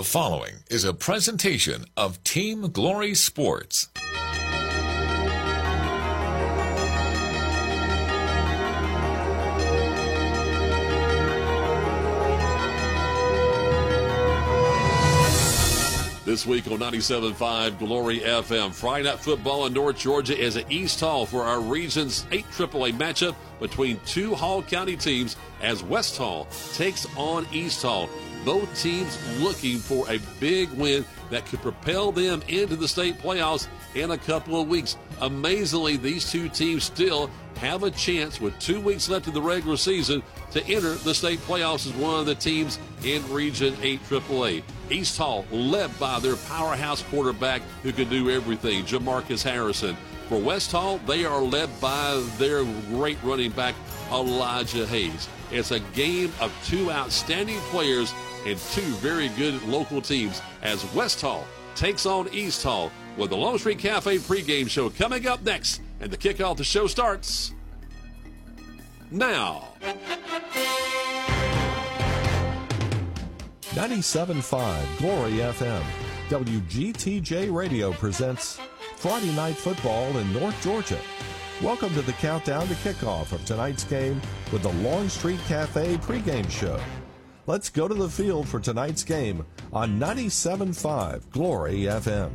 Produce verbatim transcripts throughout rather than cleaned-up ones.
The following is a presentation of Team Glory Sports. This week on ninety-seven point five Glory F M, Friday Night Football in North Georgia is at East Hall for our region's eight triple A matchup between two Hall County teams as West Hall takes on East Hall. Both teams looking for a big win that could propel them into the state playoffs in a couple of weeks. Amazingly, these two teams still have a chance with two weeks left in the regular season to enter the state playoffs as one of the teams in Region eight triple A. East Hall led by their powerhouse quarterback who can do everything, Jamarcus Harrison. For West Hall, they are led by their great running back, Elijah Hayes. It's a game of two outstanding players and two very good local teams as West Hall takes on East Hall with the Long Street Cafe pregame show coming up next. And the kickoff the show starts now. ninety-seven point five Glory F M, W G T J Radio presents Friday Night Football in North Georgia. Welcome to the countdown to kickoff of tonight's game with the Long Street Cafe pregame show. Let's go to the field for tonight's game on ninety-seven point five Glory F M.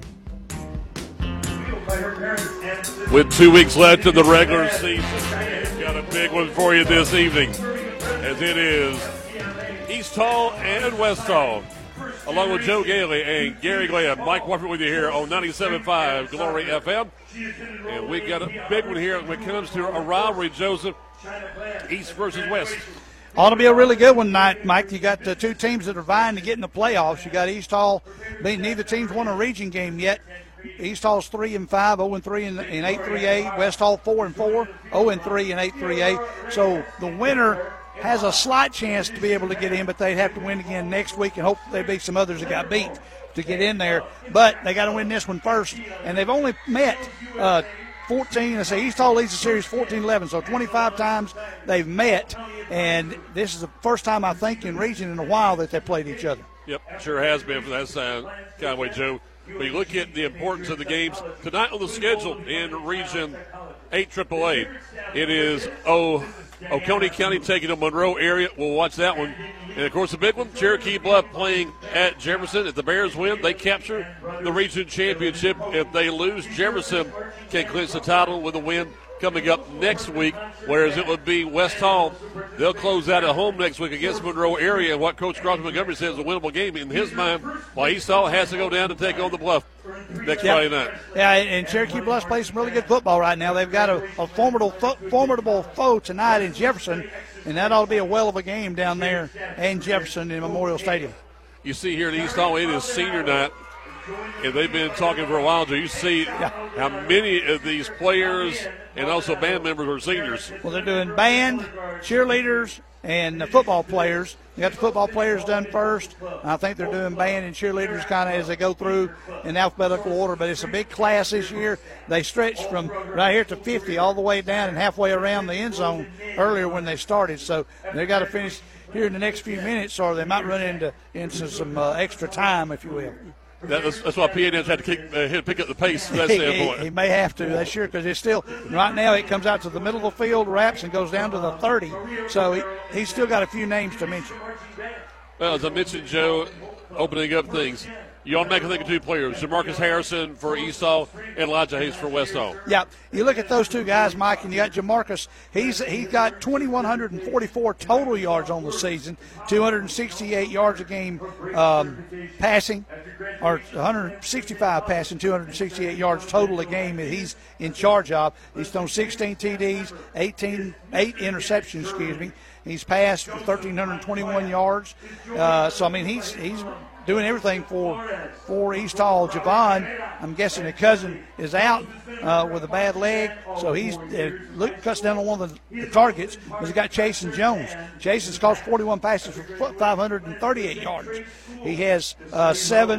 With two weeks left in the regular season, we've got a big one for you this evening, as it is East Hall and West Hall, along with Joe Gailey and Gary Glenn. Mike Warford with you here on ninety-seven point five Glory F M. And we got a big one here when it comes to a rivalry, Joseph, East versus West. Ought to be a really good one tonight, Mike. You got the two teams that are vying to get in the playoffs. You got East Hall. Neither team's won a region game yet. East Hall's three and five, zero and three in eight three A. West Hall four and four, zero and three in eight three A. So the winner has a slight chance to be able to get in, but they'd have to win again next week and hope they beat some others that got beat to get in there. But they got to win this one first, and they've only met uh, fourteen. I say East Hall leads the series fourteen eleven, so twenty-five times they've met, and this is the first time I think in region in a while that they played each other. Yep, sure has been for that side, Conway Joe. We look at the importance of the games tonight on the schedule in Region eight triple A. It is O. Oconee County taking on Monroe area. We'll watch that one. And, of course, the big one, Cherokee Bluff playing at Jefferson. If the Bears win, they capture the region championship. If they lose, Jefferson can clinch the title with a win coming up next week, whereas it would be West Hall. They'll close out at home next week against Monroe area. And what Coach Crosby Montgomery says is a winnable game in his mind, while East Hall has to go down to take on the Bluff next yep. Friday night. Yeah, and Cherokee Bluff's playing some really good football right now. They've got a, a formidable, fo- formidable foe tonight in Jefferson, and that ought to be a well of a game down there in Jefferson in Memorial Stadium. You see here at East Hall, it is senior night, and they've been talking for a while. Do you see yeah. how many of these players and also band members are seniors? Well, they're doing band, cheerleaders, and the football players. You got the football players done first. I think they're doing band and cheerleaders kind of as they go through in alphabetical order, but it's a big class this year. They stretched from right here to fifty all the way down and halfway around the end zone earlier when they started. So they've got to finish here in the next few minutes, or they might run into, into some uh, extra time, if you will. That's, that's why P A N's had to kick, uh, pick up the pace from that standpoint. he, he may have to, that's sure, because it's still, right now it comes out to the middle of the field, wraps, and goes down to the thirty. So he, he's still got a few names to mention. Well, as I mentioned, Joe, opening up things, you automatically think of two players, Jamarcus Harrison for East Hall and Elijah Hayes for West Hall. Yeah, you look at those two guys, Mike, and you got Jamarcus. He's he's got two thousand one hundred forty-four total yards on the season, two hundred sixty-eight yards a game um, passing, or one hundred sixty-five passing, two hundred sixty-eight yards total a game that he's in charge of. He's thrown sixteen T Ds, eighteen, eight interceptions, excuse me. He's passed for one thousand three hundred twenty-one yards. Uh, so, I mean, he's he's doing everything for for East Hall. Javon, I'm guessing the cousin, is out uh, with a bad leg, so he's uh, look, cuts down on one of the, the targets. Because he got Chasen Jones. Chasen's caught forty-one passes for five hundred thirty-eight yards. He has uh, seven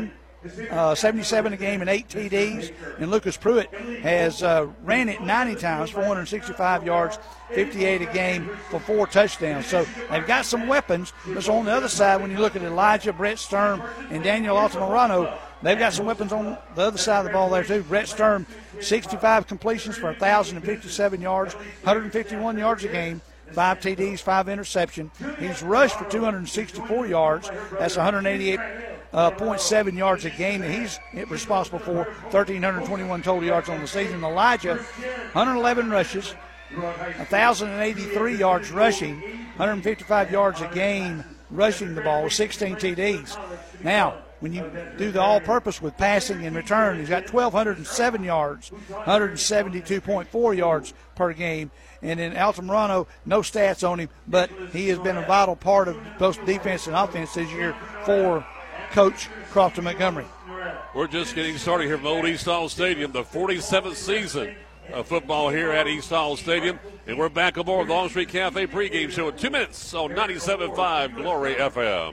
uh, seventy-seven a game and eight T Ds. And Lucas Pruitt has uh, ran it ninety times, four hundred sixty-five yards, fifty-eight a game for four touchdowns. So they've got some weapons. But on the other side, when you look at Elijah, Brett Sturm, and Daniel Altamirano, they've got some weapons on the other side of the ball there too. Brett Sturm, sixty-five completions for one thousand fifty-seven yards, one hundred fifty-one yards a game, five T Ds, five interceptions. He's rushed for two hundred sixty-four yards. That's one hundred eighty-eight point seven uh, yards a game, and he's responsible for one thousand three hundred twenty-one total yards on the season. Elijah, one hundred eleven rushes, one thousand eighty-three yards rushing, one hundred fifty-five yards a game rushing the ball with sixteen T Ds. Now, when you do the all-purpose with passing and return, he's got one thousand two hundred seven yards, one hundred seventy-two point four yards per game. And then Altamirano, no stats on him, but he has been a vital part of both defense and offense this year for Coach Crofton Montgomery. We're just getting started here from Old East Hall Stadium, the forty-seventh season of football here at East Hall Stadium. And we're back aboard the Long Street Cafe pregame show in two minutes on ninety-seven point five Glory F M.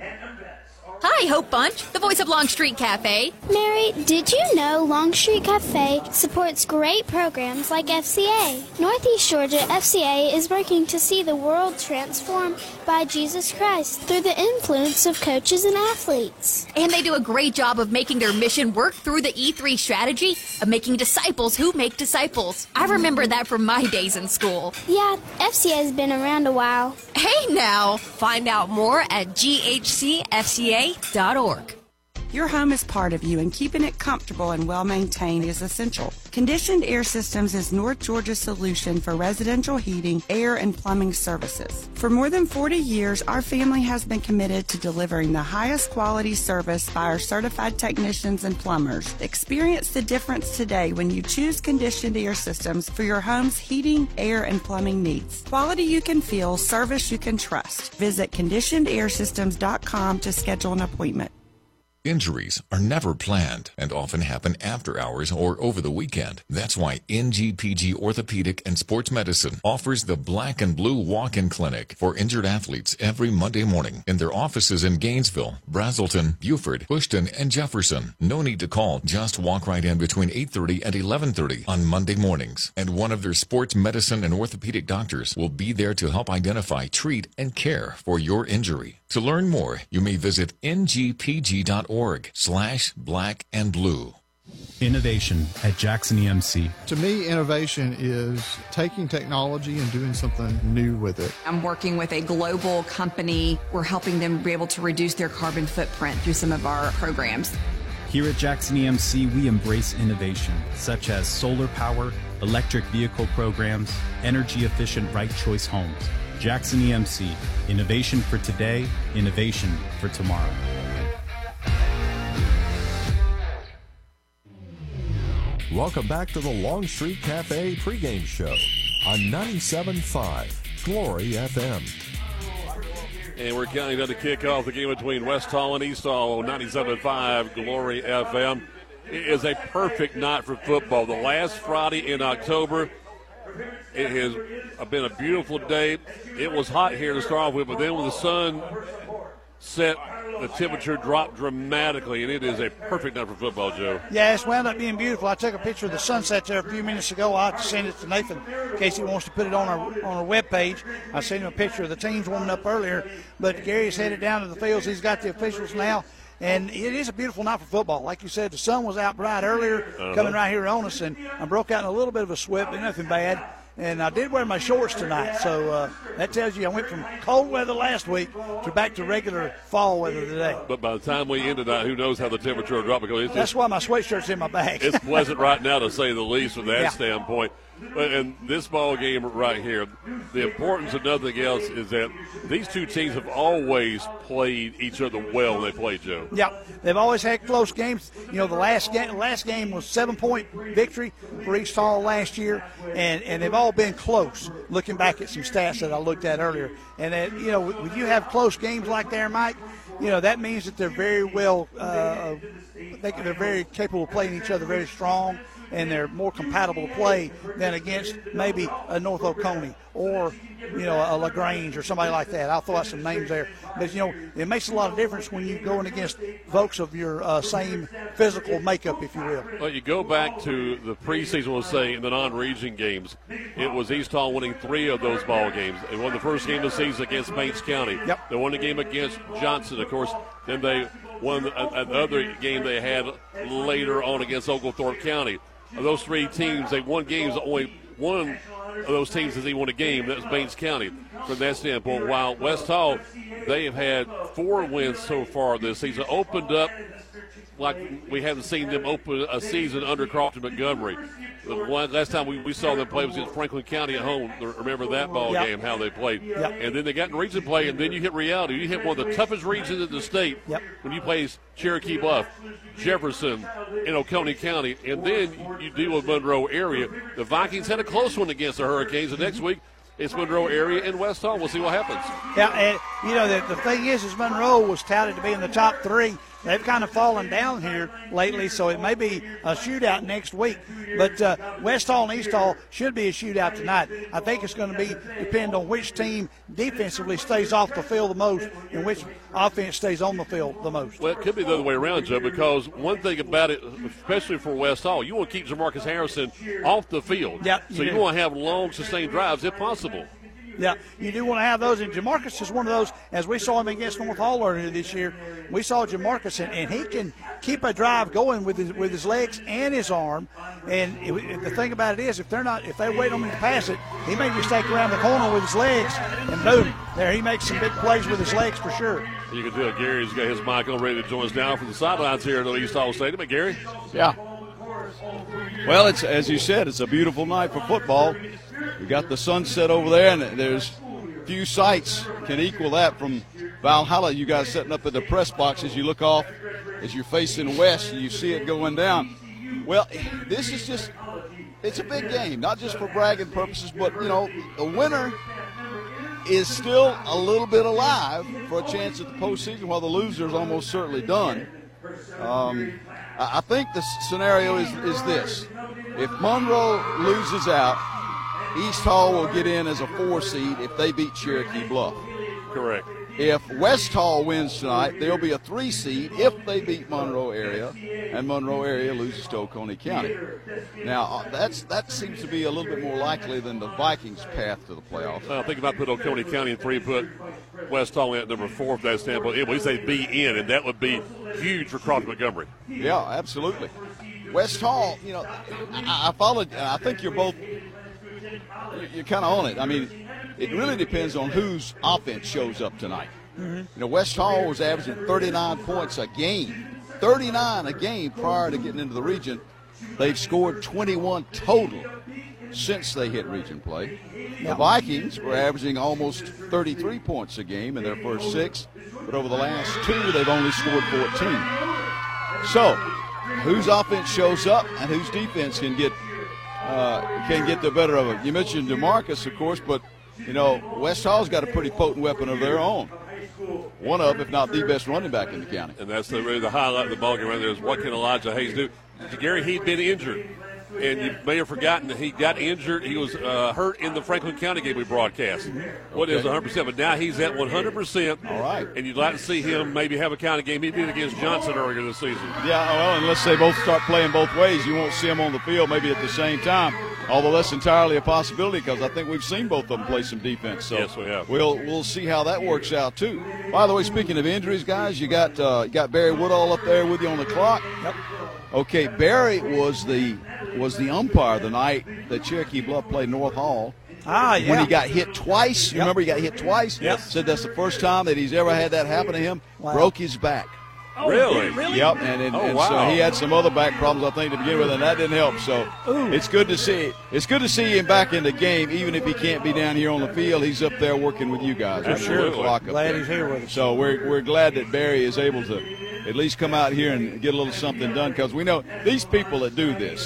Hi, Hope Bunch, the voice of Long Street Cafe. Mary, did you know Long Street Cafe supports great programs like F C A? Northeast Georgia F C A is working to see the world transformed by Jesus Christ through the influence of coaches and athletes. And they do a great job of making their mission work through the E three strategy of making disciples who make disciples. I remember that from my days in school. Yeah, F C A has been around a while. Hey now, find out more at G H C F C A dot org. Your home is part of you, and keeping it comfortable and well-maintained is essential. Conditioned Air Systems is North Georgia's solution for residential heating, air, and plumbing services. For more than forty years, our family has been committed to delivering the highest quality service by our certified technicians and plumbers. Experience the difference today when you choose Conditioned Air Systems for your home's heating, air, and plumbing needs. Quality you can feel, service you can trust. Visit conditioned air systems dot com to schedule an appointment. Injuries are never planned and often happen after hours or over the weekend. That's why N G P G Orthopedic and Sports Medicine offers the Black and Blue Walk-In Clinic for injured athletes every Monday morning in their offices in Gainesville, Brazelton, Buford, Bushton, and Jefferson. No need to call. Just walk right in between eight thirty and eleven thirty on Monday mornings. And one of their sports medicine and orthopedic doctors will be there to help identify, treat, and care for your injury. To learn more, you may visit N G P G dot org slash black and blue. Innovation at Jackson E M C. To me, innovation is taking technology and doing something new with it. I'm working with a global company. We're helping them be able to reduce their carbon footprint through some of our programs. Here at Jackson E M C, we embrace innovation, such as solar power, electric vehicle programs, energy-efficient right choice homes. Jackson E M C, innovation for today, innovation for tomorrow. Welcome back to the Long Street Cafe pregame show on ninety-seven point five Glory F M. And we're counting down to kick off the game between West Hall and East Hall on ninety-seven point five Glory F M. It is a perfect night for football. The last Friday in October, it has been a beautiful day. It was hot here to start off with, but then when the sun set, the temperature dropped dramatically, and it is a perfect night for football, Joe. Yeah, it's wound up being beautiful. I took a picture of the sunset there a few minutes ago. I have to send it to Nathan in case he wants to put it on our on our webpage. I sent him a picture of the teams warming up earlier, but Gary's headed down to the fields. He's got the officials now. And it is a beautiful night for football. Like you said, the sun was out bright earlier, uh-huh. coming right here on us, and I broke out in a little bit of a sweat, but nothing bad. And I did wear my shorts tonight, so uh, that tells you I went from cold weather last week to back to regular fall weather today. But by the time we end tonight, who knows how the temperature will drop? Because it's That's just, why my sweatshirt's in my bag. It's pleasant right now, to say the least, from that yeah. standpoint. And this ball game right here, the importance of nothing else is that these two teams have always played each other well when they play, Joe. Yeah, they've always had close games. You know, the last game, last game was seven-point victory for East Hall last year, and, and they've all been close, looking back at some stats that I looked at earlier. And, that, you know, when you have close games like there, Mike, you know, that means that they're very well uh, – they're very capable of playing each other very strong. and they're more compatible to play than against maybe a North Oconee or, you know, a LaGrange or somebody like that. I'll throw out some names there. But, you know, it makes a lot of difference when you're going against folks of your uh, same physical makeup, if you will. Well, you go back to the preseason, we'll say, in the non-region games. It was East Hall winning three of those ball games. They won the first game of the season against Bates County. Yep. They won the game against Johnson, of course. Then they won another game they had later on against Oglethorpe County. Of those three teams, they won games. Only one of those teams has even won a game. That was Bates County from that standpoint. While West Hall, they have had four wins so far this season. Opened up like we haven't seen them open a season under Crofton Montgomery. The one, last time we, we saw them play was against Franklin County at home. Remember that ball yep. game, how they played. Yep. And then they got in region play, and then you hit reality. You hit one of the toughest regions in the state yep. when you play Cherokee Bluff, Jefferson, and Oconee County. And then you deal with Monroe area. The Vikings had a close one against the Hurricanes. The next week, it's Monroe area and West Hall. We'll see what happens. Yeah, and, you know, the, the thing is, is Monroe was touted to be in the top three. They've kind of fallen down here lately, so it may be a shootout next week. But uh, West Hall and East Hall should be a shootout tonight. I think it's going to be depend on which team defensively stays off the field the most and which offense stays on the field the most. Well, it could be the other way around, Joe, because one thing about it, especially for West Hall, you want to keep Jamarcus Harrison off the field. Yep, so you, you want to have long, sustained drives if possible. Yeah, you do want to have those. And Jamarcus is one of those, as we saw him against North Hall earlier this year, we saw Jamarcus, and, and he can keep a drive going with his, with his legs and his arm. And it, the thing about it is, if they're not, if they wait on him to pass it, he may mistake around the corner with his legs, and boom, there he makes some big plays with his legs for sure. You can tell Gary's got his mic on ready to join us now from the sidelines here at the East Hall Stadium. But Gary? Yeah. Well, it's as you said, it's a beautiful night for football. We got the sunset over there, and there's few sights can equal that from Valhalla. You guys sitting up at the press box as you look off, as you're facing west, and you see it going down. Well, this is just, it's a big game, not just for bragging purposes, but, you know, the winner is still a little bit alive for a chance at the postseason, while the loser is almost certainly done. Um, I think the scenario is, is this. If Monroe loses out, East Hall will get in as a four seed if they beat Cherokee Bluff. Correct. If West Hall wins tonight, they'll be a three seed if they beat Monroe area, and Monroe area loses to Oconee County. Now, that's that seems to be a little bit more likely than the Vikings' path to the playoffs. I think if I put Oconee County in three, put West Hall in at number four from that standpoint, at least they'd be in, and that would be huge for Crofton Montgomery. Yeah, absolutely. West Hall, you know, I, I followed, I think you're both, you're kind of on it. I mean, it really depends on whose offense shows up tonight. Mm-hmm. You know, West Hall was averaging thirty-nine points a game, thirty-nine a game prior to getting into the region. They've scored twenty-one total since they hit region play. The Vikings were averaging almost thirty-three points a game in their first six, but over the last two, they've only scored fourteen. So, whose offense shows up and whose defense can get uh, can get the better of it? You mentioned DeMarcus, of course, but you know, West Hall's got a pretty potent weapon of their own. One of, if not the best running back in the county. And that's the, really the highlight of the ballgame right there is what can Elijah Hayes do? Gary, he'd been injured. And you may have forgotten that he got injured. He was uh, hurt in the Franklin County game we broadcast. What okay. is one hundred percent? But now he's at one hundred percent. All right. And you'd like to see him maybe have a kind of game he did against Johnson earlier this season. Yeah, well, unless they both start playing both ways, you won't see them on the field maybe at the same time. Although that's entirely a possibility because I think we've seen both of them play some defense. So yes, we have. We'll we'll see how that works out too. By the way, speaking of injuries, guys, you got uh, you got Barry Woodall up there with you on the clock. Yep. Okay, Barry was the was the umpire the night that Cherokee Bluff played North Hall. Ah, yeah. When he got hit twice. You yep. remember he got hit twice? Yep. Said that's the first time that he's ever had that happen to him. Wow. Broke his back. Oh, really? really? Yep, and, and, oh, and wow. so he had some other back problems, I think, to begin with, and that didn't help. So Ooh. it's good to see. It's good to see him back in the game, even if he can't be down here on the field. He's up there working with you guys. Absolutely. Clock up Glad there. he's here with us. So we're we're glad that Barry is able to at least come out here and get a little something done because we know these people that do this.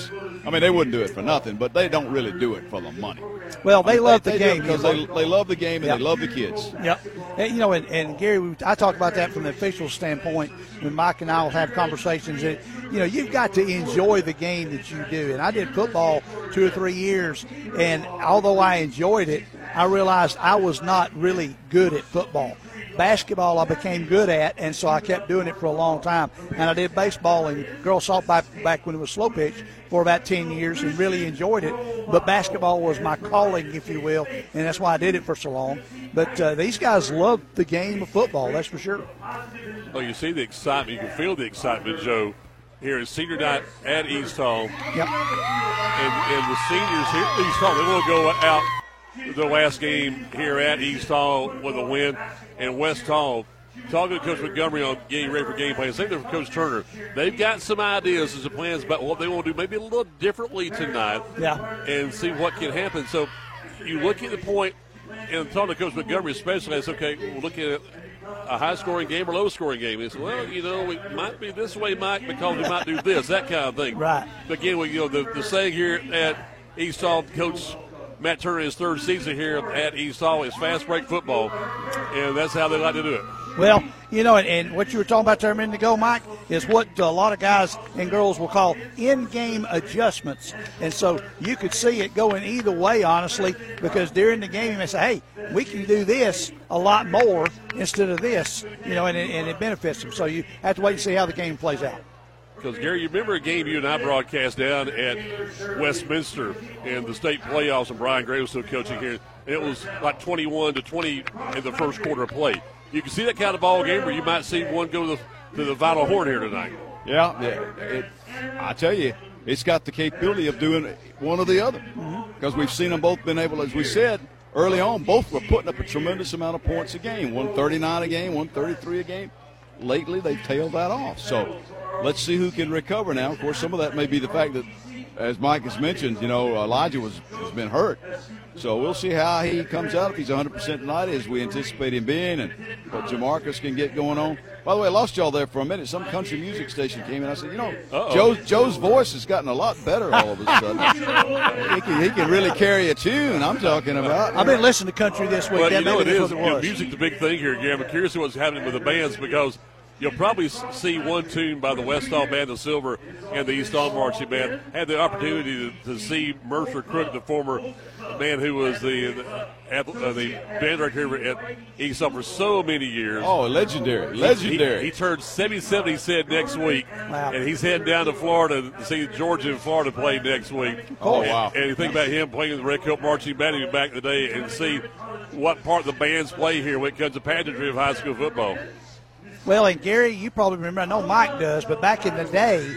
I mean, they wouldn't do it for nothing, but they don't really do it for the money. Well, they I mean, love they, the they game. Because they, they love the game and yep. they love the kids. Yep. And, you know, and, and Gary, I talked about that from the official standpoint when Mike and I will have conversations that, you know, you've got to enjoy the game that you do. And I did football two or three years, and although I enjoyed it, I realized I was not really good at football. Basketball I became good at, and so I kept doing it for a long time. And I did baseball and girls softball back when it was slow pitch for about ten years and really enjoyed it. But basketball was my calling, if you will, and that's why I did it for so long. But uh, these guys love the game of football, that's for sure. Well, you see the excitement. You can feel the excitement, Joe, here at senior night at East Hall. Yep. And, and the seniors here at East Hall, they want to go out the last game here at East Hall with a win. And West Hall, talking to Coach Montgomery on getting ready for game plan, same thing for Coach Turner. They've got some ideas and some plans about what they want to do maybe a little differently tonight. Yeah. And see what can happen. So you look at the point, and talking to Coach Montgomery especially, it's okay, we're looking at a high-scoring game or low-scoring game. He said, well, you know, it might be this way, Mike, because we might do this, that kind of thing. Right. But again, we, you know, the, the saying here at East Hall, Coach Matt Turner, his third season here at East Hall, is fast break football, and that's how they like to do it. Well, you know, and, and what you were talking about there a minute ago, Mike, is what a lot of guys and girls will call in-game adjustments. And so you could see it going either way, honestly, because during the game you may say, hey, we can do this a lot more instead of this, you know, and it, and it benefits them. So you have to wait and see how the game plays out. Because, Gary, you remember a game you and I broadcast down at Westminster in the state playoffs, and Brian Gray was still coaching here. It was like twenty-one to twenty in the first quarter of play. You can see that kind of ball game where you might see one go to the, to the Vital Horn here tonight. Yeah, yeah. It, I tell you, it's got the capability of doing one or the other. Because mm-hmm. we've seen them both been able, as we said early on, both were putting up a tremendous amount of points a game, one thirty-nine a game, one thirty-three a game. Lately, they've tailed that off. So let's see who can recover now. Of course, some of that may be the fact that, as Mike has mentioned, you know, Elijah was, has been hurt. So we'll see how he comes out, if he's one hundred percent tonight, as we anticipate him being, and what Jamarcus can get going on. By the way, I lost y'all there for a minute. Some country music station came in. I said, you know, Joe, Joe's voice has gotten a lot better all of a sudden. he, can, he can really carry a tune, I'm talking about. I've been listening to country this week. Well, that you know, it is. It you know, music's the big thing here, Gary. I'm curious what's happening with the bands, because you'll probably see one tune by the West Hall Band of Silver and the East Hall Marching Band. Had the opportunity to, to see Mercer Crook, the former man who was the the, uh, the band director at East Hall for so many years. Oh, legendary, legendary. He, he turned seventy-seven, he said, next week. Wow. And he's heading down to Florida to see Georgia and Florida play next week. Oh, and, wow. And you think about him playing the Red Coat Marching Band back in the day and see what part the bands play here when it comes to pageantry of high school football. Well, and Gary, you probably remember, I know Mike does, but back in the day,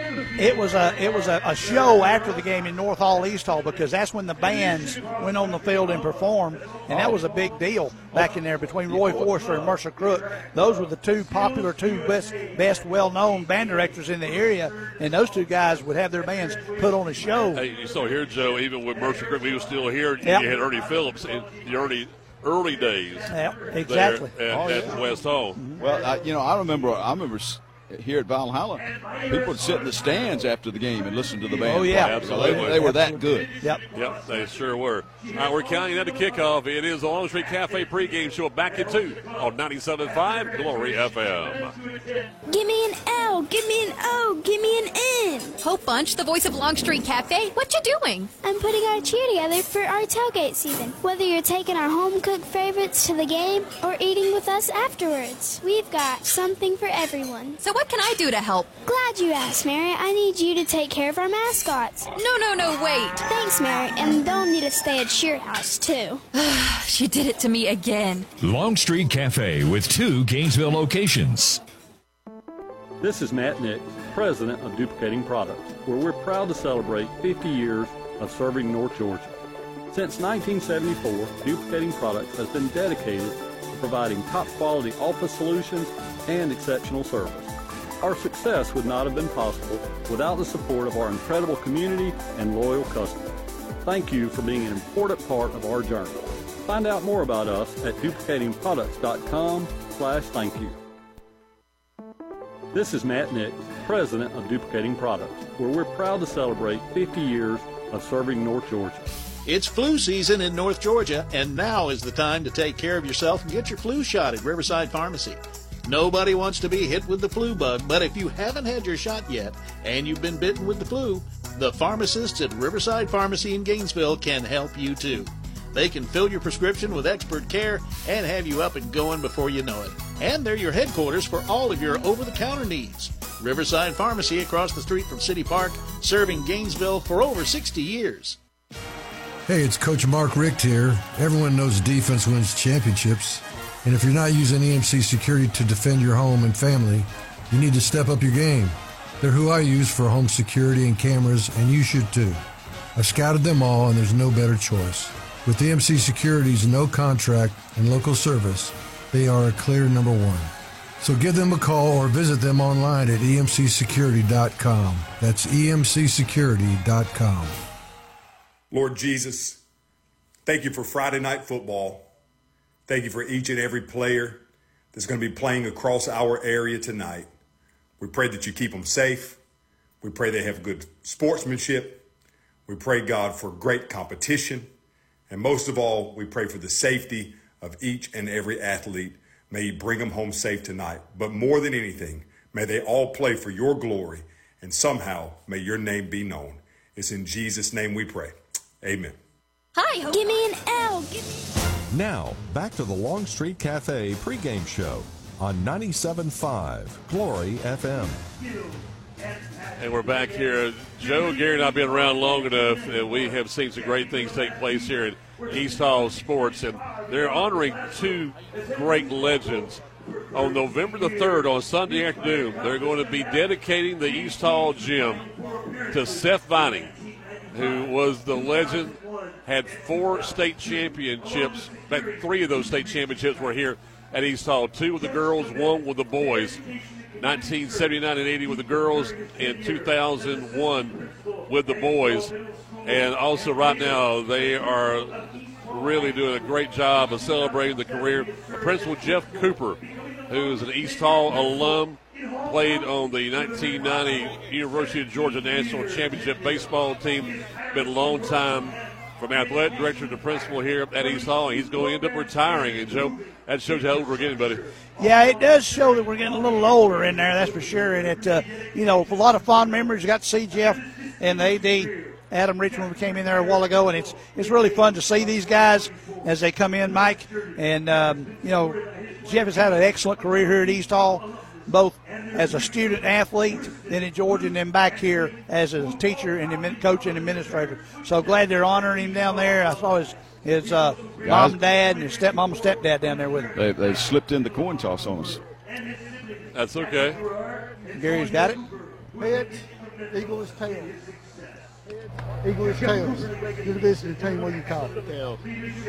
it was a it was a, a show after the game in North Hall, East Hall, because that's when the bands went on the field and performed, and that was a big deal back in there between Roy Forrester and Mercer Crook. Those were the two popular, two best, best well-known band directors in the area, and those two guys would have their bands put on a show. Hey, you saw here, Joe, even with Mercer Crook, he was still here. Yep. You had Ernie Phillips in the early early days. Yeah, exactly. There at, oh, at yeah. West Hall. Mm-hmm. Well, I, you know, I remember, I remember here at Valhalla, people would sit in the stands after the game and listen to the band. Oh, yeah. play. Absolutely. So they, they were that good. Yep. Yep, they sure were. All right, we're counting down to kickoff. It is the Long Street Cafe pregame show back at two on ninety-seven point five Glory F M. Give me an L, give me an O, give me an N. Hope Bunch, the voice of Long Street Cafe, what you doing? I'm putting our cheer together for our tailgate season. Whether you're taking our home-cooked favorites to the game or eating with us afterwards, we've got something for everyone. So what can I do to help? Glad you asked, Mary. I need you to take care of our mascots. No, no, no, wait. Thanks, Mary, and they'll need to stay at Sheer House, too. She did it to me again. Long Street Cafe with two Gainesville locations. This is Matt Nick, president of Duplicating Products, where we're proud to celebrate fifty years of serving North Georgia. Since nineteen seventy-four, Duplicating Products has been dedicated to providing top-quality office solutions and exceptional service. Our success would not have been possible without the support of our incredible community and loyal customers. Thank you for being an important part of our journey. Find out more about us at duplicating products dot com slash thank you. This is Matt Nick, president of Duplicating Products, where we're proud to celebrate fifty years of serving North Georgia. It's flu season in North Georgia, and now is the time to take care of yourself and get your flu shot at Riverside Pharmacy. Nobody wants to be hit with the flu bug, but if you haven't had your shot yet and you've been bitten with the flu, the pharmacists at Riverside Pharmacy in Gainesville can help you too. They can fill your prescription with expert care and have you up and going before you know it. And they're your headquarters for all of your over-the-counter needs. Riverside Pharmacy across the street from City Park, serving Gainesville for over sixty years. Hey, it's Coach Mark Richt here. Everyone knows defense wins championships. And if you're not using E M C Security to defend your home and family, you need to step up your game. They're who I use for home security and cameras, and you should too. I've scouted them all, and there's no better choice. With E M C Security's no contract and local service, they are a clear number one. So give them a call or visit them online at E M C security dot com. That's E M C security dot com. Lord Jesus, thank you for Friday Night Football. Thank you for each and every player that's going to be playing across our area tonight. We pray that you keep them safe. We pray they have good sportsmanship. We pray, God, for great competition. And most of all, we pray for the safety of each and every athlete. May you bring them home safe tonight. But more than anything, may they all play for your glory, and somehow may your name be known. It's in Jesus' name we pray. Amen. Hi, give me an L. Give me... Now, back to the Long Street Cafe pregame show on ninety-seven point five Glory F M. And we're back here. Joe, Gary, not been around long enough, and we have seen some great things take place here at East Hall Sports, and they're honoring two great legends. On November the third, on Sunday afternoon, they're going to be dedicating the East Hall Gym to Seth Vining, who was the legend, had four state championships. In fact, three of those state championships were here at East Hall. Two with the girls, one with the boys. nineteen seventy-nine and eighty with the girls, and two thousand one with the boys. And also right now they are really doing a great job of celebrating the career of Principal Jeff Cooper, who is an East Hall alum, played on the nineteen ninety University of Georgia National Championship baseball team, been a long time from athletic director to principal here at East Hall. He's going to end up retiring. And, Joe, that shows you how old we're getting, buddy. Yeah, it does show that we're getting a little older in there, that's for sure. And, it, uh, you know, a lot of fond memories. You got to see Jeff and the A D, Adam Richmond, came in there a while ago, and it's it's really fun to see these guys as they come in, Mike. And, um, you know, Jeff has had an excellent career here at East Hall, both as a student athlete, then at Georgia, and then back here as a teacher and coach and administrator. So glad they're honoring him down there. I saw his his uh, mom and dad and his stepmom and stepdad down there with him. They, they slipped in the coin toss on us. That's okay. Gary's got it. Heads, eagle is tails. Eagle is tails. Do the business, tell you what you call it. Tails.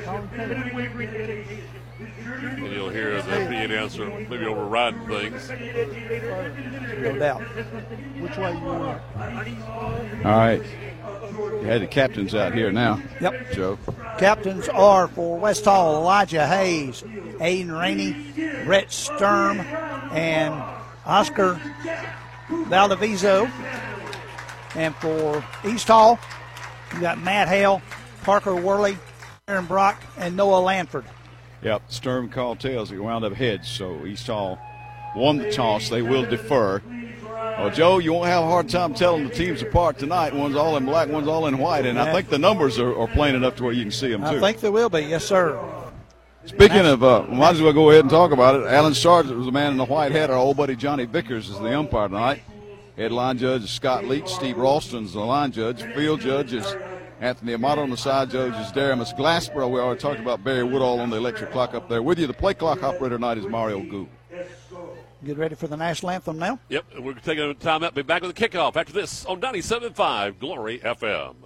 And you'll hear the P announcer maybe overriding things. No doubt. Which way you want? All right. You had the captains out here now. Yep. Joe. Captains are for West Hall, Elijah Hayes, Aiden Rainey, Brett Sturm, and Oscar Valdiviso. And for East Hall, you got Matt Hale, Parker Worley, Aaron Brock, and Noah Lanford. Yep, Sturm called tails. It wound up heads, so East Hall won the toss. They will defer. Well, Joe, you won't have a hard time telling the teams apart tonight. One's all in black, one's all in white, and I think the numbers are, are plain enough to where you can see them, too. I think they will be, yes, sir. Speaking of, uh, might as well go ahead and talk about it. Alan Sargent was the man in the white hat. Our old buddy Johnny Vickers is the umpire tonight. Head line judge is Scott Leach. Steve Ralston's the line judge. Field judge is Anthony Amato, on the side judge is Daramus Glassboro. We already talked about Barry Woodall on the electric clock up there. With you, the play clock operator tonight is Mario Gould. Get ready for the national anthem now? Yep, we're taking a time out. Be back with the kickoff after this on ninety-seven point five Glory F M.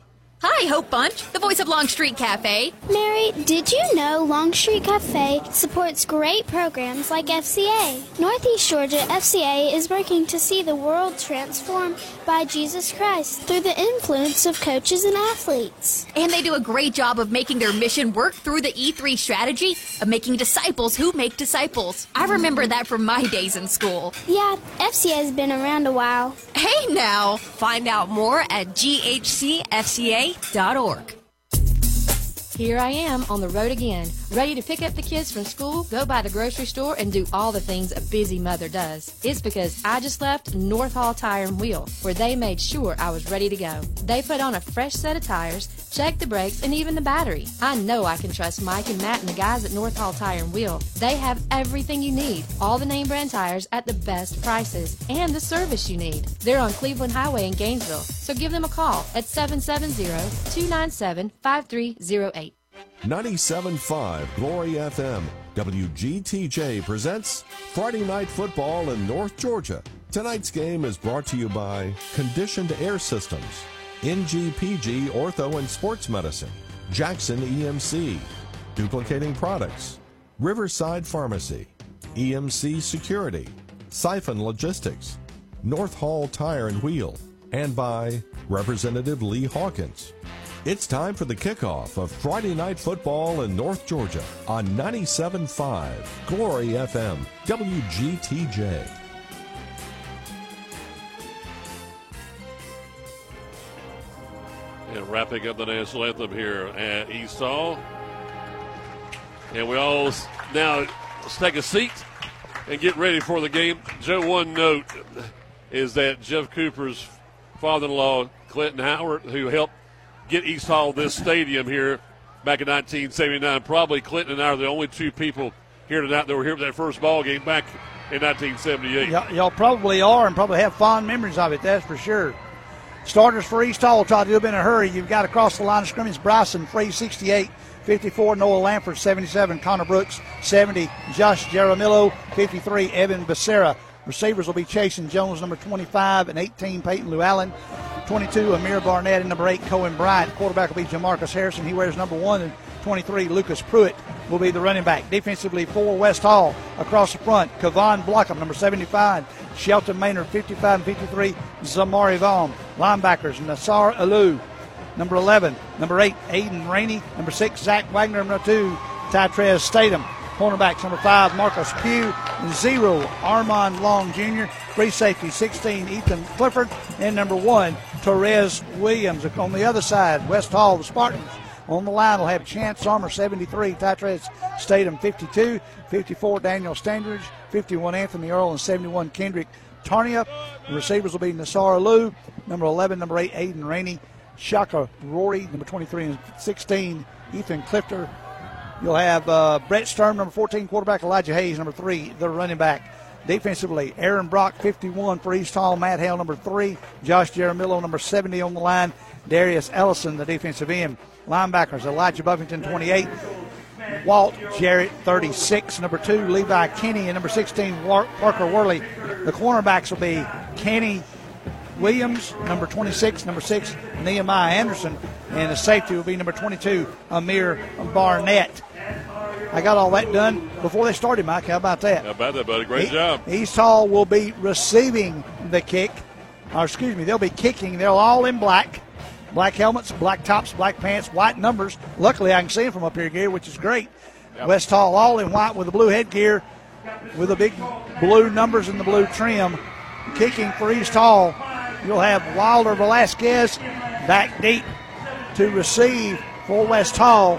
Hi, Hope Bunch, the voice of Longstreet Cafe. Mary, did you know Longstreet Cafe supports great programs like F C A? Northeast Georgia F C A is working to see the world transformed by Jesus Christ through the influence of coaches and athletes. And they do a great job of making their mission work through the E three strategy of making disciples who make disciples. I remember that from my days in school. Yeah, F C A has been around a while. Hey now! Find out more at G H C F C A dot org. Here I am on the road again, ready to pick up the kids from school, go by the grocery store, and do all the things a busy mother does. It's because I just left North Hall Tire and Wheel, where they made sure I was ready to go. They put on a fresh set of tires, checked the brakes, and even the battery. I know I can trust Mike and Matt and the guys at North Hall Tire and Wheel. They have everything you need, all the name brand tires at the best prices, and the service you need. They're on Cleveland Highway in Gainesville, so give them a call at seven seven zero, two nine seven, five three zero eight. ninety-seven point five Glory F M, W G T J presents Friday Night Football in North Georgia. Tonight's game is brought to you by Conditioned Air Systems, N G P G Ortho and Sports Medicine, Jackson E M C, Duplicating Products, Riverside Pharmacy, E M C Security, Siphon Logistics, North Hall Tire and Wheel, and by Representative Lee Hawkins. It's time for the kickoff of Friday Night Football in North Georgia on ninety-seven point five Glory F M, W G T J. And wrapping up the national anthem here at East Hall. And we all now let's take a seat and get ready for the game. Joe, one note is that Jeff Cooper's father-in-law, Clinton Howard, who helped get East Hall this stadium here back in nineteen seventy-nine. Probably Clinton and I are the only two people here tonight that were here for that first ball game back in nineteen seventy-eight. Y- y'all probably are and probably have fond memories of it, that's for sure. Starters for East Hall, try to do it in a hurry. You've got across the line of scrimmage Bryson Free, sixty-eight, fifty-four, Noah Lamford, seventy-seven, Connor Brooks, seventy, Josh Jaramillo, fifty-three, Evan Becerra. Receivers will be Chasen Jones, number twenty-five, and eighteen, Peyton Llewellyn. twenty-two, Amir Barnett, and number eight, Cohen Bryant. Quarterback will be Jamarcus Harrison. He wears number one, and twenty-three, Lucas Pruitt will be the running back. Defensively for West Hall, across the front, Kevon Blockham, number seventy-five, Shelton Maynard, fifty-five and fifty-three, Zamari Vaughn. Linebackers, Nassar Alou, number eleven, number eight, Aiden Rainey, number six, Zach Wagner, number two, Tytrez Statham. Cornerbacks, number five, Marcus Pugh, and zero, Armand Long Junior Free safety, sixteen, Ethan Clifford, and number one, Torres Williams. On the other side, West Hall, the Spartans. On the line will have Chance Armour, seventy-three, Tytrez Statham, fifty-two, fifty-four, Daniel Standridge, fifty-one, Anthony Earl, and seventy-one, Kendrick Tarnia. The receivers will be Nassar Alou, number eleven, number eight, Aiden Rainey, Shaka Rory, number twenty-three, and sixteen, Ethan Clifter. You'll have uh, Brett Sturm, number fourteen, quarterback, Elijah Hayes, number three, the running back. Defensively, Aaron Brock, fifty-one for East Hall, Matt Hale, number three, Josh Jaramillo, number seventy on the line, Darius Ellison, the defensive end. Linebackers, Elijah Buffington, twenty-eight, Walt Jarrett, thirty-six, number two, Levi Kenny, and number sixteen, Parker Worley. The cornerbacks will be Kenny Williams, number twenty-six, number six, Nehemiah Anderson, and the safety will be number twenty-two, Amir Barnett. I got all that done before they started, Mike. How about that? How about that, buddy? Great e- job. East Hall will be receiving the kick. Or excuse me, they'll be kicking. They're all in black. Black helmets, black tops, black pants, white numbers. Luckily, I can see them from up here, Gary, which is great. Yep. West Hall all in white with the blue headgear, with the big blue numbers and the blue trim. Kicking for East Hall, you'll have Wilder Velasquez back deep to receive for West Hall.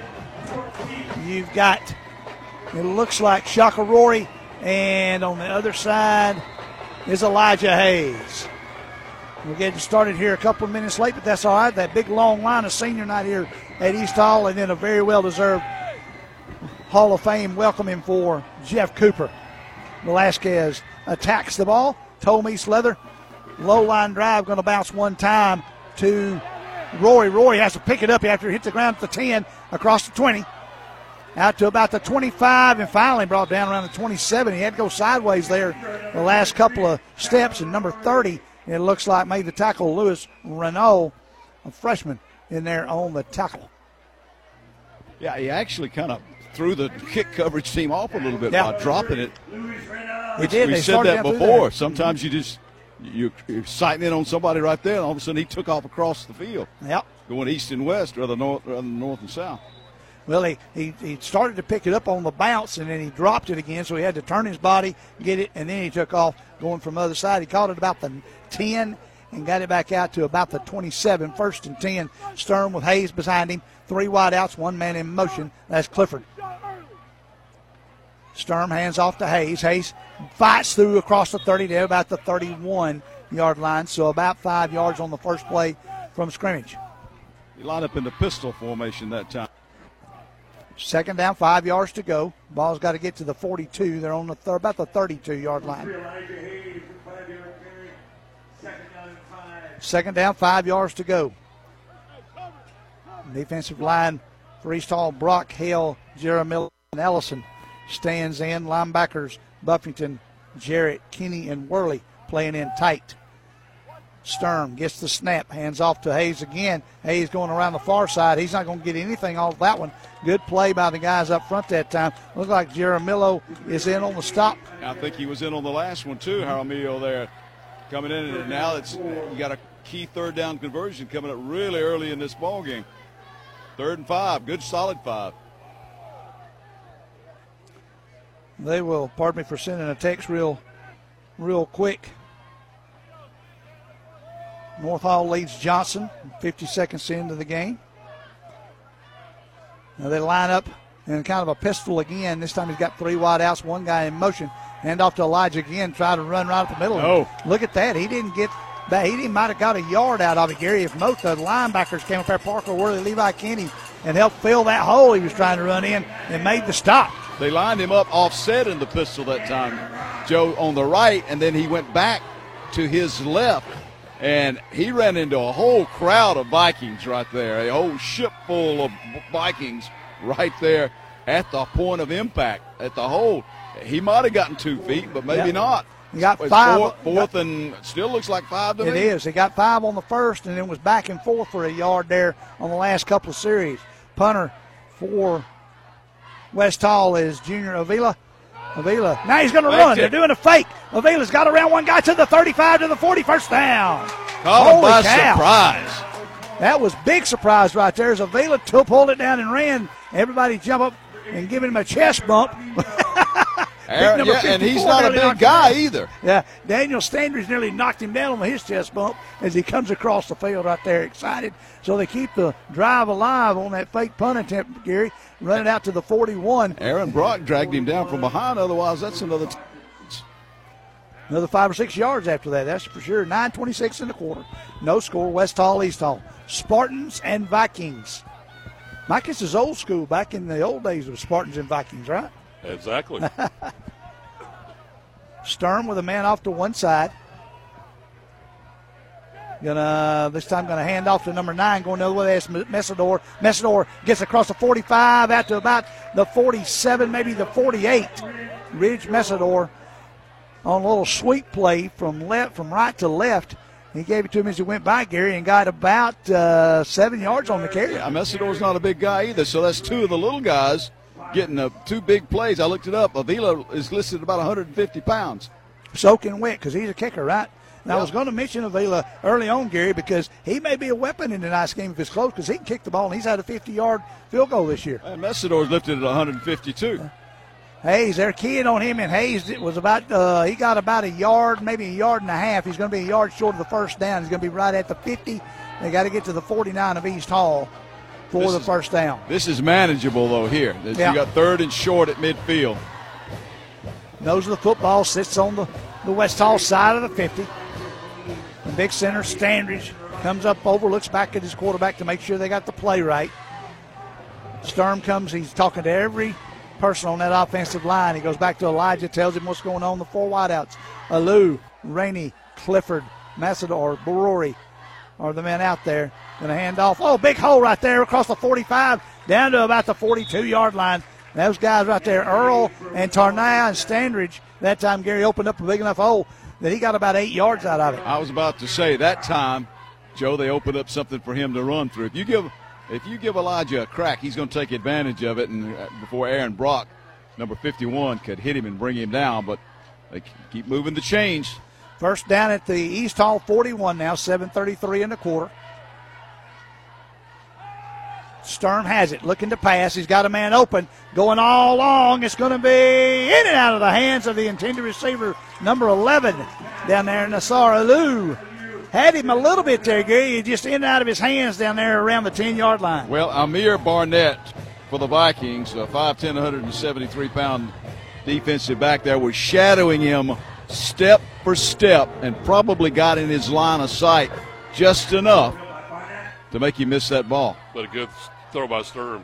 You've got, it looks like Shaka Rory, and on the other side is Elijah Hayes. We're getting started here a couple of minutes late, but that's all right. That big long line of senior night here at East Hall, and then a very well-deserved Hall of Fame welcoming for Jeff Cooper. Velasquez attacks the ball. Tom East Leather, low line drive, going to bounce one time to Rory. Rory has to pick it up after he hits the ground at the ten, across the twenty, out to about the twenty-five, and finally brought down around the twenty-seven. He had to go sideways there the last couple of steps, and number thirty, it looks like, made the tackle, Lewis Renault, a freshman, in there on the tackle. Yeah, he actually kind of threw the kick coverage team off a little bit yeah. by dropping it. He did. We they said that before. There. Sometimes you just you, you're sighting in on somebody right there, and all of a sudden he took off across the field. Yep. Going east and west, rather north, rather than north and south. Well, he, he, he started to pick it up on the bounce, and then he dropped it again, so he had to turn his body, get it, and then he took off going from the other side. He caught it about the ten and got it back out to about the twenty-seven, first and ten. Sturm with Hayes behind him. Three wide outs, one man in motion. That's Clifford. Sturm hands off to Hayes. Hayes fights through across the thirty to about the thirty-one-yard line, so about five yards on the first play from scrimmage. He lined up in the pistol formation that time. Second down, five yards to go. Ball's got to get to the forty-two. They're on the th- about the thirty-two-yard line. Second down, five yards to go. Defensive line for East Hall, Brock, Hale, Jeremiah, and Ellison stands in. Linebackers, Buffington, Jarrett, Kinney, and Worley playing in tight. Sturm gets the snap, hands off to Hayes again. Hayes going around the far side. He's not going to get anything off that one. Good play by the guys up front that time. Looks like Jaramillo is in on the stop. I think he was in on the last one too, Jaramillo there. Coming in, and now it's you got a key third down conversion coming up really early in this ball game. Third and five, good solid five. They will, pardon me for sending a text real, real quick. North Hall leads Johnson, fifty seconds into the game. Now they line up in kind of a pistol again. This time he's got three wide outs, one guy in motion. Hand off to Elijah again, try to run right up the middle. Oh. Look at that. He didn't get that. He didn't, might have got a yard out of it, Gary, if most of the linebackers came up there, Parker, Worley, Levi, Kenny, and helped fill that hole he was trying to run in and made the stop. They lined him up offset in the pistol that time, Joe, on the right, and then he went back to his left. And he ran into a whole crowd of Vikings right there, a whole ship full of Vikings right there at the point of impact, at the hole. He might have gotten two feet, but maybe yeah. not. He got it's five. Fourth, fourth and still looks like five to it me. It is. He got five on the first and then was back and forth for a yard there on the last couple of series. Punter for West Hall is Junior Avila. Avila. Now he's going to run. They're doing a fake. Avila's got around one guy to the thirty-five to the forty. First down. Caught him by cow. surprise. That was big surprise right there as Avila t- pulled it down and ran. Everybody jump up and give him a chest bump. Aaron, yeah, and he's not a big guy either. Yeah, Daniel Standridge nearly knocked him down on his chest bump as he comes across the field right there, excited. So they keep the drive alive on that fake punt attempt, Gary, running out to the forty-one. Aaron Brock dragged him down from behind, otherwise that's another t- Another five or six yards after that, that's for sure. nine twenty-six in the quarter. No score, West Hall, East Hall. Spartans and Vikings. Mike, this is old school, back in the old days of Spartans and Vikings, right? Exactly. Sturm with a man off to one side. Gonna this time gonna hand off to number nine, going the other way. That's Messidor. Messidor gets across the forty-five out to about the forty-seven, maybe the forty-eight. Ridge Messidor on a little sweep play from left, from right to left. He gave it to him as he went by, Gary, and got about uh, seven yards on the carry. Yeah, Messidor's not a big guy either, so that's two of the little guys getting uh, two big plays. I looked it up. Avila is listed at about one hundred fifty pounds. Soaking wet because he's a kicker, right? Now, yep. I was going to mention Avila early on, Gary, because he may be a weapon in tonight's game if it's close because he can kick the ball, and he's had a fifty-yard field goal this year. And Messidor's lifted at one hundred fifty-two. Hayes, they're keying on him, and Hayes was about, uh, he got about a yard, maybe a yard and a half. He's going to be a yard short of the first down. He's going to be right at the fifty. They got to get to the forty-nine of East Hall for this the is, first down. This is manageable, though, here. You yeah. got third and short at midfield. Nose of the football sits on the, the West Hall side of the fifty. The big center, Standridge, comes up over, looks back at his quarterback to make sure they got the play right. Sturm comes, he's talking to every person on that offensive line. He goes back to Elijah, tells him what's going on, the four wideouts. Alou, Rainey, Clifford, Massador, Barori are the men out there. Going to hand off. Oh, big hole right there across the forty-five, down to about the forty-two-yard line. Those guys right there, Earl and Tarnaya and Standridge, that time Gary opened up a big enough hole that he got about eight yards out of it. I was about to say, that time Joe, they opened up something for him to run through. If you give if you give Elijah a crack, he's going to take advantage of it, and before Aaron Brock, number fifty-one, could hit him and bring him down, but they keep moving the chains. First down at the East Hall forty-one now, seven thirty-three in the quarter. Sturm has it, looking to pass. He's got a man open, going all long. It's going to be in and out of the hands of the intended receiver, number eleven, down there, Nassar Alou. Had him a little bit there, Gary. He just in and out of his hands down there around the ten-yard line. Well, Amir Barnett for the Vikings, a five ten, one hundred seventy-three pound defensive back there, was shadowing him step for step and probably got in his line of sight just enough to make him miss that ball. But a good throw by Sturm.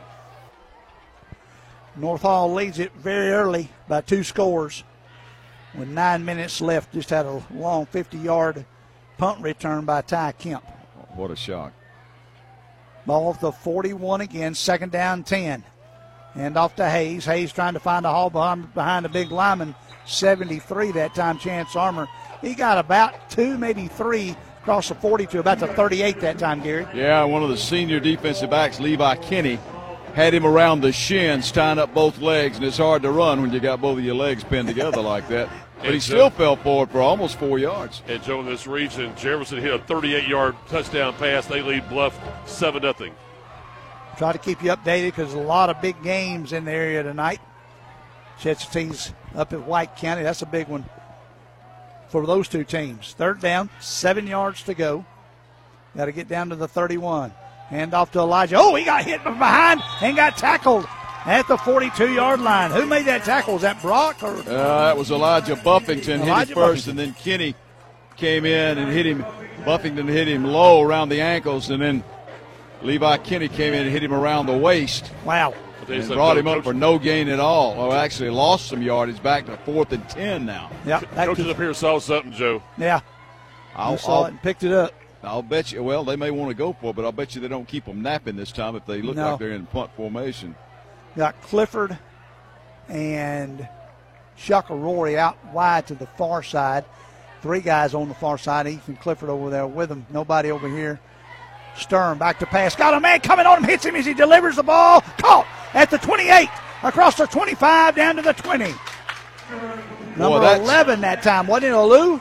North Hall leads it very early by two scores. With nine minutes left, just had a long fifty-yard punt return by Ty Kemp. What a shock. Ball at the forty-one again, second down ten. And off to Hayes. Hayes trying to find a hole behind, behind the big lineman, seventy-three that time, Chance Armour. He got about two, maybe three, across the forty to about the thirty-eight that time, Gary. Yeah, one of the senior defensive backs, Levi Kinney, had him around the shins, tying up both legs, and it's hard to run when you got both of your legs pinned together like that. But and he still Joe, fell forward for almost four yards. And, Joe, in this region, Jefferson hit a thirty-eight-yard touchdown pass. They lead Bluff seven nothing. Try to keep you updated because there's a lot of big games in the area tonight. Chestatee up at White County. That's a big one for those two teams. Third down, seven yards to go. Got to get down to the thirty-one. Hand off to Elijah. Oh, he got hit from behind and got tackled at the forty-two-yard line. Who made that tackle? Was that Brock? Or? Uh, that was Elijah Buffington. Elijah hit him first, Buffington. And then Kinney came in and hit him. Buffington hit him low around the ankles, and then Levi Kinney came in and hit him around the waist. Wow. And brought him up for no gain at all. Well, actually lost some yardage, back to fourth and ten now. Yeah, coaches up here saw something, Joe. Yeah, I saw I'll, it and picked it up. I'll bet you. Well, they may want to go for it, but I'll bet you they don't keep them napping this time if they look no. like they're in punt formation. Got Clifford and Chuck Rory out wide to the far side. Three guys on the far side. Ethan Clifford over there with him. Nobody over here. Sturm back to pass. Got a man coming on him. Hits him as he delivers the ball. Caught at the twenty-eight. Across the twenty-five down to the twenty. Number Boy, eleven that time. Wasn't it Alou?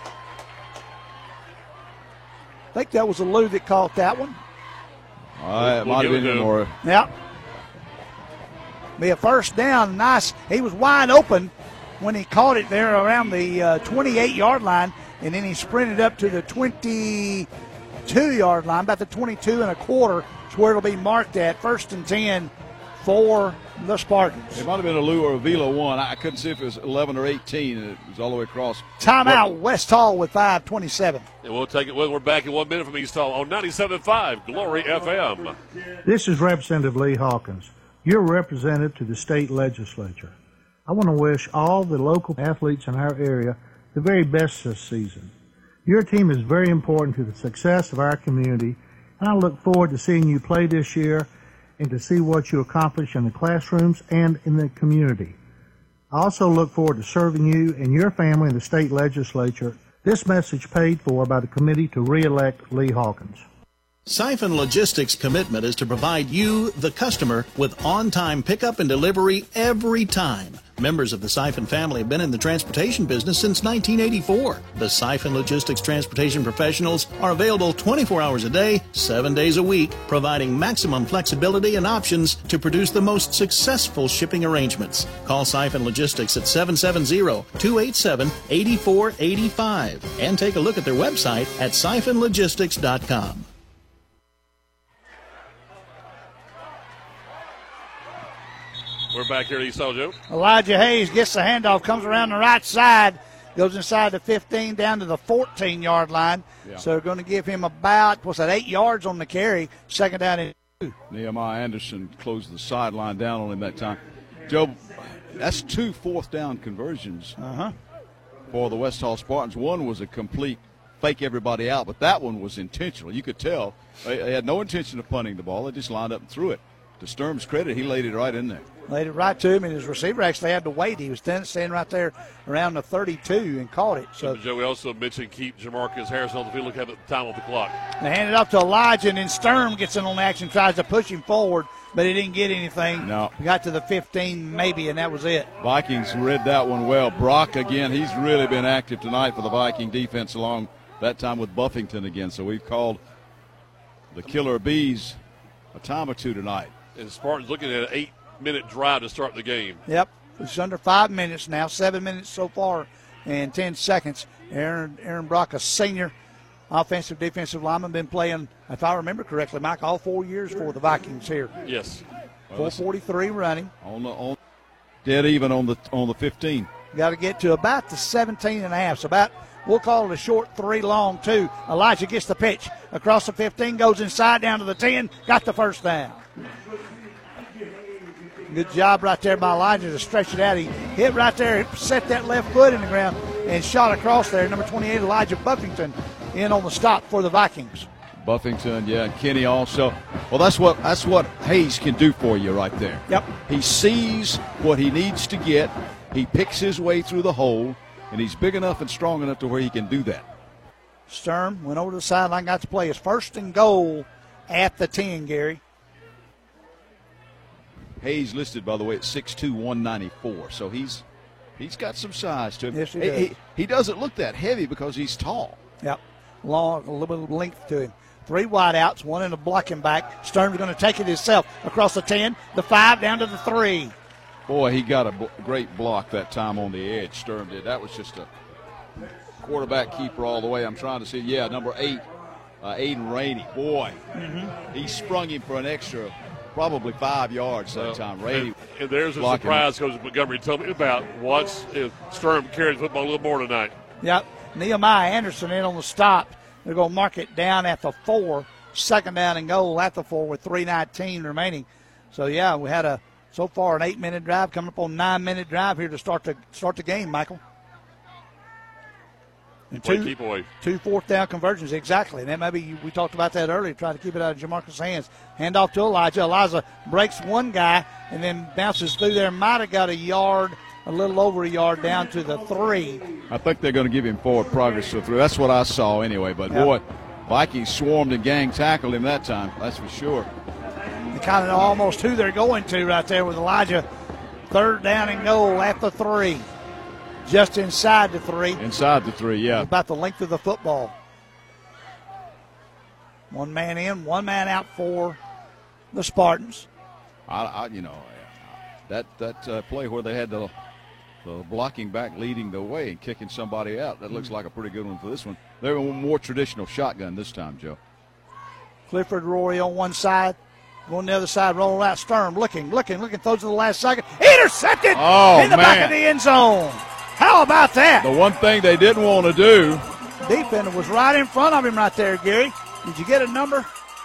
I think that was Alou that caught that one. All right, it We'll might have give been it to more. him. Yep. Be a first down. Nice. He was wide open when he caught it there around the uh, twenty-eight-yard line, and then he sprinted up to the twenty-two-yard line, about the twenty-two and a quarter. It's where it'll be marked at. First and ten for the Spartans. It might have been a Lou or a Vila one. I couldn't see if it was eleven or eighteen. It was all the way across. Timeout, West Hall with five twenty-seven. And we'll take it. We're back in one minute from East Hall on ninety-seven point five Glory F M. This is Representative Lee Hawkins, your representative to the state legislature. I want to wish all the local athletes in our area the very best this season. Your team is very important to the success of our community, and I look forward to seeing you play this year and to see what you accomplish in the classrooms and in the community. I also look forward to serving you and your family in the state legislature. This message paid for by the committee to re-elect Lee Hawkins. Siphon Logistics' commitment is to provide you, the customer, with on-time pickup and delivery every time. Members of the Siphon family have been in the transportation business since nineteen eighty-four. The Siphon Logistics transportation professionals are available twenty-four hours a day, seven days a week, providing maximum flexibility and options to produce the most successful shipping arrangements. Call Siphon Logistics at seven seven zero, two eight seven, eight four eight five and take a look at their website at siphon logistics dot com. We're back here at East Hall, Joe. Elijah Hayes gets the handoff, comes around the right side, goes inside the fifteen down to the fourteen-yard line. Yeah. So they're going to give him about, what's that, eight yards on the carry, second down and two. Nehemiah Anderson closed the sideline down on him that time. Joe, that's two fourth down conversions uh-huh. for the West Hall Spartans. One was a complete fake everybody out, but that one was intentional. You could tell they, they had no intention of punting the ball. They just lined up and threw it. To Sturm's credit, he laid it right in there. Laid it right to him, and his receiver actually had to wait. He was standing right there around the thirty-two and caught it. So, so Joe, we also mentioned keep Jamarcus Harrison on the field. Look at the time of the clock. They hand it off to Elijah, and then Sturm gets in on the action, tries to push him forward, but he didn't get anything. No. He got to the fifteen maybe, and that was it. Vikings read that one well. Brock, again, he's really been active tonight for the Viking defense, along that time with Buffington again. So we've called the Killer Bees a time or two tonight. And Spartans looking at an eight-minute drive to start the game. Yep. It's under five minutes now, seven minutes so far and ten seconds. Aaron Aaron Brock, a senior offensive, defensive lineman, been playing, if I remember correctly, Mike, all four years for the Vikings here. Yes. four forty-three running. On the on, dead even on the on the fifteen. Got to get to about the seventeen and a half. So about, we'll call it a short three long two. Elijah gets the pitch across the fifteen, goes inside down to the ten, got the first down. Good job right there by Elijah to stretch it out. He hit right there, set that left foot in the ground, and shot across there. Number twenty-eight, Elijah Buffington, in on the stop for the Vikings. Buffington, yeah, and Kenny also. Well, that's what that's what Hayes can do for you right there. Yep. He sees what he needs to get. He picks his way through the hole, and he's big enough and strong enough to where he can do that. Sturm went over to the sideline, got to play his first and goal at the ten, Gary. Hayes listed, by the way, at six two, one ninety-four, so he's he's got some size to him. Yes, he he, does. he, he doesn't look that heavy because he's tall. Yep, long, a little bit of length to him. Three wideouts, one in the blocking back. Sturm's going to take it himself across the ten, the five, down to the three. Boy, he got a b- great block that time on the edge, Sturm did. That was just a quarterback keeper all the way. I'm trying to see, yeah, number eight, uh, Aiden Rainey. Boy, mm-hmm. he sprung him for an extra probably five yards that well, time. Rainey and, and there's a blocking. surprise Coach Montgomery told me about. Watch if Sturm carries football a little more tonight. Yep, Nehemiah Anderson in on the stop. They're going to mark it down at the four, second down and goal at the four with three nineteen remaining. So, yeah, we had a so far an eight-minute drive, coming up on a nine-minute drive here to start the start the game, Michael. And Play two, keep away. two fourth down conversions, exactly. And that maybe we talked about that earlier, trying to keep it out of Jamarcus' hands. Hand off to Elijah. Elijah breaks one guy and then bounces through there. Might have got a yard, a little over a yard down to the three. I think they're going to give him forward progress to through. That's what I saw anyway. But, yep. boy, Vikings swarmed and gang tackled him that time. That's for sure. They kind of know almost who they're going to right there with Elijah. Third down and goal at the three. Just inside the three. Inside the three, yeah. About the length of the football. One man in, one man out for the Spartans. I, I you know, that that uh, play where they had the, the blocking back leading the way and kicking somebody out, that looks like a pretty good one for this one. They're a more traditional shotgun this time, Joe. Clifford Rory on one side. Going the other side, rolling out. Sturm looking, looking, looking, throws to the last second. Intercepted oh, in the man. back of the end zone. How about that? The one thing they didn't want to do. Defender was right in front of him right there, Gary. Did you get a number?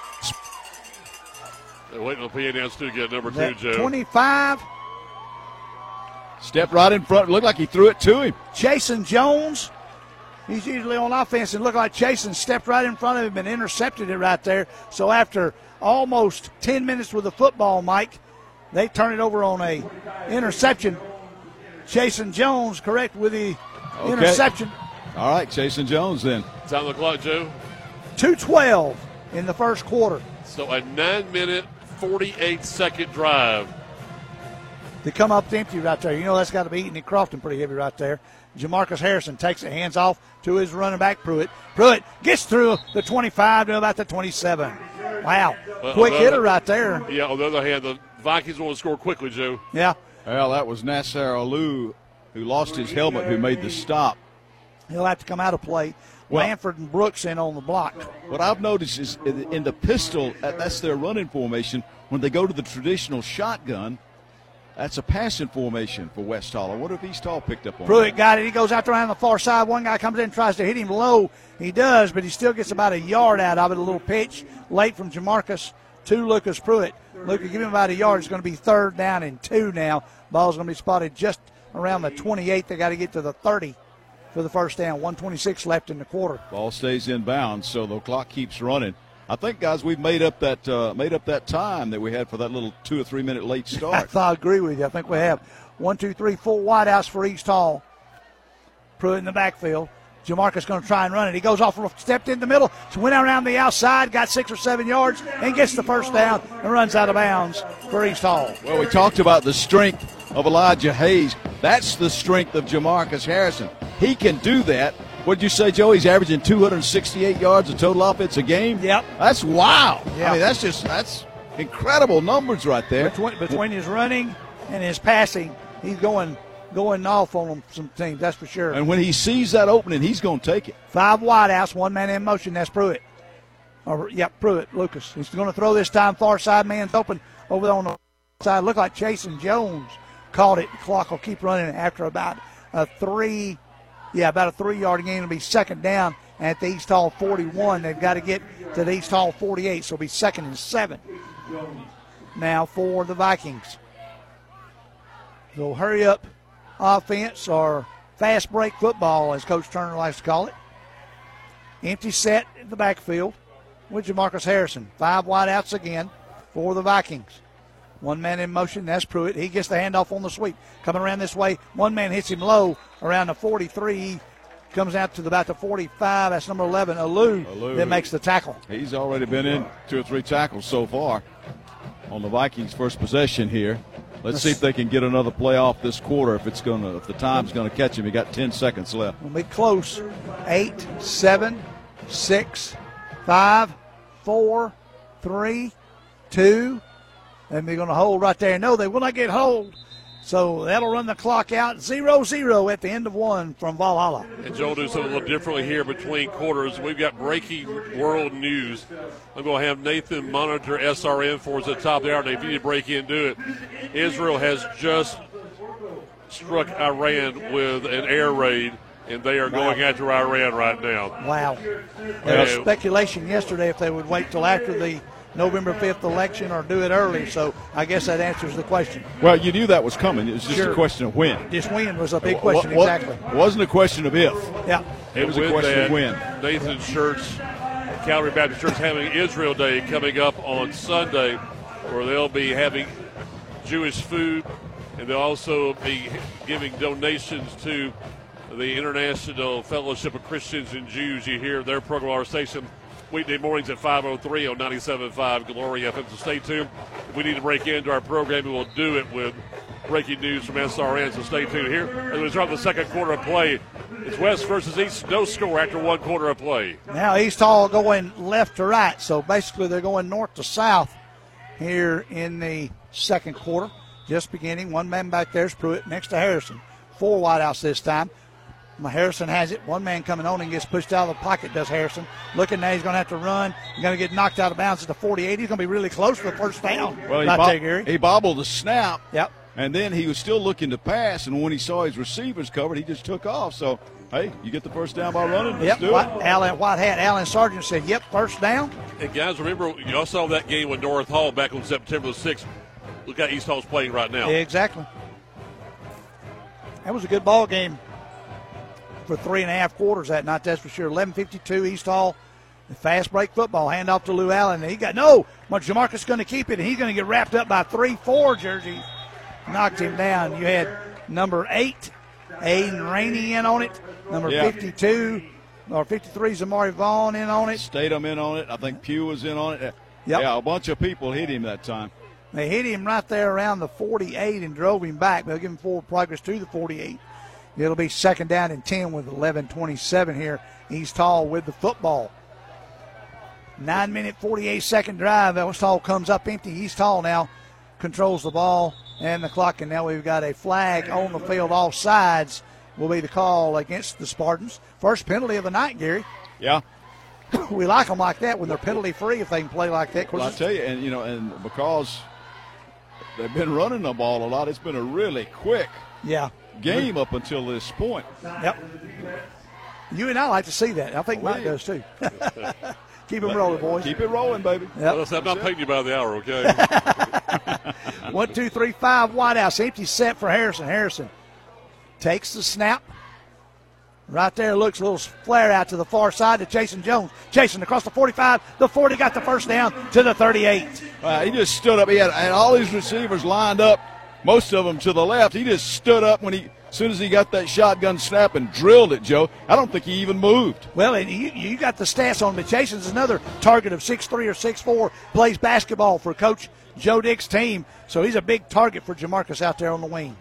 They're waiting on P A Downs to get number That two, Joe. twenty-five. Stepped right in front. Looked like he threw it to him. Jason Jones. He's usually on offense, and looked like Jason stepped right in front of him and intercepted it right there. So after almost ten minutes with the football, Mike, they turn it over on a interception. Jason Jones, correct, with the okay. interception. All right, Jason Jones then. Time on the clock, Joe. two twelve in the first quarter. So a nine-minute, forty-eight second drive. They come up empty right there. You know that's got to be Eaton and Crofton pretty heavy right there. Jamarcus Harrison takes it, hands off to his running back, Pruitt. Pruitt gets through the twenty-five to about the twenty-seven. Wow. Well, Quick although, hitter right there. Yeah, on the other hand, the Vikings want to score quickly, Joe. Yeah. Well, that was Nasser Alou who lost his helmet who made the stop. He'll have to come out of play. Well, Lanford and Brooks in on the block. What I've noticed is in the pistol, that's their running formation. When they go to the traditional shotgun, that's a passing formation for West Hall. I wonder if East Hall picked up on Pruitt that. got it. He goes out around the far side. One guy comes in and tries to hit him low. He does, but he still gets about a yard out of it. A little pitch late from Jamarcus to Lucas Pruitt. Lucas, give him about a yard. It's going to be third down and two now. Ball's going to be spotted just around the twenty-eight. They got to get to the thirty for the first down. one twenty-six left in the quarter. Ball stays in bounds, so the clock keeps running. I think, guys, we've made up that uh, made up that time that we had for that little two or three minute late start. I agree with you. I think we have one, two, three, four wideouts for East Hall. Pruitt in the backfield. Jamarcus going to try and run it. He goes off, stepped in the middle, so went around the outside, got six or seven yards, and gets the first down and runs out of bounds for East Hall. Well, we talked about the strength of Elijah Hayes. That's the strength of Jamarcus Harrison. He can do that. What did you say, Joe? He's averaging two hundred sixty-eight yards of total offense a game? Yep. That's wow. Yep. I mean, that's just that's incredible numbers right there. Between, between his running and his passing, he's going going off on them, some teams, that's for sure. And when he sees that opening, he's going to take it. Five wideouts, one man in motion. That's Pruitt. Or, yep, Pruitt, Lucas. He's going to throw this time. Far side man's open over there on the side. Look like Jason Jones caught it. The clock will keep running after about a three, yeah, about a three-yard gain. It'll be second down at the East Hall forty-one. They've got to get to the East Hall forty-eight, so it'll be second and seven now for the Vikings. So hurry up offense, or fast break football, as Coach Turner likes to call it. Empty set in the backfield with Jamarcus Harrison. Five wideouts again for the Vikings. One man in motion, that's Pruitt. He gets the handoff on the sweep. Coming around this way, one man hits him low around the forty-three. Comes out to the, about the forty-five. That's number eleven, Alou, Alou, that makes the tackle. He's already been in two or three tackles so far on the Vikings' first possession here. Let's see if they can get another play off this quarter. If it's gonna, if the time's gonna catch him, he got ten seconds left. We'll be close. Eight, seven, six, five, four, three, two, and they're gonna hold right there. No, they will not get hold. So that'll run the clock out. zero zero at the end of one from Valhalla. And Joe, do something a little differently here between quarters. We've got breaking world news. I'm going to have Nathan monitor S R N for us at the top of the hour. If you need to break in, do it. Israel has just struck Iran with an air raid, and they are Wow. going after Iran right now. Wow. There was speculation yesterday if they would wait till after the November fifth election or do it early, so I guess that answers the question. Well, you knew that was coming. It was just Sure. a question of when. Just when was a big question, What- what- exactly. It wasn't a question of if. Yeah. It was And a with question that, of when. Nathan Church, Calvary Baptist Church, having Israel Day coming up on Sunday, where they'll be having Jewish food, and they'll also be giving donations to the International Fellowship of Christians and Jews. You hear their program on our station weekday mornings at five oh three on ninety-seven point five Glory F M. So stay tuned. If we need to break into our program, we will do it with breaking news from S R N. So stay tuned here. As we start the second quarter of play, it's West versus East. No score after one quarter of play. Now East Hall going left to right, so basically they're going north to south here in the second quarter. Just beginning. One man back there is Pruitt next to Harrison. Four wideouts this time. Harrison has it. One man coming on and gets pushed out of the pocket, does Harrison. Looking now, he's going to have to run. He's going to get knocked out of bounds at the forty-eight. He's going to be really close for the first down. Well, he, right bob- there, Gary. he bobbled the snap. Yep. And then he was still looking to pass, and when he saw his receivers covered, he just took off. So, hey, you get the first down by running. Let's Yep. do White, it. Alan, White hat Alan Sargent said, yep, first down. And guys, remember, y'all saw that game with North Hall back on September the sixth. Look how East Hall's playing right now. Yeah, exactly. That was a good ball game for three and a half quarters that night, that's for sure. eleven fifty-two, East Hall. Fast break football, handoff to Lou Allen. He got, no, but Jamarcus going to keep it, and he's going to get wrapped up by three four jersey. Knocked him down. You had number eight, Aiden Rainey in on it. Number Yeah. fifty-two, or fifty-three, Zamari Vaughn in on it. Statham in on it. I think Pugh was in on it. Yep. Yeah, a bunch of people hit him that time. They hit him right there around the forty-eight and drove him back. They'll give him forward progress to the forty-eight. It'll be second down and ten with eleven twenty-seven here. East Hall with the football. Nine minute, forty-eight second drive. West Hall comes up empty. East Hall now controls the ball and the clock. And now we've got a flag on the field. All sides will be the call against the Spartans. First penalty of the night, Gary. Yeah. We like them like that when they're penalty free if they can play like that. Well, I tell you, and you know, and because they've been running the ball a lot, it's been a really quick yeah. game up until this point. Yep. You and I like to see that. I think Mike does too. Keep them rolling, boys. Keep it rolling, baby. Yep. Well, I'm not paying you by the hour, okay? One, two, three, five, wideouts. Empty set for Harrison. Harrison takes the snap, Right there, looks a little flare out to the far side to Jason Jones. Jason across the forty-five, the forty, got the first down to the thirty-eight. Uh, he just stood up. He had, had all his receivers lined up, most of them to the left. He just stood up when he, as soon as he got that shotgun snap and drilled it, Joe. I don't think he even moved. Well, and you, you got the stats on him. Jason's another target of six three or six four, plays basketball for Coach Joe Dick's team, so he's a big target for Jamarcus out there on the wing.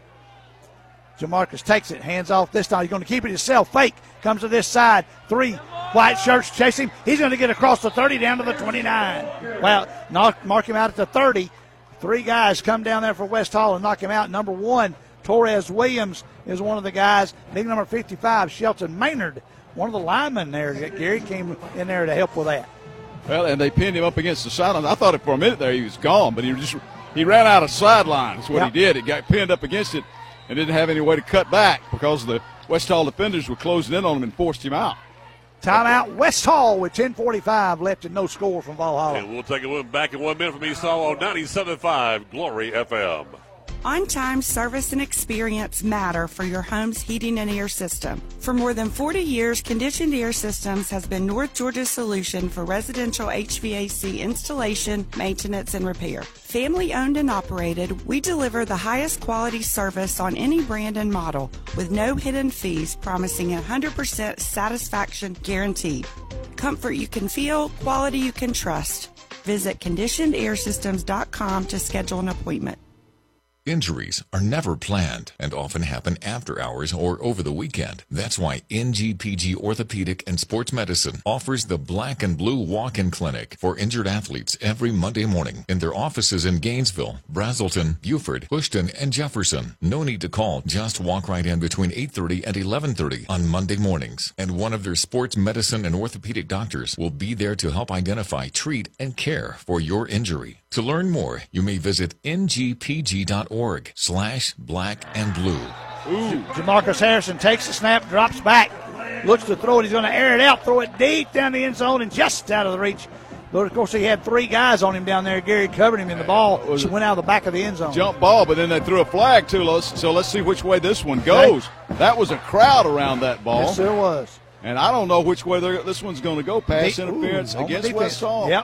Jamarcus takes it, hands off this time. He's going to keep it himself. Fake, comes to this side. Three white shirts chase him. He's going to get across the thirty down to the twenty-nine. Well, knock, mark him out at the thirty. Three guys come down there for West Hall and knock him out. Number one, Torres Williams is one of the guys. Big number fifty-five, Shelton Maynard, one of the linemen there. Gary came in there to help with that. Well, and they pinned him up against the sideline. I thought for a minute there he was gone, but he just he ran out of sideline. That's what yep. he did. He got pinned up against it and didn't have any way to cut back because the West Hall defenders were closing in on him and forced him out. Timeout, West Hall with ten forty-five left and no score from Valhalla. And we'll take a look back in one minute from East Hall on ninety-seven point five Glory F M. On-time service and experience matter for your home's heating and air system. For more than forty years, Conditioned Air Systems has been North Georgia's solution for residential H V A C installation, maintenance, and repair. Family owned and operated, we deliver the highest quality service on any brand and model with no hidden fees, promising a one hundred percent satisfaction guaranteed. Comfort you can feel, quality you can trust. Visit conditioned air systems dot com to schedule an appointment. Injuries are never planned and often happen after hours or over the weekend. That's why N G P G Orthopedic and Sports Medicine offers the Black and Blue Walk-In Clinic for injured athletes every Monday morning in their offices in Gainesville, Brazelton, Buford, Bushton, and Jefferson. No need to call. Just walk right in between eight thirty and eleven thirty on Monday mornings. And one of their sports medicine and orthopedic doctors will be there to help identify, treat, and care for your injury. To learn more, you may visit N G P G dot org slash black and blue. Ooh. Jamarcus Harrison takes the snap, drops back, looks to throw it. He's going to air it out, throw it deep down the end zone and just out of the reach. But, of course, he had three guys on him down there. Gary covered him in the ball. She went out of the back of the end zone. Jump ball, but then they threw a flag, too. So let's see which way this one goes. Okay. That was a crowd around that ball. Yes, there was. And I don't know which way this one's going to go. Pass Ooh, interference against West Hall. Yep.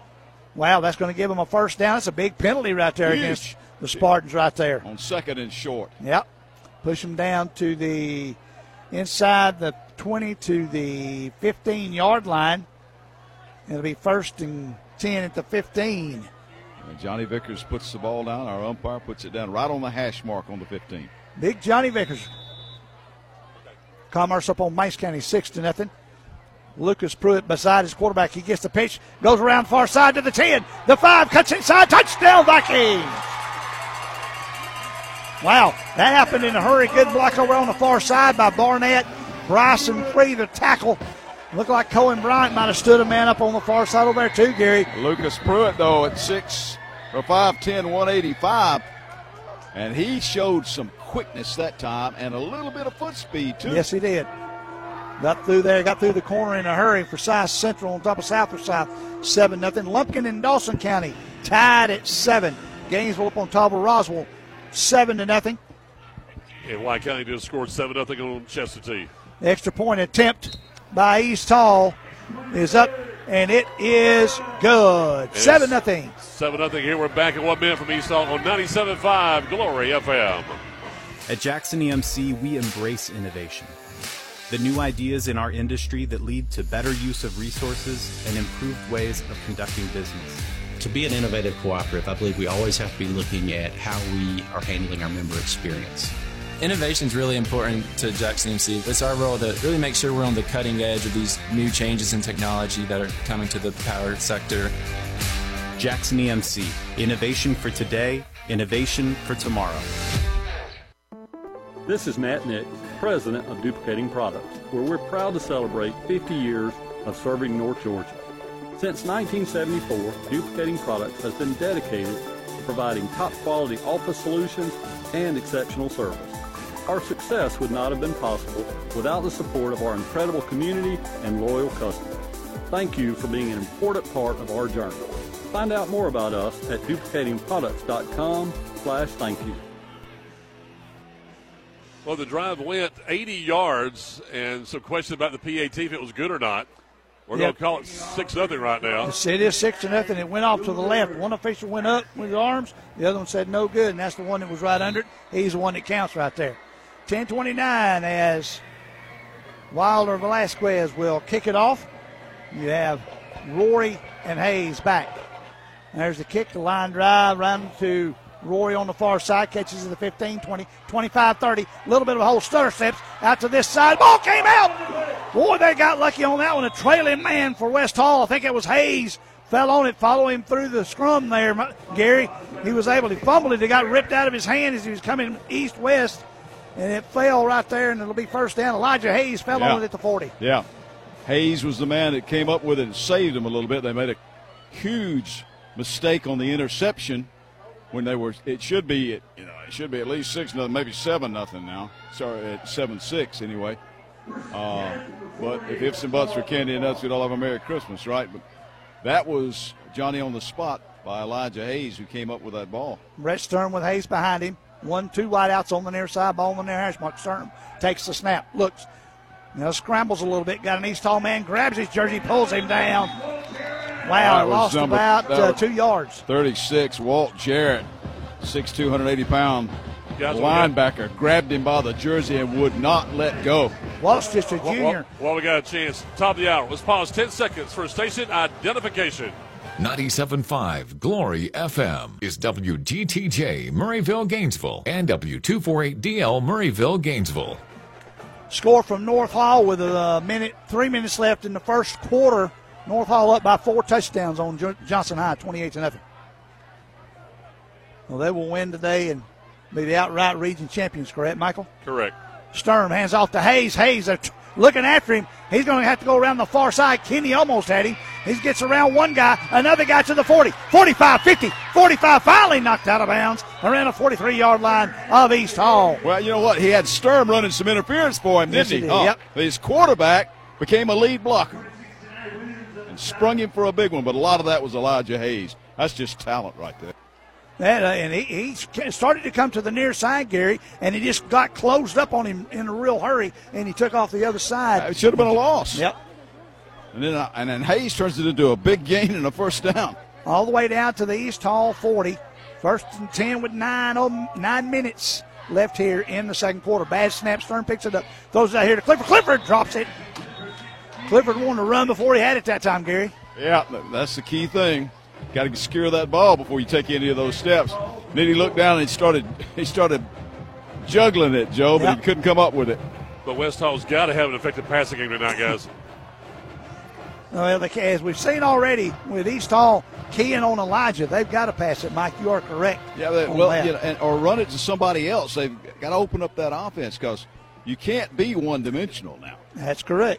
Wow, that's going to give them a first down. That's a big penalty right there Huge. against the Spartans right there. On second and short. Yep. Push them down to the inside the twenty to the fifteen-yard line. It'll be first and ten at the fifteen. And Johnny Vickers puts the ball down. Our umpire puts it down right on the hash mark on the fifteen. Big Johnny Vickers. Commerce up on Meigs County six to nothing. Lucas Pruitt beside his quarterback. He gets the pitch, goes around far side to the ten. The five, cuts inside, touchdown Vikings. Wow, that happened in a hurry. Good block over on the far side by Barnett. Bryson Free, the tackle. Looked like Cohen Bryant might have stood a man up on the far side over there too, Gary. Lucas Pruitt, though, at six or five ten, one eighty-five. And he showed some quickness that time and a little bit of foot speed, too. Yes, he did. Got through there, got through the corner in a hurry for Forsyth Central on top of South Forsyth, seven nothing. Lumpkin and Dawson County tied at seven. Gainesville up on top of Roswell, seven to nothing. And White County just scored seven nothing on Chestatee. The extra point attempt by East Hall is up, and it is good. seven nothing. seven nothing. Here we're back at one minute from East Hall on ninety-seven point five Glory F M. At Jackson E M C, we embrace innovation. The new ideas in our industry that lead to better use of resources and improved ways of conducting business. To be an innovative cooperative, I believe we always have to be looking at how we are handling our member experience. Innovation is really important to Jackson E M C. It's our role to really make sure we're on the cutting edge of these new changes in technology that are coming to the power sector. Jackson E M C, innovation for today, innovation for tomorrow. This is Matt Nick, president of Duplicating Products, where we're proud to celebrate fifty years of serving North Georgia. Since nineteen seventy-four, Duplicating Products has been dedicated to providing top-quality office solutions and exceptional service. Our success would not have been possible without the support of our incredible community and loyal customers. Thank you for being an important part of our journey. Find out more about us at duplicating products dot com slash thank you. Well, the drive went eighty yards, and some question about the P A T if it was good or not. We're Yep. going to call it six nothing right now. It is six to nothing. It went off to the left. One official went up with his arms. The other one said no good, and that's the one that was right under it. He's the one that counts right there. ten twenty-nine as Wilder Velasquez will kick it off. You have Rory and Hayes back. There's the kick, the line drive, run to Rory on the far side, catches it the fifteen, twenty, twenty-five, thirty. A little bit of a hole, stutter steps out to this side. Ball came out. Boy, they got lucky on that one. A trailing man for West Hall. I think it was Hayes. Fell on it, follow him through the scrum there, Gary. He was able to fumble it. It got ripped out of his hand as he was coming east-west, and it fell right there, and it'll be first down. Elijah Hayes fell Yeah. on it at the forty. Yeah. Hayes was the man that came up with it and saved him a little bit. They made a huge mistake on the interception when they were, it should be, you know, it should be at least six nothing, maybe seven nothing now. Sorry, at seven six anyway. Uh, but if ifs and buts were candy and nuts, we'd all have a Merry Christmas, right? But that was Johnny on the spot by Elijah Hayes, who came up with that ball. Brett Sturm with Hayes behind him. One, two wideouts on the near side, ball on the near hash mark. Sturm takes the snap, looks, you know, scrambles a little bit, got an East Hall man, grabs his jersey, pulls him down. Wow, That was lost number- about that uh, was two yards. thirty-six, Walt Jarrett, six two, one hundred eighty pound Guys, we linebacker, grabbed him by the jersey and would not let go. Walt's just a Well, junior. well, well, we got a chance. Top of the hour. Let's pause ten seconds for station identification. ninety-seven point five Glory F M is W G T J Murrayville, Gainesville, and W two forty-eight D L Murrayville, Gainesville. Score from North Hall with a minute, three minutes left in the first quarter. North Hall up by four touchdowns on Jo- Johnson High, twenty-eight to nothing. Well, they will win today and be the outright region champions, correct, Michael? Correct. Sturm hands off to Hayes. Hayes are t- looking after him. He's going to have to go around the far side. Kenny almost had him. He gets around one guy, another guy to the forty, forty-five, fifty, forty-five, finally knocked out of bounds around a forty-three-yard line of East Hall. Well, you know what? He had Sturm running some interference for him, Yes, didn't he he? did, Huh. yep. His quarterback became a lead blocker and sprung him for a big one, but a lot of that was Elijah Hayes. That's just talent right there. That, uh, and he, he started to come to the near side, Gary, and he just got closed up on him in a real hurry, and he took off the other side. It should have been a loss. Yep. And then, uh, and then Hayes turns it into a big gain and a first down. All the way down to the East Hall forty. First and ten with nine, oh, nine minutes left here in the second quarter. Bad snap. Stern picks it up. Throws it out here to Clifford. Clifford drops it. Clifford wanted to run before he had it that time, Gary. Yeah, that's the key thing. Got to secure that ball before you take any of those steps. And then he looked down and he started he started juggling it, Joe, but Yep. he couldn't come up with it. But West Hall's got to have an effective passing game tonight, guys. Well, they, as we've seen already with East Hall keying on Elijah, they've got to pass it, Mike. You are correct. Yeah, they, on well, that. you know, and, or run it to somebody else. They've got to open up that offense because you can't be one-dimensional now. That's correct.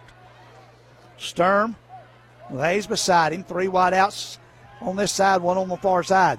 Sturm with Hayes beside him. Three wide outs on this side, one on the far side.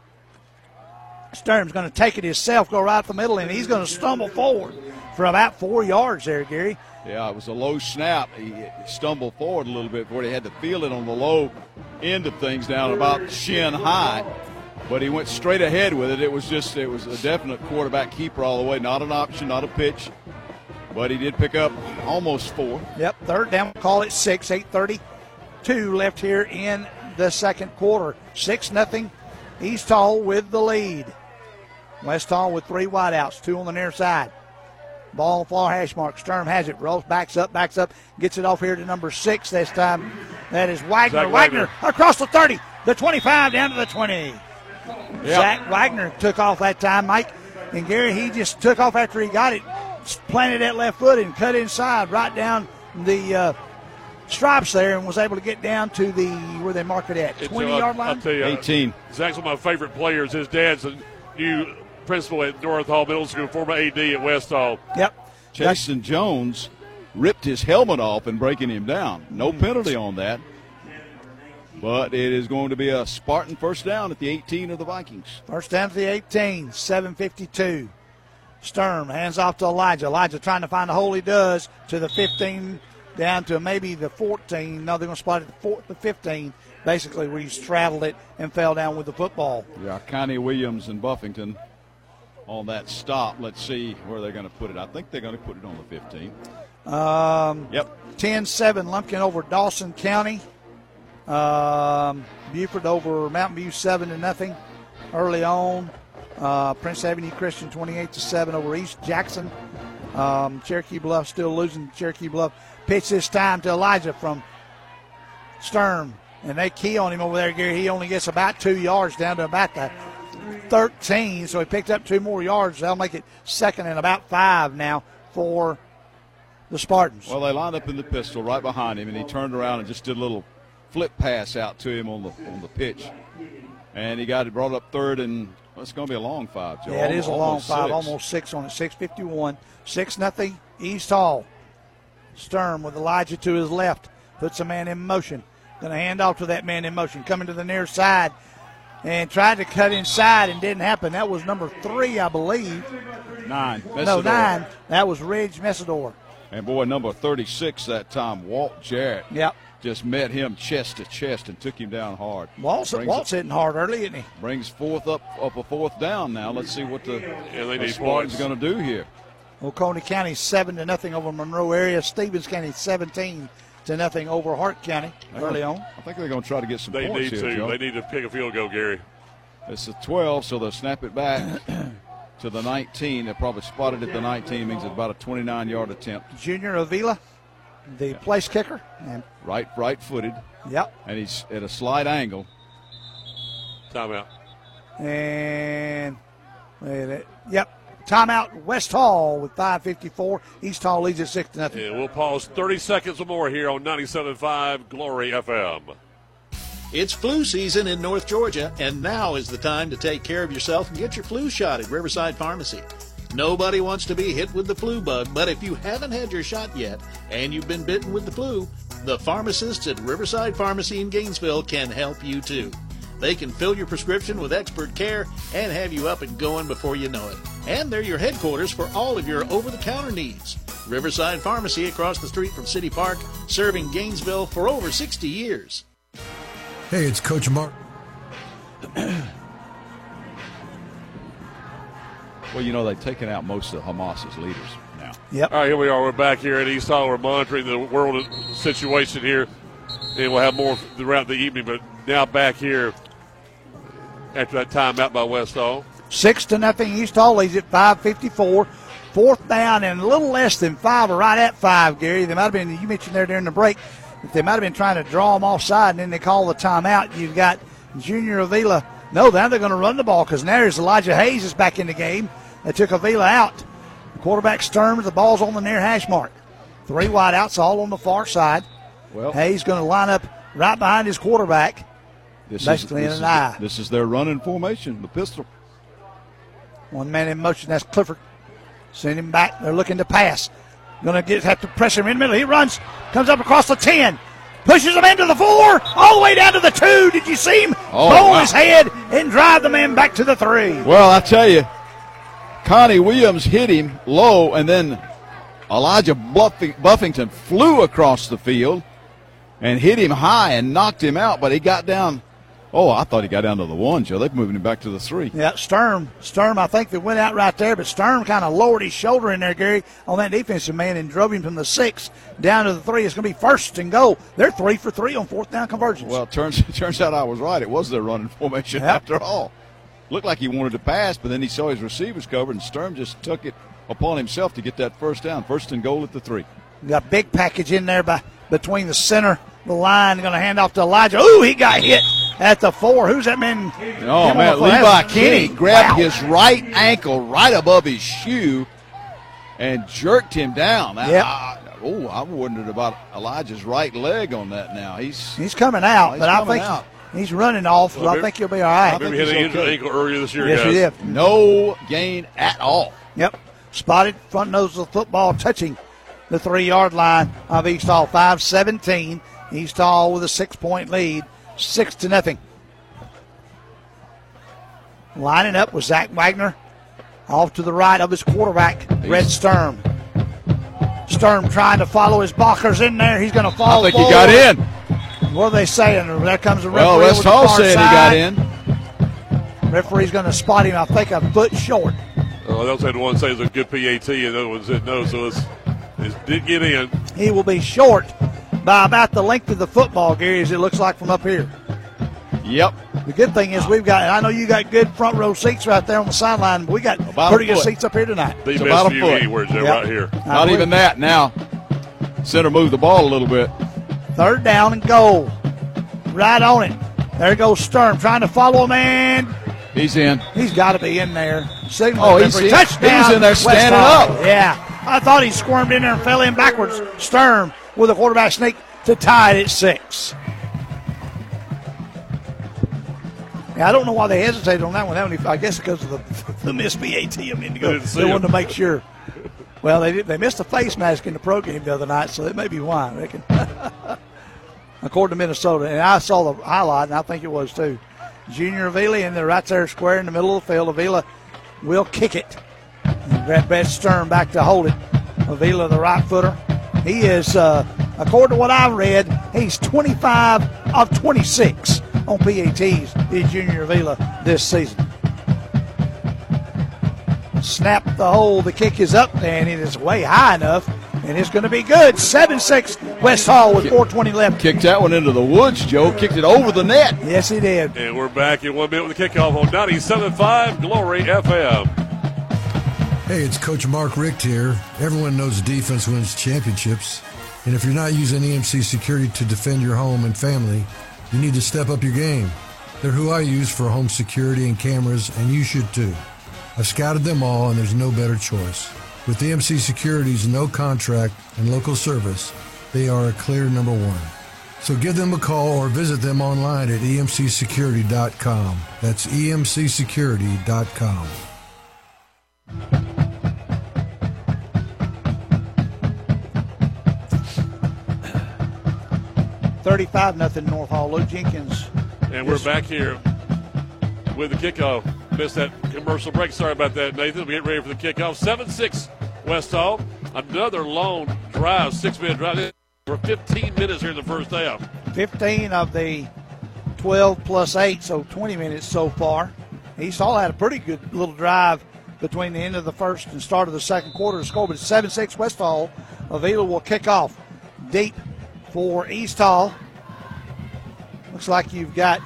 Sturm's going to take it himself, go right up the middle, and he's going to stumble forward for about four yards there, Gary. Yeah, it was a low snap. He stumbled forward a little bit before he had to feel it on the low end of things down about shin high. But he went straight ahead with it. It was just, it was a definite quarterback keeper all the way. Not an option, not a pitch. But he did pick up almost four. Yep, third down, call it six, eight thirty-two left here in the second quarter. six nothing, East Hall with the lead. West Hall with three wideouts, two on the near side. Ball on the far hash mark. Sturm has it, rolls, backs up, backs up, gets it off here to number six this time. That is Wagner. Zach Wagner. Wagner across the thirty, the twenty-five, down to the twenty. Yep. Zach Wagner took off that time, Mike. And Gary, he just took off after he got it, planted that left foot and cut inside right down the uh, stripes there and was able to get down to the, where they mark it at, It's, uh, twenty-yard I'll line? tell you, eighteen. Zach's one of my favorite players. His dad's a new principal at North Hall Middle School, former A D at West Hall. Yep. Jason Jones ripped his helmet off and breaking him down. No penalty on that. But it is going to be a Spartan first down at the eighteen of the Vikings. First down to the eighteen, seven fifty-two. Sturm hands off to Elijah. Elijah trying to find the hole, he does, to the fifteen, down to maybe the fourteen. No, they're going to spot it at the, four, the fifteen, basically, where he straddled it and fell down with the football. Yeah, Connie Williams and Buffington on that stop. Let's see where they're going to put it. I think they're going to put it on the fifteen. Um, yep. ten seven Lumpkin over Dawson County. Um, Buford over Mountain View seven to nothing early on. Uh, Prince Avenue Christian twenty-eight to seven over East Jackson. Um, Cherokee Bluff still losing. Cherokee Bluff pitch this time to Elijah from Sturm. And they key on him over there, Gary. He only gets about two yards down to about the thirteen, so he picked up two more yards. They'll make it second and about five now for the Spartans. Well, they lined up in the pistol right behind him, and he turned around and just did a little flip pass out to him on the on the pitch. And he got it brought up third, and well, it's going to be a long five, Joe. Yeah, it is a long five, six. almost six on it, six fifty-one. six nothing East Hall. Sturm with Elijah to his left. Puts a man in motion. Going to hand off to that man in motion. Coming to the near side. And tried to cut inside and didn't happen. That was number three, I believe. Nine. No, Messidor. nine. That was Ridge Messidor. And, boy, number thirty-six that time, Walt Jarrett. Yep. Just met him chest to chest and took him down hard. Walt's, Brings Walt's it, hitting hard early, isn't he? Brings fourth up up a fourth down now. Let's see what the, yeah, they the need Spartans points. going to do here. Oconee County seven to nothing over Monroe area. Stevens County seventeen to nothing over Hart County early on. I think they're going to try to get some they points need here, to. Joe. They need to pick a field goal, Gary. It's a twelve, so they'll snap it back to the nineteen. They'll probably spot it at the nineteen, means it's about a twenty-nine-yard attempt. Junior Avila, the place kicker. And right, right-footed. Yep. And he's at a slight angle. Timeout. And, wait, yep. Timeout, West Hall with five fifty-four. East Hall leads at six to nothing. And we'll pause thirty seconds or more here on ninety-seven point five Glory F M. It's flu season in North Georgia, and now is the time to take care of yourself and get your flu shot at Riverside Pharmacy. Nobody wants to be hit with the flu bug, but if you haven't had your shot yet and you've been bitten with the flu, the pharmacists at Riverside Pharmacy in Gainesville can help you too. They can fill your prescription with expert care and have you up and going before you know it. And they're your headquarters for all of your over-the-counter needs. Riverside Pharmacy across the street from City Park, serving Gainesville for over sixty years. Hey, it's Coach Mark. Well, you know, they've taken out most of Hamas's leaders now. Yep. All right, here we are. We're back here at East Hall. We're monitoring the world situation here, and we'll have more throughout the evening. But now back here after that timeout by West Hall. Six to nothing. East Hall leads at five fifty-four. Fourth down and a little less than five, or right at five, Gary. They might have been, you mentioned there during the break, that they might have been trying to draw them offside, and then they call the timeout. You've got Junior Avila. No, now they're going to run the ball because now there's Elijah Hayes is back in the game. They took Avila out. The quarterback Sturms, the ball's on the near hash mark. Three wide outs all on the far side. Well, Hayes going to line up right behind his quarterback. This basically is, this in an eye. Is, this is their running formation, the pistol. One man in motion, that's Clifford. Send him back. They're looking to pass. Going to get have to pressure him in the middle. He runs, comes up across the ten, pushes him into the four, all the way down to the two. Did you see him Oh, roll wow. his head and drive the man back to the three? Well, I tell you, Connie Williams hit him low, and then Elijah Buffing, Buffington flew across the field and hit him high and knocked him out, but he got down. Oh, I thought he got down to the one, Joe. They're moving him back to the three. Yeah, Sturm. Sturm, I think they went out right there, but Sturm kind of lowered his shoulder in there, Gary, on that defensive man and drove him from the six down to the three. It's going to be first and goal. They're three for three on fourth down conversions. Well, it turns, it turns out I was right. It was their running formation Yep. after all. Looked like he wanted to pass, but then he saw his receivers covered, and Sturm just took it upon himself to get that first down. First and goal at the three. Got a big package in there by between the center, the line. Going to hand off to Elijah. Ooh, he got hit at the four. Who's that man? Oh, man, Levi Kenny grabbed wow. his right ankle right above his shoe and jerked him down. Yep. I, oh, I wondered about Elijah's right leg on that now. He's he's coming out, he's but coming I think out. he's running off, so well, I think he'll be all right. Maybe hit an okay. ankle earlier this year, yes, guys. he did. No gain at all. Yep. Spotted front nose of the football touching the three-yard line of East Hall. five seventeen. East Hall with a six-point lead. Six to nothing. Lining up with Zach Wagner off to the right of his quarterback, Red Sturm. Sturm trying to follow his blockers in there. He's going to fall I think forward. he got in. What are they saying? There comes the referee. Well, West Hall said he got in. Referee's going to spot him, I think, a foot short. Well, those had one say it was a good P A T, and the other one said no, so it's, it did get in. He will be short by about the length of the football, Gary, as it looks like from up here. Yep. The good thing is we've got, I know you got good front row seats right there on the sideline, but we got about pretty good seats up here tonight. The it's best about view a foot. anywhere is Yep. right here. Not even that now. Center moved the ball a little bit. Third down and goal. Right on it. There goes Sturm trying to follow a man. He's in. He's got to be in there. Signal Oh, he's referee. in. Touchdown. He was in there West standing Hall. up. Yeah. I thought he squirmed in there and fell in backwards. Sturm with a quarterback sneak to tie it at six. Yeah, I don't know why they hesitated on that one. That one, I guess because of the, the missed B A T a minute ago. They didn't see They wanted him. to make sure. Well, they did, they missed a face mask in the pro game the other night, so that may be why, I reckon. According to Minnesota. And I saw the highlight, and I think it was too. Junior Avila in there right there square in the middle of the field. Avila will kick it. And grab Brett Sturm back to hold it. Avila, the right footer. He is, uh, according to what I read, he's twenty-five of twenty-six on P A Ts, is Junior Avila this season. Snap the hole. The kick is up, and it is way high enough, and it's going to be good. seven six West Hall with four twenty left. Kicked that one into the woods, Joe. Kicked it over the net. Yes, he did. And we're back in one minute with the kickoff on ninety-seven point five Glory F M. Hey, it's Coach Mark Richt here. Everyone knows defense wins championships. And if you're not using E M C Security to defend your home and family, you need to step up your game. They're who I use for home security and cameras, and you should too. I've scouted them all, and there's no better choice. With E M C Security's no contract and local service, they are a clear number one. So give them a call or visit them online at E M C security dot com. That's E M C security dot com. thirty-five nothing North Hall. Luke Jenkins. And we're back here with the kickoff. Missed that commercial break. Sorry about that, Nathan. We get ready for the kickoff. seven six West Hall. Another long drive, six-minute drive. For fifteen minutes here in the first half. fifteen of the twelve plus eight, so twenty minutes so far. East Hall had a pretty good little drive between the end of the first and start of the second quarter to score, but it's seven six West Hall. Avila will kick off deep for East Hall. Looks like you've got,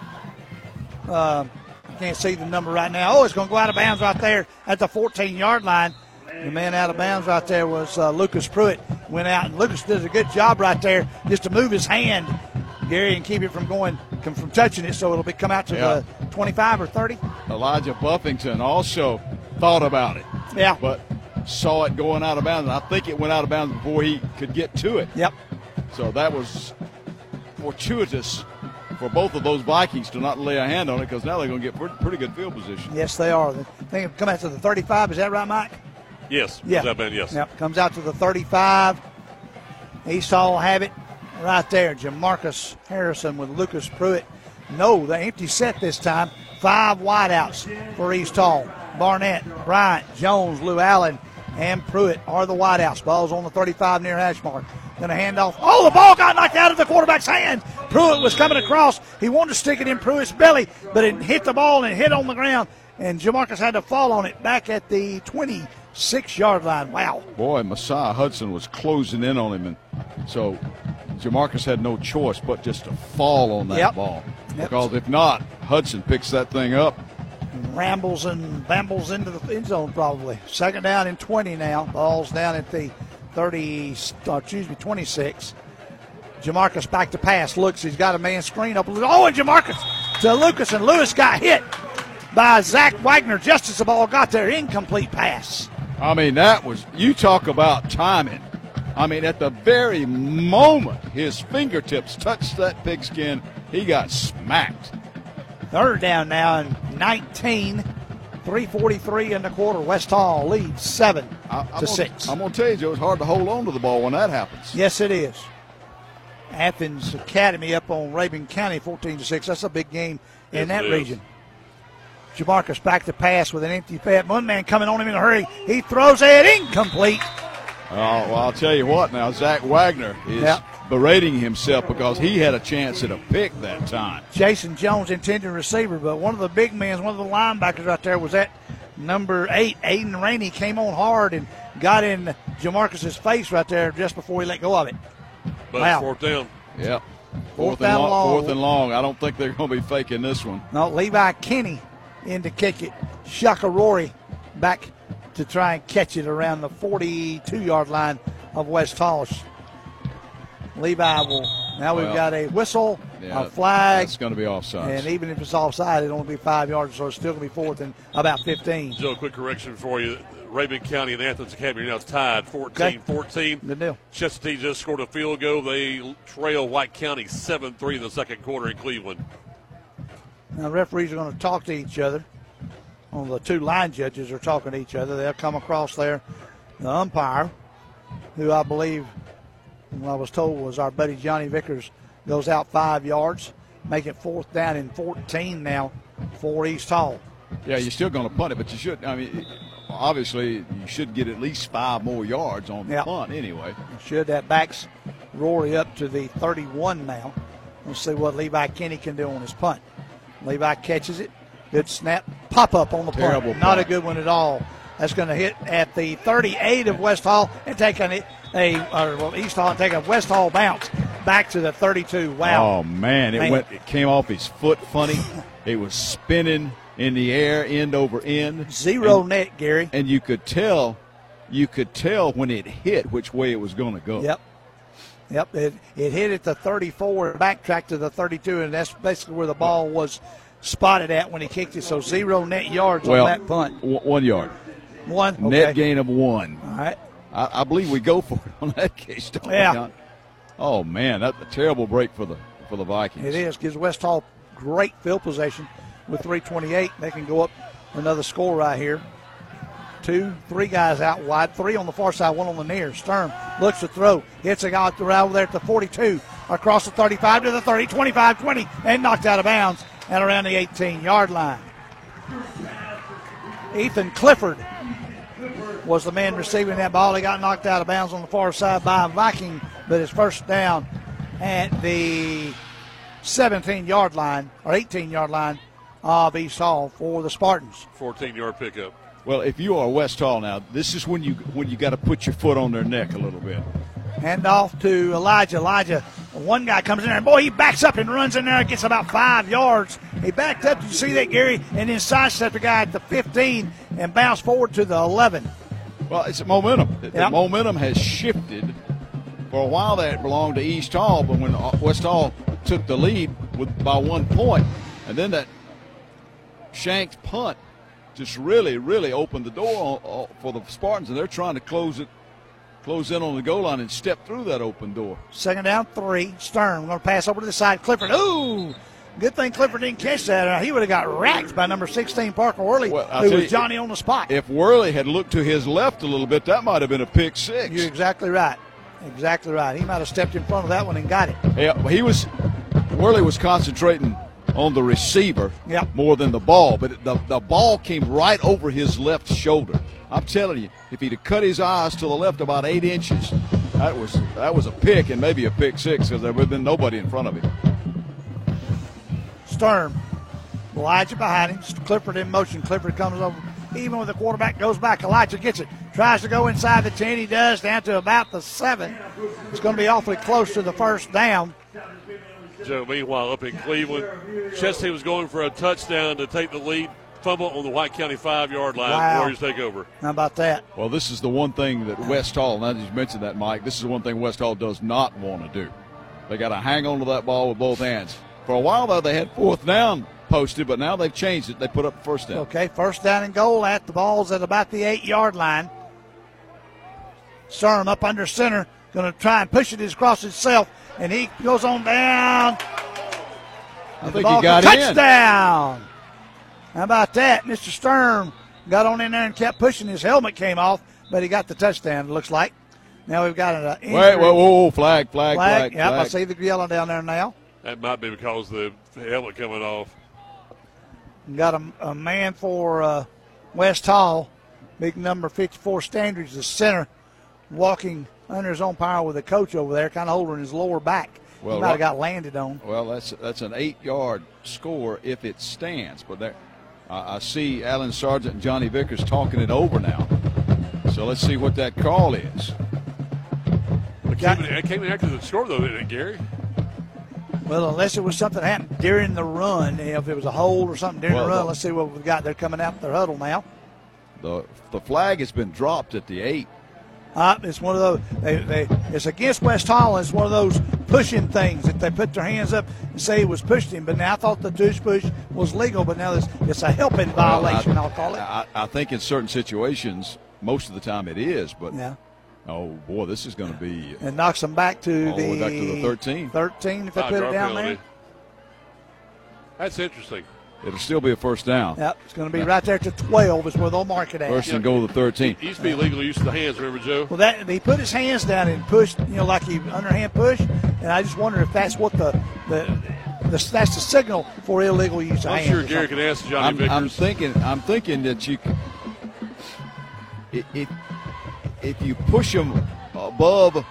uh, I can't see the number right now. Oh, it's going to go out of bounds right there at the fourteen-yard line. The man out of bounds right there was uh, Lucas Pruitt. Went out, and Lucas did a good job right there just to move his hand, Gary, and keep it from going, from touching it, so it'll be come out to Yeah. the twenty-five or thirty. Elijah Buffington also thought about it. Yeah. But saw it going out of bounds, and I think it went out of bounds before he could get to it. Yep. So that was fortuitous for both of those Vikings to not lay a hand on it, because now they're going to get pretty, pretty good field position. Yes, they are. They think it'll come out to the thirty-five. Is that right, Mike? Yes. Yeah. Is that been, yes. Yep. Comes out to the thirty-five. East Hall have it right there. Jamarcus Harrison with Lucas Pruitt. No, the empty set this time. Five wideouts for East Hall. Barnett, Bryant, Jones, Lou Allen, and Pruitt are the wideouts. Ball's on the thirty-five near hash mark. Going to hand off. Oh, the ball got knocked out of the quarterback's hand. Pruitt was coming across. He wanted to stick it in Pruitt's belly, but it hit the ball and it hit on the ground. And Jamarcus had to fall on it back at the twenty-six-yard line. Wow. Boy, Messiah Hudson was closing in on him, and so Jamarcus had no choice but just to fall on that Yep. ball. Yep. Because if not, Hudson picks that thing up. Rambles and bambles into the end zone probably. Second down and twenty now. Ball's down at the thirty, uh, excuse me, twenty-six. Jamarcus back to pass. Looks, he's got a man screen up. Oh, and Jamarcus to Lucas, and Lewis got hit by Zach Wagner just as the ball got there. Incomplete pass. I mean, that was, you talk about timing. I mean, at the very moment his fingertips touched that pigskin, he got smacked. Third down now and nineteen. three forty-three in the quarter. West Hall leads seven I, I'm to gonna, six. I'm going to tell you, Joe, it's hard to hold on to the ball when that happens. Yes, it is. Athens Academy up on Rabun County, fourteen to six. That's a big game in Yes, that it is. region. Jamarcus back to pass with an empty fat. One man coming on him in a hurry. He throws it incomplete. Oh, well, I'll tell you what now, Zach Wagner is Yep. berating himself because he had a chance at a pick that time. Jason Jones intended receiver, but one of the big men, one of the linebackers right there was at number eight, Aiden Rainey, came on hard and got in Jamarcus's face right there just before he let go of it. But wow. Fourth down. Yep. Fourth, Fourth, down and long, long. fourth and long. I don't think they're going to be faking this one. No, Levi Kenny in to kick it. Shaka Rory back to try and catch it around the forty-two-yard line of West Hall. Levi will, now we've Well, got a whistle, Yeah, a flag. It's going to be offside. And even if it's offside, it'll only be five yards, so it's still going to be fourth and about fifteen. Joe, quick correction for you. Raven County and Athens Academy are now tied fourteen fourteen. Good deal. Chestatee just scored a field goal. They trail White County seven three in the second quarter in Cleveland. Now, referees are going to talk to each other. Well, the two line judges are talking to each other. They'll come across there. The umpire, who I believe, I was told was our buddy Johnny Vickers, goes out five yards, make it fourth down and fourteen now for East Hall. Yeah, you're still going to punt it, but you should. I mean, obviously, you should get at least five more yards on the Yep. punt anyway. Should. That backs Rory up to the thirty-one now. We'll see what Levi Kenny can do on his punt. Levi catches it. Good snap. Pop up on the Terrible punt. Not punt. a good one at all. That's going to hit at the thirty-eight of West Hall and take a, a or well, East Hall and take a West Hall bounce back to the thirty-two. Wow. Oh man, it Man. went. It came off his foot funny. It was spinning in the air, end over end. Zero and, net, Gary. And you could tell, you could tell when it hit which way it was going to go. Yep. Yep. It, it hit at the thirty-four, backtracked to the thirty-two, and that's basically where the ball was spotted at when he kicked it. So zero net yards Well, on that punt. w- one yard. One. Okay. Net gain of one. All right. I, I believe we go for it on that case. Don't we, Yeah. John? Oh man, that's a terrible break for the for the Vikings. It is. Gives West Hall great field possession with three twenty-eight. They can go up another score right here. Two, three guys out wide. Three on the far side, one on the near. Sturm looks to throw. Hits a guy right over there at the forty-two. Across the thirty-five to the thirty, twenty-five twenty, and knocked out of bounds and around the eighteen-yard line. Ethan Clifford was the man receiving that ball. He got knocked out of bounds on the far side by a Viking, but his first down at the seventeen-yard line or eighteen-yard line of East Hall for the Spartans. fourteen-yard pickup. Well, if you are West Hall now, this is when you when you got to put your foot on their neck a little bit. Hand off to Elijah. Elijah, one guy comes in there, and boy, he backs up and runs in there and gets about five yards. He backed up. Did you see that, Gary? And then sidestepped the guy at the fifteen and bounced forward to the eleven. Well, it's momentum. The, the Yep. momentum has shifted. For a while there, it belonged to East Hall, but when West Hall took the lead with by one point, and then that Shanks punt just really, really opened the door on, for the Spartans, and they're trying to close it, close in on the goal line and step through that open door. Second down, three. Stern going to pass over to the side. Clifford. Ooh! Good thing Clifford didn't catch that. Uh, he would have got racked by number sixteen, Parker Worley, Well, I'll who tell was you, Johnny on the spot. If Worley had looked to his left a little bit, that might have been a pick six. You're exactly right. Exactly right. He might have stepped in front of that one and got it. Yeah, he was. Worley was concentrating on the receiver Yep. more than the ball, but the the ball came right over his left shoulder. I'm telling you, if he'd have cut his eyes to the left about eight inches, that was that was a pick and maybe a pick six because there would have been nobody in front of him. Sturm. Elijah behind him. Clifford in motion. Clifford comes over. Even with the quarterback, goes back. Elijah gets it. Tries to go inside the ten. He does, down to about the seven. It's going to be awfully close to the first down. Joe, meanwhile, up in Cleveland, Chestatee was going for a touchdown to take the lead. Fumble on the White County five-yard line. Wow. Warriors take over. How about that? Well, this is the one thing that West Hall, now that you mentioned that, Mike, this is the one thing West Hall does not want to do. They got to hang on to that ball with both hands. For a while, though, they had fourth down posted, but now they've changed it. They put up first down. Okay, first down and goal at the ball's at about the eight-yard line. Sturm up under center, going to try and push it across itself, and he goes on down. I think he got in. Touchdown! How about that? Mister Sturm got on in there and kept pushing. His helmet came off, but he got the touchdown, it looks like. Now we've got an uh, injury. Wait, whoa, whoa, whoa, flag, flag, flag. flag, Yep, flag. I see the yellow down there now. That might be because of the helmet coming off. Got a, a man for uh, West Hall, big number fifty-four Standridge, the center, walking under his own power with the coach over there, kind of holding his lower back. Well, he might have Rob- got landed on. Well, that's that's an eight-yard score if it stands, but there, I, I see Alan Sargent and Johnny Vickers talking it over now. So let's see what that call is. It came, in, it came in after the score, though, didn't it, Gary? Well, unless it was something that happened during the run, if it was a hold or something during Well, the run, the- let's see what we've got. They're coming out their huddle now. The the flag has been dropped at the eight. Uh, it's one of those. They, they, it's against West Holland. It's one of those pushing things that they put their hands up and say it was pushing. But now I thought the tush push was legal, but now it's, it's a helping violation. Well, I, I'll call it. I, I think in certain situations, most of the time it is. But Yeah. oh boy, this is going to be And knocks them back to all the the, way back to the thirteen. thirteen if they Five put it yard down penalty. there. That's interesting. It'll still be a first down. Yep, it's going to be right there to twelve is where they'll mark it at. First and goal to the thirteen. It used to be legal use of the hands, remember, Joe? Well, that he put his hands down and pushed, you know, like he underhand push, and I just wonder if that's what the the, the that's the signal for illegal use of I'm hands. sure or Gary something. can ask Johnny I'm, Vickers. I'm thinking. I'm thinking that you, c- i- if if you push them above,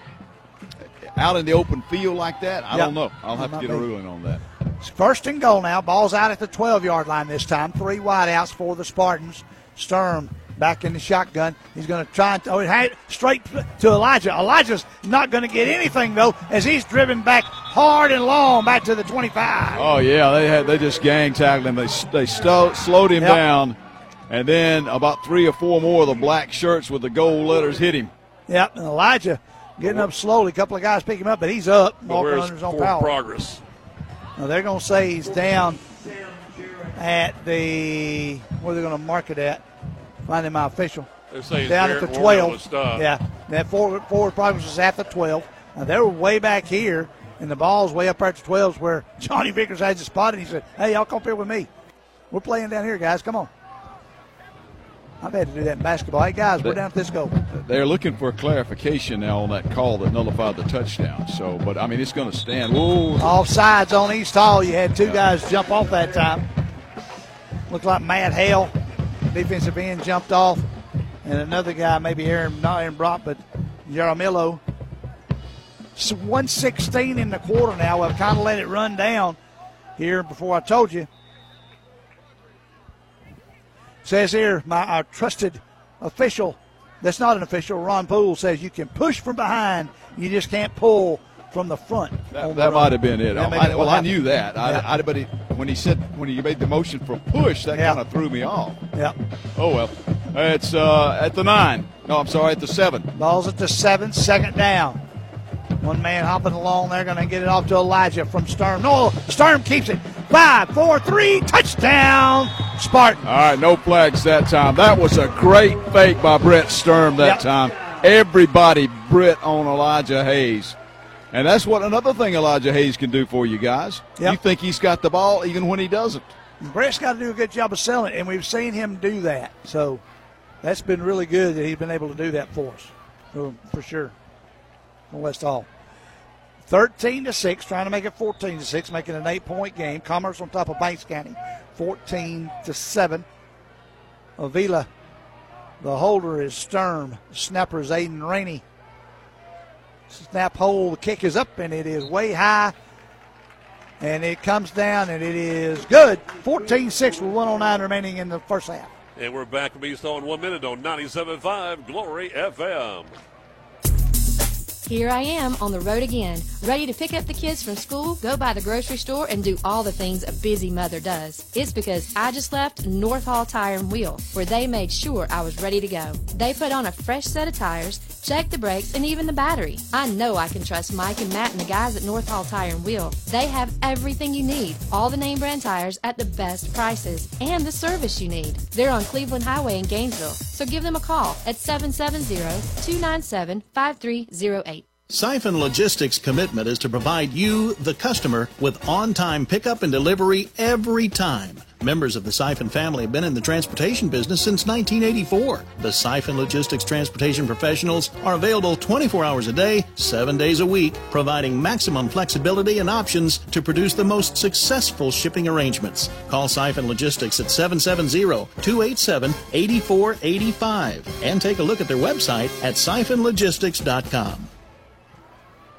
out in the open field like that, I Yep. don't know. I'll have Might to get a be. ruling on that. It's first and goal now. Ball's out at the twelve-yard line this time. Three wideouts for the Spartans. Sturm back in the shotgun. He's going to try and throw it straight to Elijah. Elijah's not going to get anything, though, as he's driven back hard and long back to the twenty-five. Oh yeah, they had they just gang tackled him. They they sto- slowed him Yep. down, and then about three or four more of the black shirts with the gold letters hit him. Yep, and Elijah getting up slowly. A couple of guys pick him up, but he's up. But Walking where's under his own forward power. progress? Now they're going to say he's down at the where they're going to mark it at. Finding my official. They're saying Down at Garrett the Warren twelve. was stopped. Yeah, that forward, forward progress is at the twelve. Now they were way back here, and the ball's way up there at the twelve, where Johnny Vickers has it spotted. He said, "Hey, y'all come up here with me. We're playing down here, guys. Come on." I've had to do that in basketball. Hey, guys, we're down at this goal. They're looking for clarification now on that call that nullified the touchdown. So, but I mean, it's going to stand. Whoa. Offsides on East Hall. You had two guys jump off that time. Looked like Matt Hale, defensive end, jumped off. And another guy, maybe Aaron, not Aaron Brock, but Jaramillo. It's one sixteen in the quarter now. I've kind of let it run down here before I told you. Says here, my our trusted official, that's not an official, Ron Poole, says you can push from behind, you just can't pull from the front. That, that might have been it. That may I, be well, what I happened. knew that. I, Yeah. I, but he, when he said when he made the motion for push, that Yeah. kind of threw me off. Yeah. Oh well, it's uh, at the nine. No, I'm sorry, at the seven. Ball's at the seven, second down. One man hopping along there, going to get it off to Elijah from Sturm. No, Sturm keeps it. Five, four, three, touchdown, Spartan. All right, no flags that time. That was a great fake by Brett Sturm that Yep. time. Everybody Brett on Elijah Hayes. And that's what another thing Elijah Hayes can do for you guys. Yep. You think he's got the ball even when he doesn't. Brett's got to do a good job of selling it, and we've seen him do that. So that's been really good that he's been able to do that for us, for, for sure. From West Hall. thirteen to six, trying to make it fourteen to six, making an eight-point game. Commerce on top of Banks County, fourteen to seven. Avila, the holder is Sturm. The snapper is Aiden Rainey. Snap hole, the kick is up, and it is way high. And it comes down, and it is good. fourteen six with one oh nine remaining in the first half. And we're back from East Hall in one minute on ninety-seven point five Glory F M. Here I am on the road again, ready to pick up the kids from school, go by the grocery store, and do all the things a busy mother does. It's because I just left North Hall Tire and Wheel, where they made sure I was ready to go. They put on a fresh set of tires, checked the brakes, and even the battery. I know I can trust Mike and Matt and the guys at North Hall Tire and Wheel. They have everything you need, all the name brand tires at the best prices, and the service you need. They're on Cleveland Highway in Gainesville, so give them a call at seven seven zero, two nine seven, five three zero eight. Siphon Logistics' commitment is to provide you, the customer, with on-time pickup and delivery every time. Members of the Siphon family have been in the transportation business since nineteen eighty-four. The Siphon Logistics transportation professionals are available twenty-four hours a day, seven days a week, providing maximum flexibility and options to produce the most successful shipping arrangements. Call Siphon Logistics at seven seven zero, two eight seven, eight four eight five and take a look at their website at siphon logistics dot com.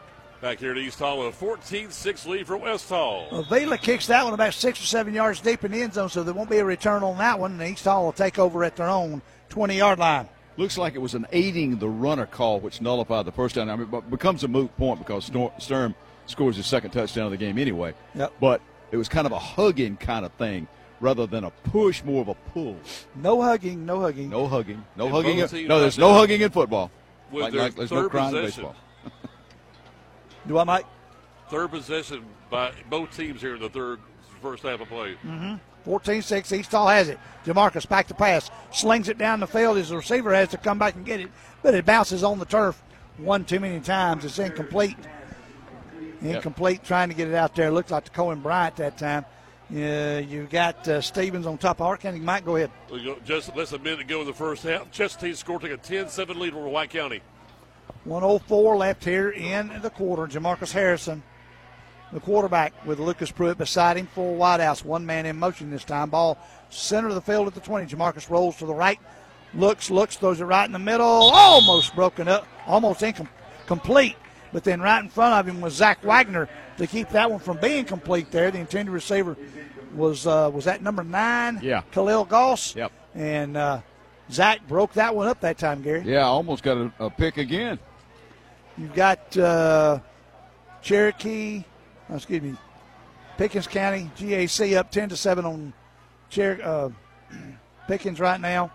Back here at East Hall with a fourteen six lead for West Hall. Avila kicks that one about six or seven yards deep in the end zone, so there won't be a return on that one, and East Hall will take over at their own twenty-yard line. Looks like it was an aiding the runner call, which nullified the first down. I mean, it becomes a moot point because Sturm scores his second touchdown of the game anyway. Yep. But it was kind of a hugging kind of thing rather than a push, more of a pull. No hugging, no hugging. No hugging. No And hugging. both In, teams no, there's right no now hugging in football. With Like, their like there's no third crying in possession. baseball. Do I, Mike? Third possession by both teams here in the third first half of play. Mm-hmm. fourteen six, East Hall has it. Jamarcus back to pass, slings it down the field. His receiver has to come back and get it, but it bounces on the turf one too many times. It's incomplete. Incomplete, yep. Trying to get it out there. Looks like to Cohen Bryant that time. Uh, you got uh, Stevens on top of Hart County. Mike, go ahead. We go just less than a minute to go in the first half. Chestatee scored a ten seven lead over White County. one oh four left here in the quarter. Jamarcus Harrison, the quarterback, with Lucas Pruitt beside him. Full wideouts, one man in motion this time. Ball center of the field at the twenty. Jamarcus rolls to the right, looks, looks, throws it right in the middle. Almost broken up, almost incomplete. But then right in front of him was Zach Wagner to keep that one from being complete there. The intended receiver was uh, was that number nine? Yeah. Khalil Goss. Yep. And uh, Zach broke that one up that time, Gary. Yeah, almost got a, a pick again. You've got uh, Cherokee, oh, excuse me, Pickens County, G A C up ten to seven on Cher- uh, Pickens right now.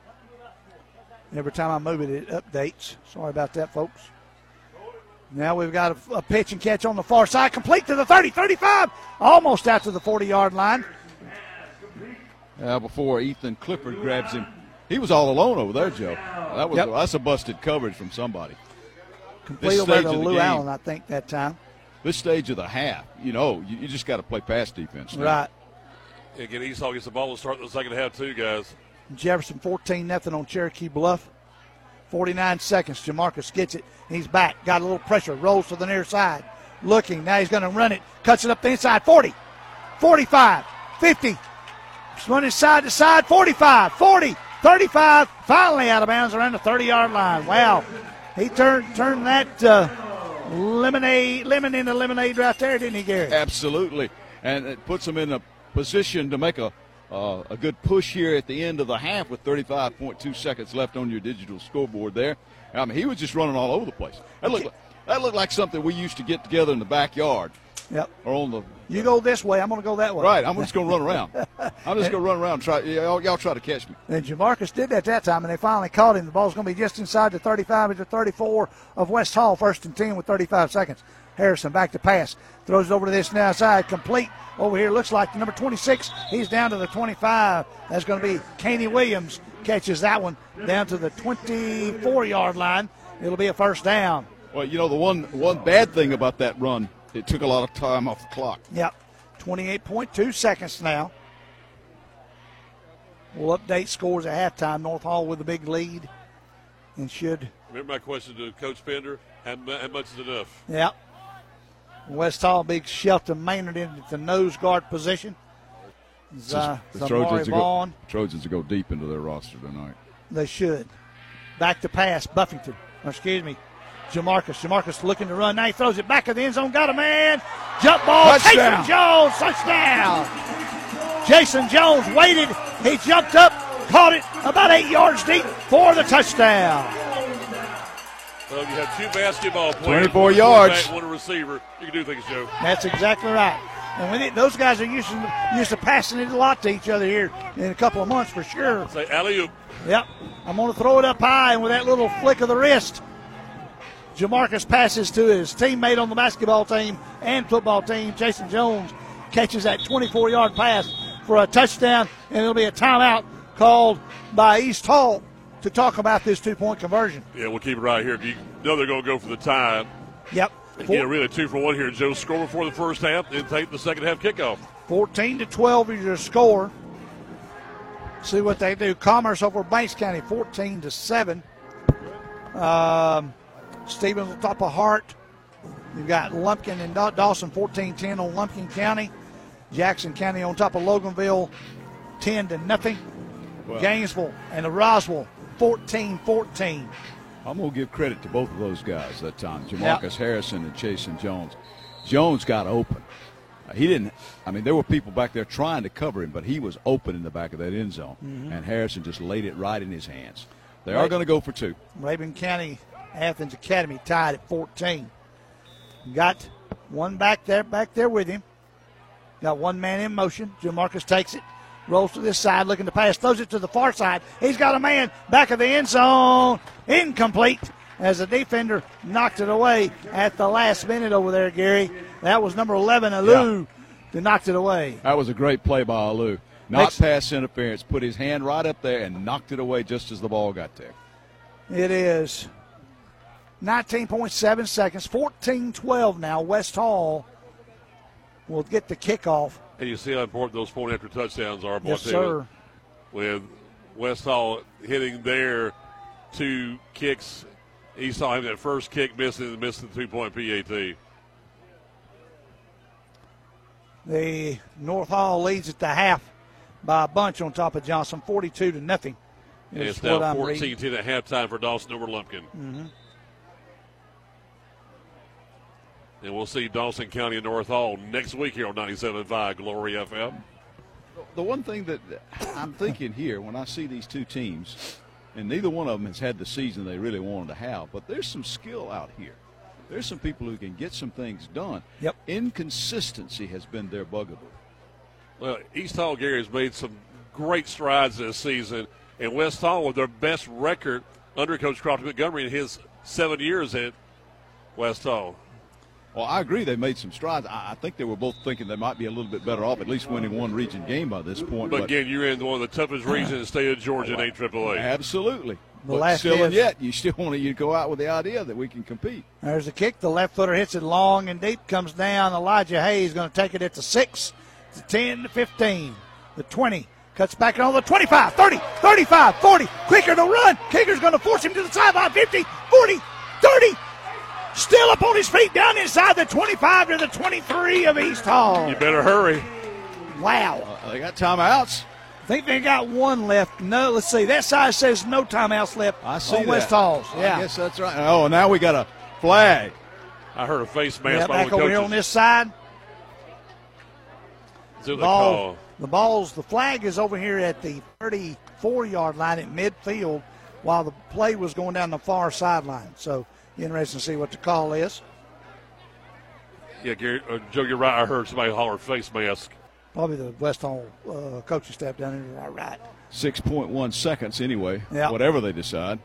Every time I move it, it updates. Sorry about that, folks. Now we've got a, a pitch and catch on the far side, complete to the thirty, thirty-five, almost out to the forty-yard line. Uh, before Ethan Clifford grabs him. He was all alone over there, Joe. That was Yep. a, that's a busted coverage from somebody. Complete over to Lou Allen, I think, that time. This stage of the half, you know, you, you just got to play pass defense now. Right. Again, East Hall gets the ball to start the second half, too, guys. Jefferson fourteen nothing on Cherokee Bluff. forty-nine seconds. Jamarcus gets it. He's back. Got a little pressure. Rolls to the near side. Looking. Now he's going to run it. Cuts it up the inside. forty. forty-five. fifty. He's running side to side. forty-five. forty. thirty-five. Finally out of bounds around the thirty-yard line. Wow. He turned turned that uh, lemonade, lemon into lemonade right there, didn't he, Gary? Absolutely. And it puts him in a position to make a Uh, a good push here at the end of the half with thirty-five point two seconds left on your digital scoreboard there. I mean, he was just running all over the place. That looked like, that looked like something we used to get together in the backyard. Yep. Or on the. You go this way, I'm going to go that way. Right, I'm just going to run around. I'm just going to run around and try. Y'all, y'all try to catch me. And Jamarcus did that that time, and they finally caught him. The ball's going to be just inside the thirty-five at the thirty-four of West Hall, first and ten with thirty-five seconds. Harrison back to pass. Throws it over to this now side. Complete over here. Looks like number twenty-six. He's down to the twenty-five. That's going to be Caney Williams. Catches that one down to the twenty-four-yard line. It'll be a first down. Well, you know, the one one bad thing about that run, it took a lot of time off the clock. Yep. twenty-eight point two seconds now. We'll update scores at halftime. North Hall with a big lead. And should. Remember my question to Coach Pender? How, how much is enough? Yep. West Hall, big Shelton Maynard in the nose guard position. Z- the Trojans will, Vaughn. go, Trojans will go deep into their roster tonight. They should. Back to pass, Buffington. Or excuse me, Jamarcus. Jamarcus looking to run. Now he throws it back of the end zone. Got a man. Jump ball. Touchdown. Jason Jones. Touchdown. Jason Jones waited. He jumped up, caught it about eight yards deep for the touchdown. Well, you have two basketball players. twenty-four one yards. One receiver. You can do things, Joe. That's exactly right. And when it, those guys are used to, used to passing it a lot to each other here in a couple of months for sure. Say alley-oop. Yep. I'm going to throw it up high, and with that little flick of the wrist, Jamarcus passes to his teammate on the basketball team and football team. Jason Jones catches that twenty-four-yard pass for a touchdown, and it'll be a timeout called by East Hall to talk about this two-point conversion. Yeah, we'll keep it right here. You know they're going to go for the time. Yep. Yeah, really two for one here. Joe score before the first half, then take the second half kickoff. fourteen to twelve is your score. See what they do. Commerce over Banks County, fourteen to seven. Um, Stevens on top of Hart. You've got Lumpkin and Dawson, fourteen ten on Lumpkin County. Jackson County on top of Loganville, ten to nothing. Well, Gainesville and the Roswell, fourteen fourteen. I'm going to give credit to both of those guys that time, Jamarcus yep. Harrison and Chasen Jones. Jones got open. Uh, he didn't – I mean, there were people back there trying to cover him, but he was open in the back of that end zone, mm-hmm. and Harrison just laid it right in his hands. They right. are going to go for two. Rabun County Athens Academy tied at fourteen. Got one back there, back there with him. Got one man in motion. Jamarcus takes it, rolls to this side, looking to pass, throws it to the far side. He's got a man back of the end zone. Incomplete as the defender knocked it away at the last minute over there, Gary. That was number eleven, Alou, yeah. that knocked it away. That was a great play by Alou. Not Makes, pass interference. Put his hand right up there and knocked it away just as the ball got there. It is nineteen point seven seconds, fourteen twelve now. West Hall will get the kickoff. And you see how important those point-after touchdowns are. Yes, sir. With West Hall hitting their two kicks, East Hall having that first kick missing and missing the two-point P A T. The North Hall leads at the half by a bunch on top of Johnson, forty-two to nothing. And it's now fourteen ten at halftime for Dawson over Lumpkin. Mm-hmm. And we'll see Dawson County and North Hall next week here on ninety-seven point five Glory F M. The one thing that I'm thinking here when I see these two teams, and neither one of them has had the season they really wanted to have, but there's some skill out here. There's some people who can get some things done. Yep. Inconsistency has been their bugaboo. Well, East Hall, Gary, has made some great strides this season, and West Hall with their best record under Coach Crofty Montgomery in his seven years at West Hall. Well, I agree they made some strides. I think they were both thinking they might be a little bit better off at least winning one region game by this point. But, but again, you're in one of the toughest regions in the state of Georgia in eight triple A. Absolutely. The but last still is, and yet, you still want to you go out with the idea that we can compete. There's the kick. The left footer hits it long and deep, comes down. Elijah Hayes going to take it at the six, the ten, the fifteen, the twenty. Cuts back on the twenty-five, thirty, thirty-five, forty. Quicker to run. Kicker's going to force him to the sideline. fifty, forty, thirty. Still up on his feet down inside the twenty-five to the twenty-three of East Hall. You better hurry. Wow. Uh, they got timeouts. I think they got one left. No, let's see. That side says no timeouts left I see on that. West Halls. Yeah. I guess that's right. Oh, now we got a flag. I heard a face mask yeah, by back the over coaches. here on this side. The, ball, call. the balls, the flag is over here at the thirty-four-yard line at midfield while the play was going down the far sideline. So interesting to see what the call is. Yeah, Gary, uh, Joe, you're right. I heard somebody holler face mask. Probably the West Hall uh, coaching staff down there. Right. six point one seconds anyway, yep. whatever they decide.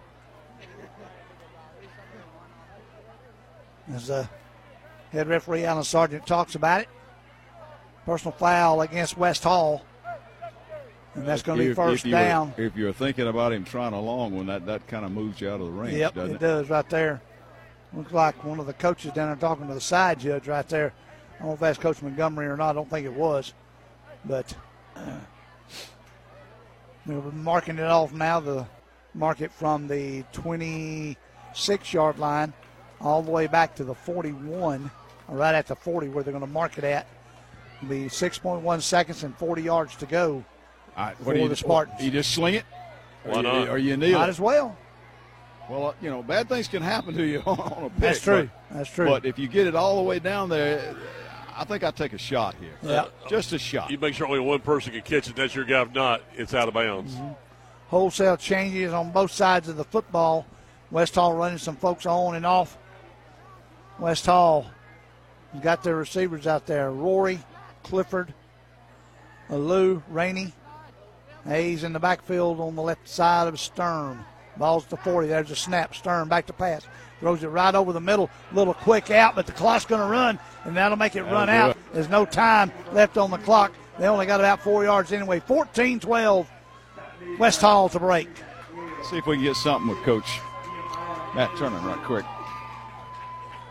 As the head referee, Alan Sargent, talks about it. Personal foul against West Hall. And that's going to be first if down. If you're thinking about him trying a long one, that, that kind of moves you out of the range, yep, doesn't it? it does right there. Looks like one of the coaches down there talking to the side judge right there. I don't know if that's Coach Montgomery or not. I don't think it was. But uh, they're marking it off now. The mark it from the twenty-six-yard line all the way back to the forty-one, or right at the forty where they're going to mark it at. It'll be six point one seconds and forty yards to go All right, for what do you, the Spartans. You just sling it? Why or not? You, or you kneel Might it? as well. Well, you know, bad things can happen to you on a pick. That's true. But, That's true. But if you get it all the way down there, I think I'd take a shot here. Yeah. Just a shot. You make sure only one person can catch it. That's your guy. If not, it's out of bounds. Mm-hmm. Wholesale changes on both sides of the football. West Hall running some folks on and off. West Hall has got their receivers out there. Rory, Clifford, Alou, Rainey. Hayes in the backfield on the left side of Sturm. Ball's to forty. There's a snap. Sturm back to pass. Throws it right over the middle. Little quick out, but the clock's going to run, and that'll make it That'll run do out. it. There's no time left on the clock. They only got about four yards anyway. fourteen twelve. West Hall to break. See if we can get something with Coach Matt Turner right quick.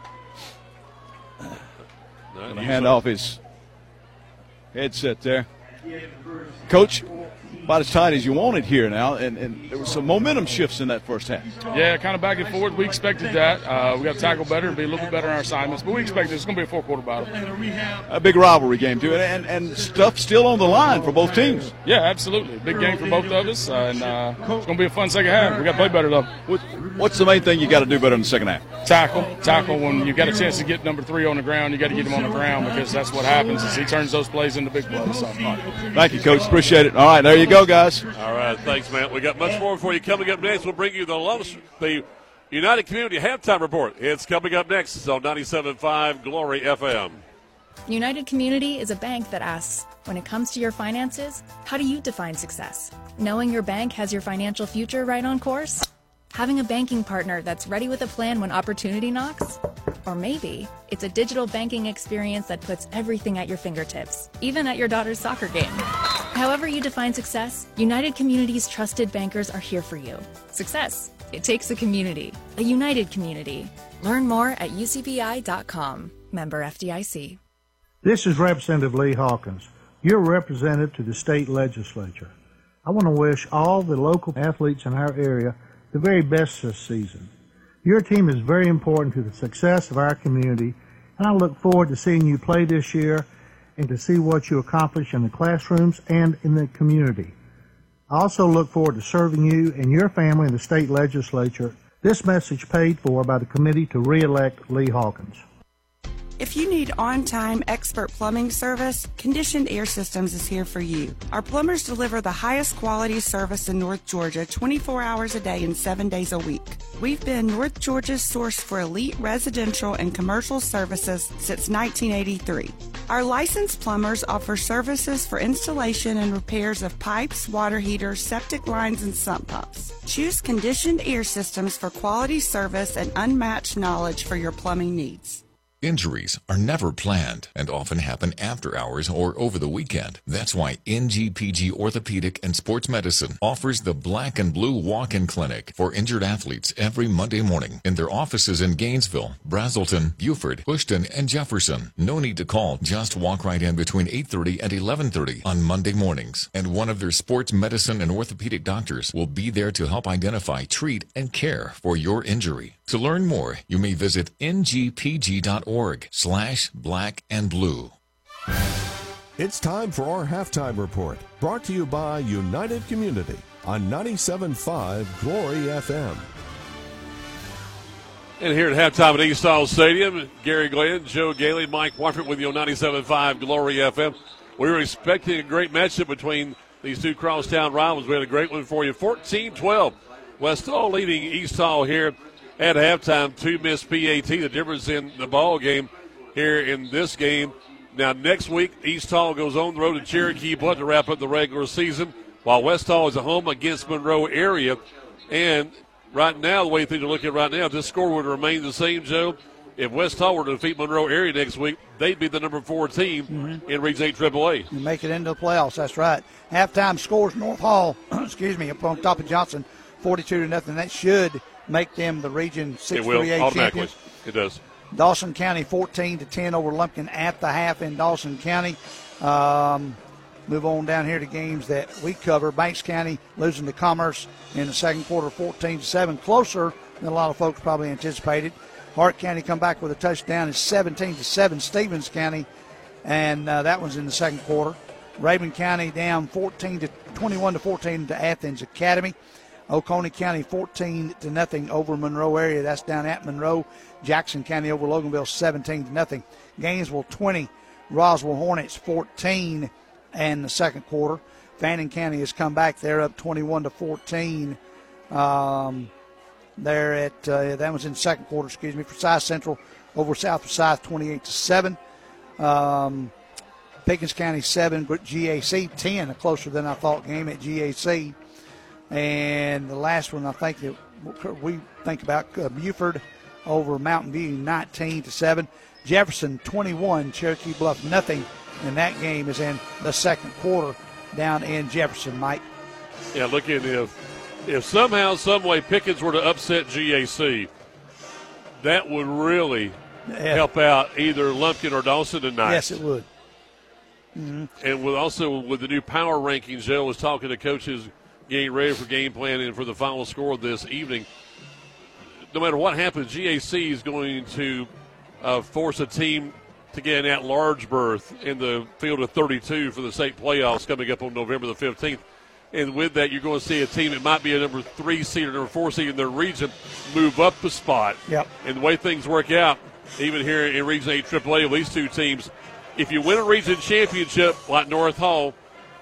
Going to hand off his headset there. Coach, about as tight as you want it here now, and, and there were some momentum shifts in that first half. Yeah, kind of back and forth. We expected that. Uh, we got to tackle better and be a little bit better in our assignments, but we expect it's going to be a four-quarter battle. A big rivalry game, too, and, and stuff still on the line for both teams. Yeah, absolutely. Big game for both of us, uh, and uh, it's going to be a fun second half. We got to play better, though. What's the main thing you got to do better in the second half? Tackle. Tackle. When you got a chance to get number three on the ground, you got to get him on the ground because that's what happens is he turns those plays into big plays. So. Thank you, Coach. Appreciate it. All right, there you go, guys. All right, thanks, Matt. We got much more for you coming up next. We'll bring you the Lone, the United Community Halftime Report. It's coming up next. It's on ninety-seven point five Glory F M. United Community is a bank that asks, when it comes to your finances, how do you define success? Knowing your bank has your financial future right on course? Having a banking partner that's ready with a plan when opportunity knocks? Or maybe it's a digital banking experience that puts everything at your fingertips, even at your daughter's soccer game. However you define success, United Community's trusted bankers are here for you. Success. It takes a community, a united community. Learn more at U C B I dot com. Member F D I C. This is Representative Lee Hawkins, your representative to the state legislature. I want to wish all the local athletes in our area the very best this season. Your team is very important to the success of our community, and I look forward to seeing you play this year and to see what you accomplish in the classrooms and in the community. I also look forward to serving you and your family in the state legislature. This message paid for by the committee to re-elect Lee Hawkins. If you need on-time expert plumbing service, Conditioned Air Systems is here for you. Our plumbers deliver the highest quality service in North Georgia twenty-four hours a day and seven days a week. We've been North Georgia's source for elite residential and commercial services since nineteen eighty-three. Our licensed plumbers offer services for installation and repairs of pipes, water heaters, septic lines, and sump pumps. Choose Conditioned Air Systems for quality service and unmatched knowledge for your plumbing needs. Injuries are never planned and often happen after hours or over the weekend. That's why N G P G Orthopedic and Sports Medicine offers the Black and Blue Walk-In Clinic for injured athletes every Monday morning in their offices in Gainesville, Brazelton, Buford, Bushton, and Jefferson. No need to call. Just walk right in between eight thirty and eleven thirty on Monday mornings. And one of their sports medicine and orthopedic doctors will be there to help identify, treat, and care for your injury. To learn more, you may visit N G P G dot org slash black and blue. It's time for our halftime report, brought to you by United Community on ninety-seven point five Glory F M. And here at halftime at East Hall Stadium, Gary Glenn, Joe Gailey, Mike Warford with you on ninety-seven point five Glory F M. We were expecting a great matchup between these two crosstown rivals. We had a great one for you. fourteen twelve. West Hall leading East Hall here at halftime. Two missed P A T. The difference in the ball game here in this game. Now, next week, East Hall goes on the road to Cherokee Butte to wrap up the regular season, while West Hall is at home against Monroe area. And right now, the way things are looking right now, if this score would remain the same, Joe, if West Hall were to defeat Monroe area next week, they'd be the number four team mm-hmm. in Region eight triple A. You make it into the playoffs, that's right. Halftime scores North Hall, excuse me, up on top of Johnson, forty-two to nothing. That should make them the Region six three A champions. It does. Dawson County fourteen to ten over Lumpkin at the half in Dawson County. Um, move on down here to games that we cover. Banks County losing to Commerce in the second quarter, fourteen to seven, closer than a lot of folks probably anticipated. Hart County come back with a touchdown. It's seventeen to seven. Stevens County, and uh, that one's in the second quarter. Raven County down fourteen to twenty-one to fourteen to Athens Academy. Oconee County fourteen to nothing over Monroe area. That's down at Monroe. Jackson County over Loganville seventeen to nothing. Gainesville twenty. Roswell Hornets fourteen in the second quarter. Fannin County has come back. They're up twenty-one to fourteen. Um, they're at uh, that was in the second quarter. Excuse me. Forsyth Central over South Forsyth twenty-eight to seven. Um, Pickens County seven, but G A C ten. A closer than I thought game at G A C. And the last one I think that we think about, uh, Buford over Mountain View nineteen to seven. Jefferson twenty-one, Cherokee Bluff nothing. And that game is in the second quarter down in Jefferson, Mike. Yeah, look at if if somehow, some way Pickens were to upset G A C, that would really yeah. help out either Lumpkin or Dawson tonight. Yes, it would. Mm-hmm. And with also with the new power rankings, Joe was talking to coaches getting ready for game planning for the final score this evening. No matter what happens, G A C is going to uh, force a team to get an at-large berth in the field of thirty-two for the state playoffs coming up on November the fifteenth. And with that, you're going to see a team that might be a number three seed or number four seed in their region move up a spot. Yep. And the way things work out, even here in Region eight triple A, of these two teams, if you win a region championship like North Hall,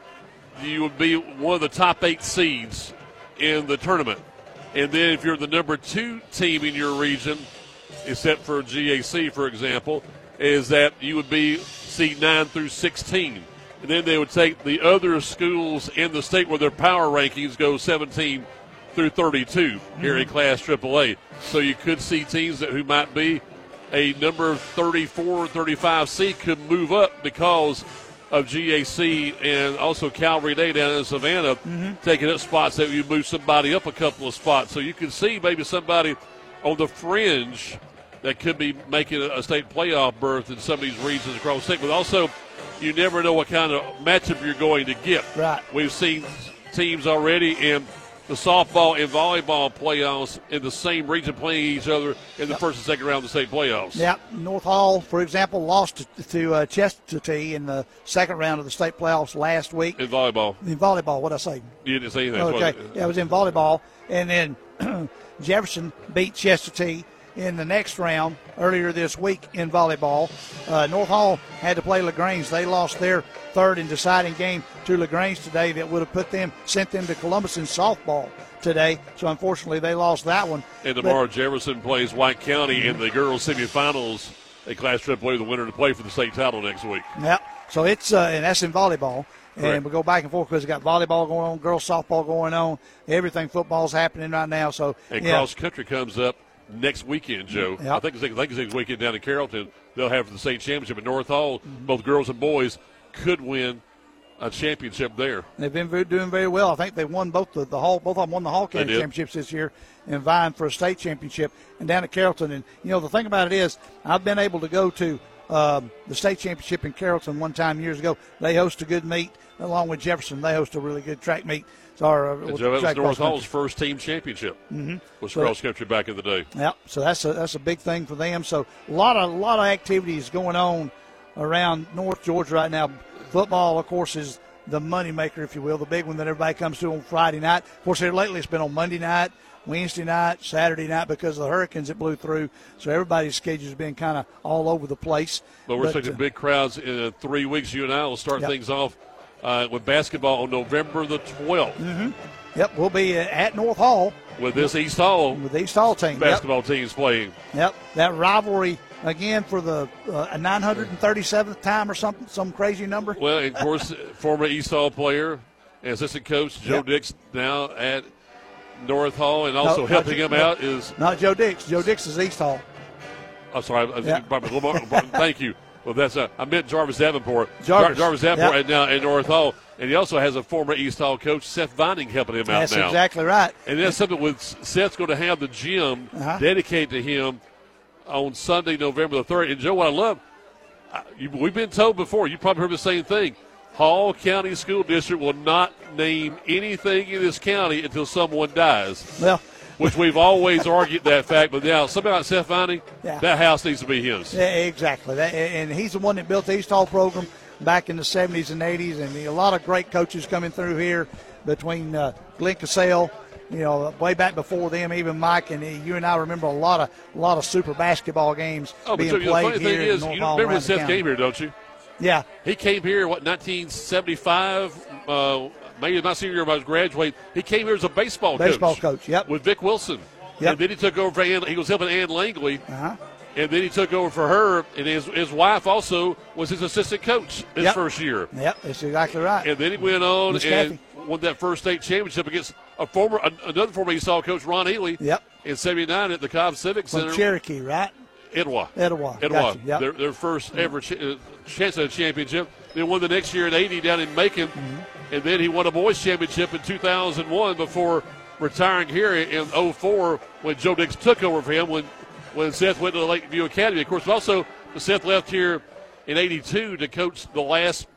you would be one of the top eight seeds in the tournament. And then if you're the number two team in your region, except for G A C, for example, is that you would be seed nine through sixteen. And then they would take the other schools in the state where their power rankings go seventeen through thirty-two mm-hmm. here in Class triple A. So you could see teams that who might be a number thirty-four, thirty-five seed could move up because of G A C and also Calvary Day down in Savannah mm-hmm. taking up spots that you move somebody up a couple of spots. So you can see maybe somebody on the fringe that could be making a state playoff berth in some of these regions across the state. But also, you never know what kind of matchup you're going to get. Right. We've seen teams already in the softball and volleyball playoffs in the same region playing each other in the yep. first and second round of the state playoffs. Yep. North Hall, for example, lost to, to uh, Chestatee in the second round of the state playoffs last week. In volleyball. In volleyball, what did I say? You didn't say anything. Okay. Yeah, it was in volleyball. And then Jefferson beat Chestatee in the next round earlier this week in volleyball. Uh, North Hall had to play LaGrange. They lost their third and deciding game to LaGrange today that would have put them, sent them to Columbus in softball today. So unfortunately they lost that one. And tomorrow but, Jefferson plays White County in the girls semifinals at Class triple A, the winner to play for the state title next week. Yep. So it's, uh, and that's in volleyball. Correct. And we go back and forth because we got volleyball going on, girls softball going on, everything football's happening right now. So and yeah. cross country comes up next weekend, Joe. Yep. I think it's, I think it's next weekend down in Carrollton. They'll have the state championship at North Hall. Mm-hmm. Both girls and boys could win a championship there. They've been doing very well. I think they won both the, the Hall, both of them won the Hall County championships this year and vying for a state championship and down at Carrollton. And, you know, the thing about it is I've been able to go to um, the state championship in Carrollton one time years ago. They host a good meet along with Jefferson. They host a really good track meet. So our, uh, and Joe, that was North Hall's first team championship. Mm-hmm. Was so, cross country back in the day. Yeah, so that's a that's a big thing for them. So a lot of a lot of activities going on around North Georgia right now. Football, of course, is the money maker, if you will, the big one that everybody comes to on Friday night. Of course, here lately it's been on Monday night, Wednesday night, Saturday night because of the hurricanes that blew through. So everybody's schedule has been kind of all over the place. But we're but, expecting uh, big crowds in uh, three weeks. You and I will start yep. things off uh, with basketball on November the twelfth. Mm-hmm. Yep, we'll be at North Hall. With this East Hall. With the East Hall team. Basketball yep. teams playing. Yep, that rivalry, again, for the uh, nine hundred thirty-seventh time or something, some crazy number. Well, and of course, former East Hall player and assistant coach Joe yep. Dix now at North Hall and also no, helping him no, out is. Not Joe Dix. Joe Dix is East Hall. I'm sorry. I, yep. I, thank you. Well, that's uh, I meant Jarvis Davenport. Jarvis, Jar- Jarvis Davenport yep. and now at North Hall. And he also has a former East Hall coach, Seth Vining, helping him out that's now. That's exactly right. And that's something with Seth's going to have the gym uh-huh. dedicated to him on Sunday, November the third. And, Joe, what I love, I, you, we've been told before, you probably heard the same thing, Hall County School District will not name anything in this county until someone dies. Well, which we've always argued that fact, but now somebody like Seth Vining, yeah. that house needs to be his. Yeah, exactly. That, and he's the one that built the East Hall program back in the seventies and eighties, and a lot of great coaches coming through here between uh, Glenn Cassell, you know, way back before them, even Mike, and you and I remember a lot of a lot of super basketball games oh, being but played the funny here. thing is, you remember when Seth came here, don't you? Yeah. He came here, what, nineteen seventy-five, uh, maybe my senior year when I was graduating. He came here as a baseball, baseball coach. Baseball coach, yep. With Vic Wilson. Yep. And then he took over for Ann, he was helping Ann Langley. Uh-huh. And then he took over for her, and his his wife also was his assistant coach his yep. first year. Yep, that's exactly right. And then he went on Miz and Kathy. won that first state championship against a former another former East Hall coach, Ron Ely. Yep. In seventy-nine at the Cobb Civic From Center. Cherokee, right? Etowah. Etowah. Etowah. Gotcha. Yep. Their, their first ever ch- uh, chance at a championship. They won the next year in eighty down in Macon. Mm-hmm. And then he won a boys championship in two thousand one before retiring here in oh four when Joe Dix took over for him when, when Seth went to the Lakeview Academy. Of course, also Seth left here in eighty-two to coach the last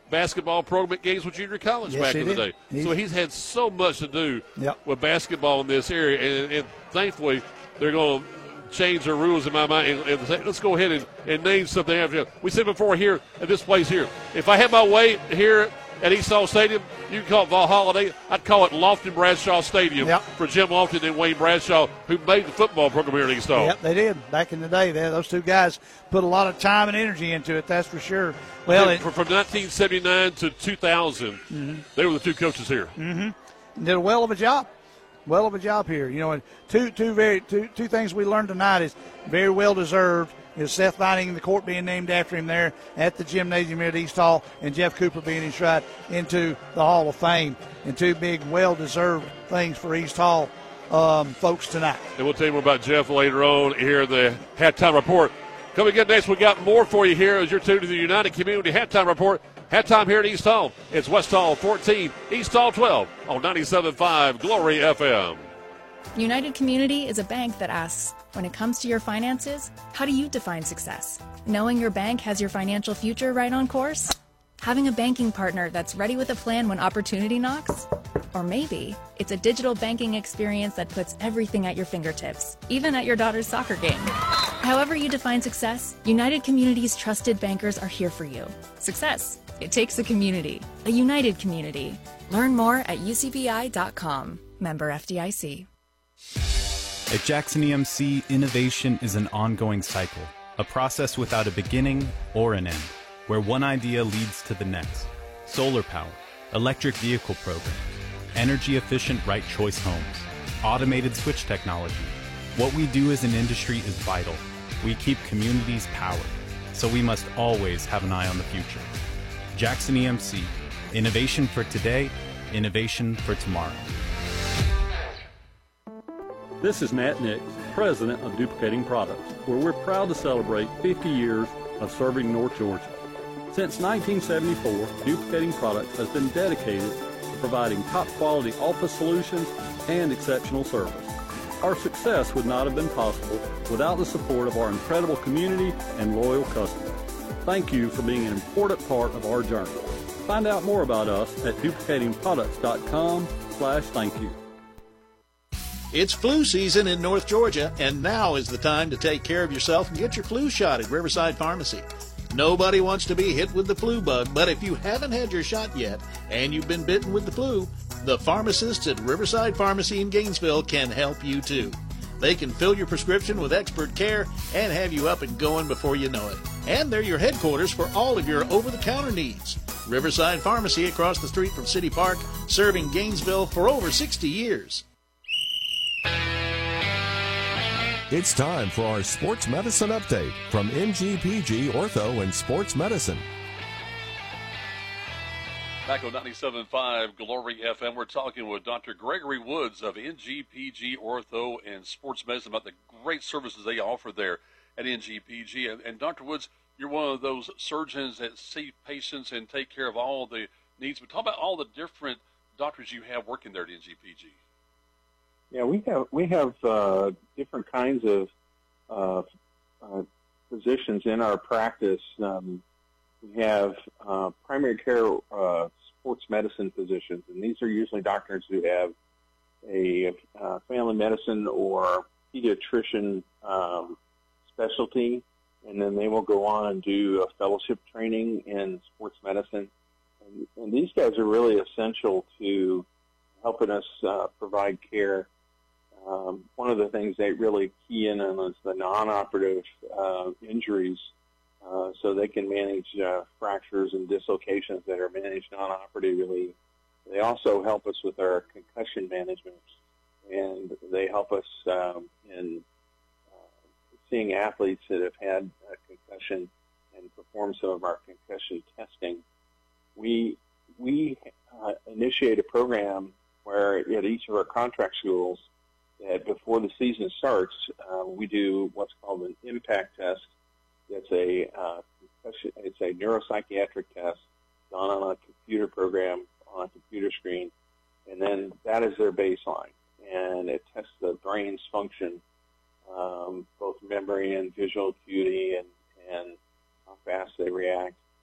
basketball program at Gainesville Junior College Yes, back he in the did. day. He- So he's had so much to do Yep. with basketball in this area, and, and thankfully they're going to change their rules in my mind and, and say, let's go ahead and, and name something after. We said before here at this place here, if I had my way here at East Hall Stadium, you can call it Valhalla Day. I'd call it Lofton Bradshaw Stadium Yep. for Jim Lofton and Wayne Bradshaw, who made the football program here at East Hall. Yep, they did. Back in the day, they, those two guys put a lot of time and energy into it, that's for sure. Well, it, from, from nineteen seventy-nine to two thousand, Mhm. they were the two coaches here. Mm-hmm. Did a well of a job. Well of a job here. You know, and two two very two two things we learned tonight is very well deserved is Seth Vining and the court being named after him there at the gymnasium here at East Hall, and Jeff Cooper being enshrined into the Hall of Fame. And two big, well-deserved things for East Hall um, folks tonight. And we'll tell you more about Jeff later on here in the halftime report. Coming up next, we got more for you here as you're tuned to the United Community Halftime Report. Halftime here at East Hall. It's West Hall fourteen, East Hall twelve on ninety-seven point five Glory F M. United Community is a bank that asks, when it comes to your finances, how do you define success? Knowing your bank has your financial future right on course? Having a banking partner that's ready with a plan when opportunity knocks? Or maybe it's a digital banking experience that puts everything at your fingertips, even at your daughter's soccer game. However you define success, United Community's trusted bankers are here for you. Success. It takes a community, a united community. Learn more at U C B I dot com. Member F D I C. At Jackson E M C, innovation is an ongoing cycle, a process without a beginning or an end, where one idea leads to the next. Solar power, electric vehicle program, energy-efficient right choice homes, automated switch technology. What we do as an industry is vital. We keep communities powered, so we must always have an eye on the future. Jackson E M C, innovation for today, innovation for tomorrow. This is Matt Nick, president of Duplicating Products, where we're proud to celebrate fifty years of serving North Georgia. Since nineteen seventy-four, Duplicating Products has been dedicated to providing top-quality office solutions and exceptional service. Our success would not have been possible without the support of our incredible community and loyal customers. Thank you for being an important part of our journey. Find out more about us at duplicating products dot com slash thank you. It's flu season in North Georgia, and now is the time to take care of yourself and get your flu shot at Riverside Pharmacy. Nobody wants to be hit with the flu bug, but if you haven't had your shot yet and you've been bitten with the flu, the pharmacists at Riverside Pharmacy in Gainesville can help you too. They can fill your prescription with expert care and have you up and going before you know it. And they're your headquarters for all of your over-the-counter needs. Riverside Pharmacy across the street from City Park, serving Gainesville for over sixty years. It's time for our Sports Medicine Update from N G P G Ortho and Sports Medicine. Back on ninety-seven point five Glory F M, we're talking with Doctor Gregory Woods of N G P G Ortho and Sports Medicine about the great services they offer there at N G P G. And, and Doctor Woods, you're one of those surgeons that see patients and take care of all the needs. But talk about all the different doctors you have working there at N G P G. Yeah, we have we have uh, different kinds of uh, uh, physicians in our practice. Um, we have uh, primary care uh, sports medicine physicians, and these are usually doctors who have a uh, family medicine or pediatrician um, specialty, and then they will go on and do a fellowship training in sports medicine. And, and these guys are really essential to helping us uh, provide care. Um, one of the things they really key in on is the non-operative uh, injuries, uh, so they can manage uh, fractures and dislocations that are managed non-operatively. They also help us with our concussion management, and they help us um, in uh, seeing athletes that have had a concussion and perform some of our concussion testing. We we uh, initiate a program where at each of our contract schools, that before the season starts, uh, we do what's called an impact test. It's a uh, concussion, it's a neuropsychiatric test done on a computer program on a computer screen, and then that is their baseline, and it tests the brain's function, um, both memory and visual acuity, and, and how fast they react.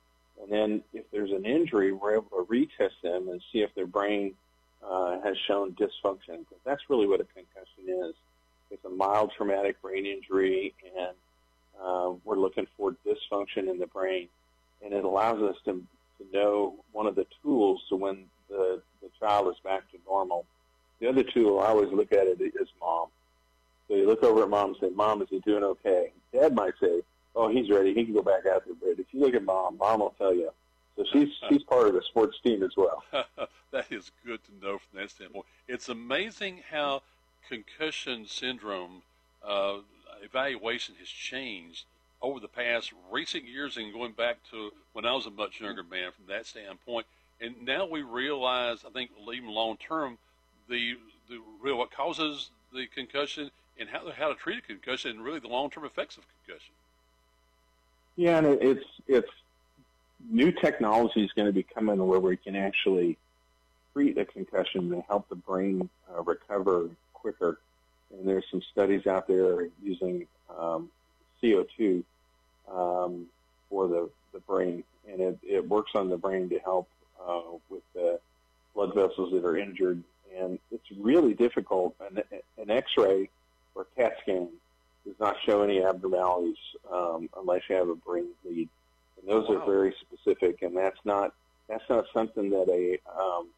And then if there's an injury, we're able to retest them and see if their brain uh, has shown dysfunction. Because that's really what a concussion is. It's a mild traumatic brain injury, and uh, we're looking for dysfunction in the brain. And it allows us to, to know one of the tools to when the, the child is back to normal. The other tool, I always look at it, is mom. So you look over at mom and say, Mom, is he doing okay? Dad might say, oh, he's ready. He can go back out there. But if you look at mom, mom will tell you. So she's she's part of the sports team as well. That is good to know from that standpoint. It's amazing how concussion syndrome uh, evaluation has changed over the past recent years and going back to when I was a much younger man from that standpoint. And now we realize, I think, even long term, the the real what causes the concussion and how how to treat a concussion and really the long term effects of concussion. Yeah, and it's it's new technology is going to be coming where we can actually treat a concussion and help the brain uh, recover quicker. And there's some studies out there using um, C O two um, for the, the brain, and it, it works on the brain to help uh, with the blood vessels that are injured. And it's really difficult. An, an X-ray or CAT scan does not show any abnormalities um, unless you have a brain bleed. And those wow. are very specific, and that's not that's not something that a, um,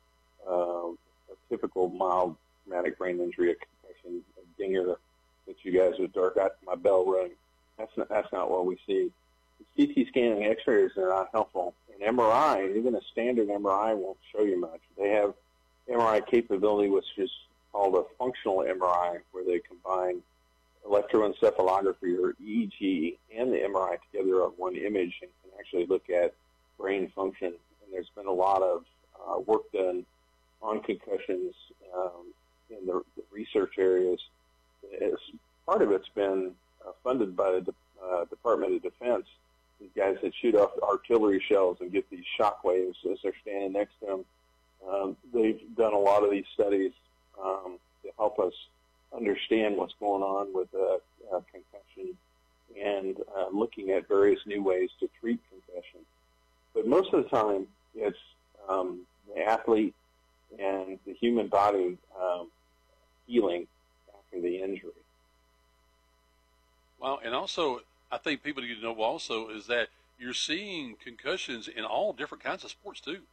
uh, a typical mild traumatic brain injury, a concussion, a dinger that you guys would dark out my bell rung. That's not that's not what we see. The C T scan and X-rays are not helpful. An M R I, even a standard M R I, won't show you much. They have M R I capability, which is called a functional M R I, where they combine electroencephalography or E E G and the M R I together on one image and can actually look at brain function. And there's been a lot of uh, work done on concussions um, in the, the research areas. It's, part of it's been uh, funded by the uh, Department of Defense. These guys that shoot off artillery shells and get these shock waves as they're standing next to them. Um, they've done a lot of these studies um, to help us understand what's going on with uh, uh, concussion and uh, looking at various new ways to treat concussion. But most of the time, it's um, the athlete and the human body um, healing after the injury. Well, and also, I think people need to know also is that you're seeing concussions in all different kinds of sports, too.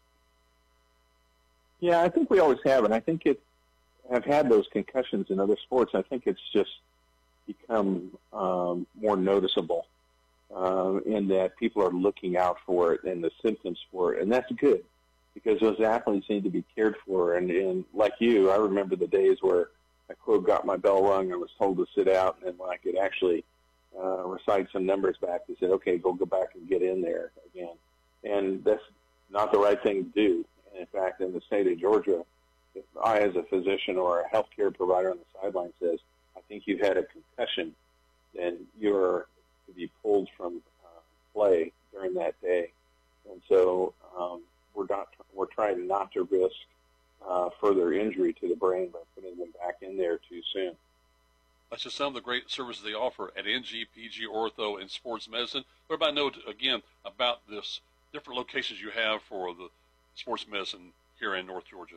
Yeah, I think we always have, and I think it have had those concussions in other sports. I think it's just become um, more noticeable uh, in that people are looking out for it and the symptoms for it, and that's good because those athletes need to be cared for. And, and like you, I remember the days where I quote got my bell rung, I was told to sit out, and then when I could actually uh, recite some numbers back, they said, okay, go go back and get in there again. And that's not the right thing to do. And in fact, in the state of Georgia, if I, as a physician or a healthcare provider on the sideline says, I think you've had a concussion, then you're to be pulled from uh, play during that day. And so um, we're not we're trying not to risk uh, further injury to the brain by putting them back in there too soon. That's just some of the great services they offer at N G P G Ortho and Sports Medicine. Everybody know, again, about this different locations you have for the sports medicine here in North Georgia.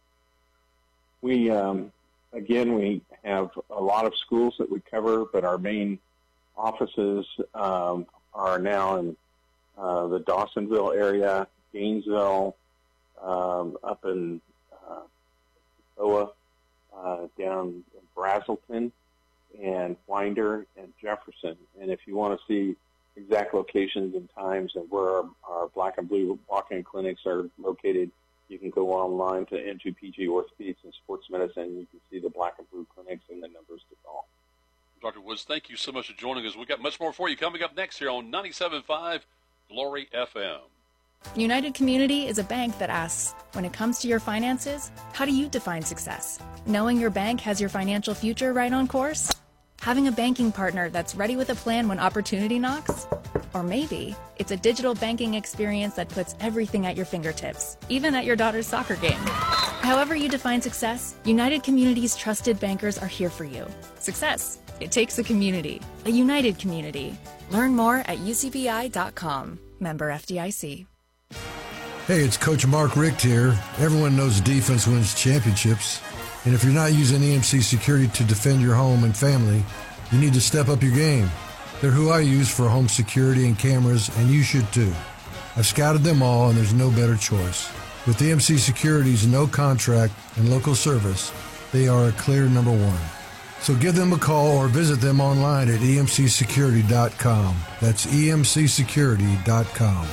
We, um, again, we have a lot of schools that we cover, but our main offices um, are now in uh, the Dawsonville area, Gainesville, um, up in uh, Oa, uh, down in Brazelton, and Winder and Jefferson. And if you want to see exact locations and times and where our, our black and blue walk-in clinics are located, you can go online to N G P G Orthopedics and Sports Medicine. You can see the black and blue clinics and the numbers to call. Doctor Woods, thank you so much for joining us. We've got much more for you coming up next here on ninety-seven point five Glory F M. United Community is a bank that asks, when it comes to your finances, how do you define success? Knowing your bank has your financial future right on course? Having a banking partner that's ready with a plan when opportunity knocks? Or maybe it's a digital banking experience that puts everything at your fingertips, even at your daughter's soccer game. However you define success, United Community's trusted bankers are here for you. Success, it takes a community, a united community. Learn more at U C B I dot com. Member F D I C. Hey, it's Coach Mark Richt here. Everyone knows defense wins championships. And if you're not using E M C Security to defend your home and family, you need to step up your game. They're who I use for home security and cameras, and you should too. I've scouted them all, and there's no better choice. With E M C Security's no contract and local service, they are a clear number one. So give them a call or visit them online at E M C security dot com. That's E M C security dot com.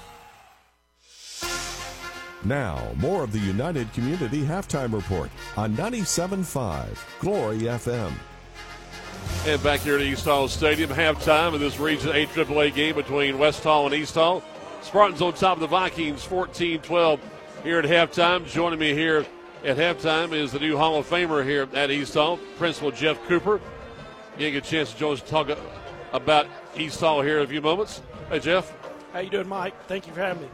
Now, more of the United Community Halftime Report on ninety-seven point five Glory F M. And back here at East Hall Stadium, halftime of this Region eight triple A game between West Hall and East Hall. Spartans on top of the Vikings, fourteen twelve here at halftime. Joining me here at halftime is the new Hall of Famer here at East Hall, Principal Jeff Cooper. You get a chance to join us to talk about East Hall here in a few moments. Hey, Jeff. How you doing, Mike? Thank you for having me.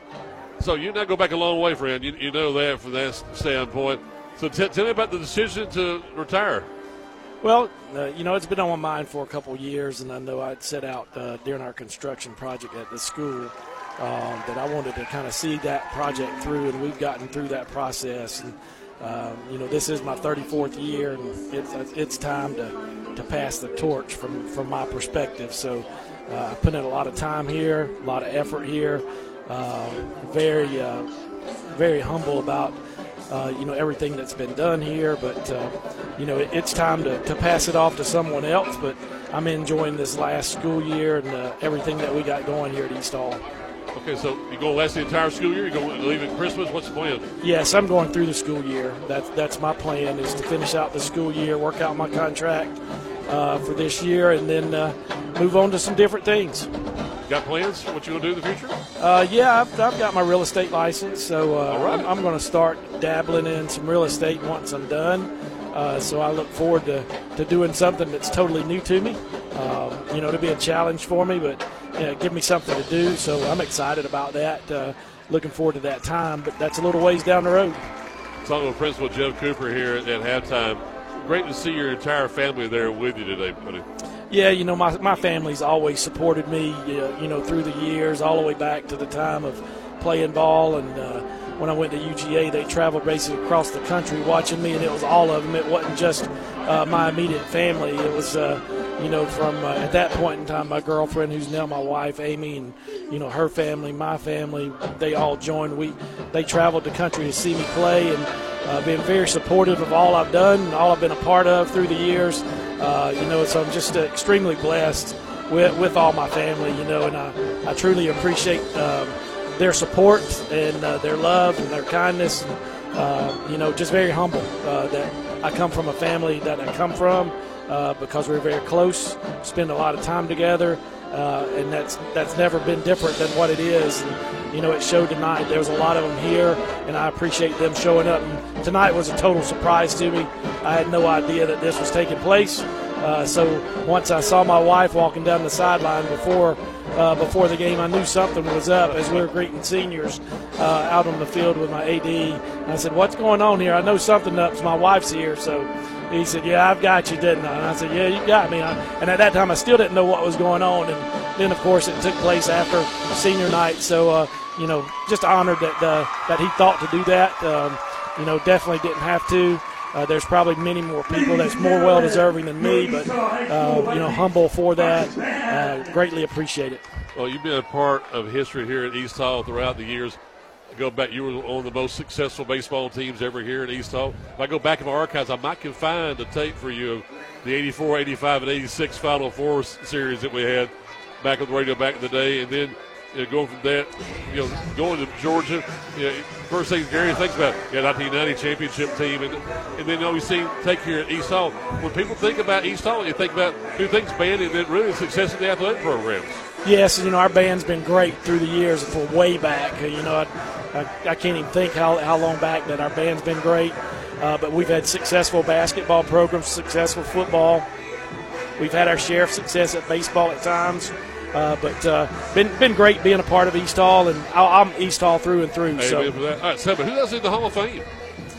So you now go back a long way, friend. You, you know that from that standpoint. So t- tell me about the decision to retire. Well, uh, you know, it's been on my mind for a couple of years, and I know I'd set out uh, during our construction project at the school um, that I wanted to kind of see that project through, and we've gotten through that process. And, um, you know, this is my thirty-fourth year, and it's, it's time to, to pass the torch from, from my perspective. So uh, I put in a lot of time here, a lot of effort here. Uh, very, uh, very humble about, uh, you know, everything that's been done here. But, uh, you know, it, it's time to, to pass it off to someone else. But I'm enjoying this last school year and uh, everything that we got going here at East Hall. Okay, so you're going to last the entire school year? You're going to leave at Christmas? What's the plan? Yes, I'm going through the school year. That's, that's my plan, is to finish out the school year, work out my contract uh, for this year, and then uh, move on to some different things. Got plans? What you going to do in the future? Uh, yeah, I've, I've got my real estate license, so uh, right. I'm, I'm going to start dabbling in some real estate once I'm done. Uh, so I look forward to, to doing something that's totally new to me. Um, you know, to be a challenge for me, but you know, give me something to do. So I'm excited about that. Uh, looking forward to that time, but that's a little ways down the road. Talking with Principal Jeff Cooper here at, at halftime. Great to see your entire family there with you today, buddy. Yeah, you know, my, my family's always supported me, uh, you know, through the years, all the way back to the time of playing ball. And uh, when I went to U G A, they traveled basically across the country watching me, and it was all of them. It wasn't just uh, my immediate family. It was, uh, you know, from uh, at that point in time, my girlfriend, who's now my wife, Amy, and, you know, her family, my family, they all joined. We They traveled the country to see me play, and uh, been very supportive of all I've done and all I've been a part of through the years. Uh, you know, so I'm just uh, extremely blessed with, with all my family, you know, and I, I truly appreciate um, their support and uh, their love and their kindness. And, uh, you know, just very humble uh, that I come from a family that I come from uh, because we're very close, spend a lot of time together, uh, and that's that's never been different than what it is. And, you know, it showed tonight. There was a lot of them here, and I appreciate them showing up. And tonight was a total surprise to me. I had no idea that this was taking place. Uh, so once I saw my wife walking down the sideline before uh, before the game, I knew something was up as we were greeting seniors uh, out on the field with my A D. And I said, "What's going on here? I know something up's my wife's here." So he said, "Yeah, I've got you, didn't I?" And I said, "Yeah, you got me." And at that time, I still didn't know what was going on. And then, of course, it took place after senior night. So, uh, you know, just honored that uh, that he thought to do that. Um, you know, definitely didn't have to. Uh, there's probably many more people that's more well-deserving than me, but, uh, you know, humble for that. Uh, greatly appreciate it. Well, you've been a part of history here at East Hall throughout the years. I go back, you were one of the most successful baseball teams ever here at East Hall. If I go back in my archives, I might can find the tape for you of the eighty-four, eighty-five, and eighty-six Final Four series that we had back on the radio back in the day. And then, you know, going from that, you know, going to Georgia, you know, first thing Gary thinks about, yeah, nineteen ninety championship team, and and then you know, we see take here at East Hall. When people think about East Hall, you think about two things, band, and then really the success of the athletic programs. Yes, you know, our band's been great through the years, for way back. You know, I, I, I can't even think how, how long back that our band's been great. Uh, but we've had successful basketball programs, successful football. We've had our share of success at baseball at times. Uh, but uh, been been great being a part of East Hall, and I'm East Hall through and through. Amen so. for that. All right, so, but who else in the Hall of Fame?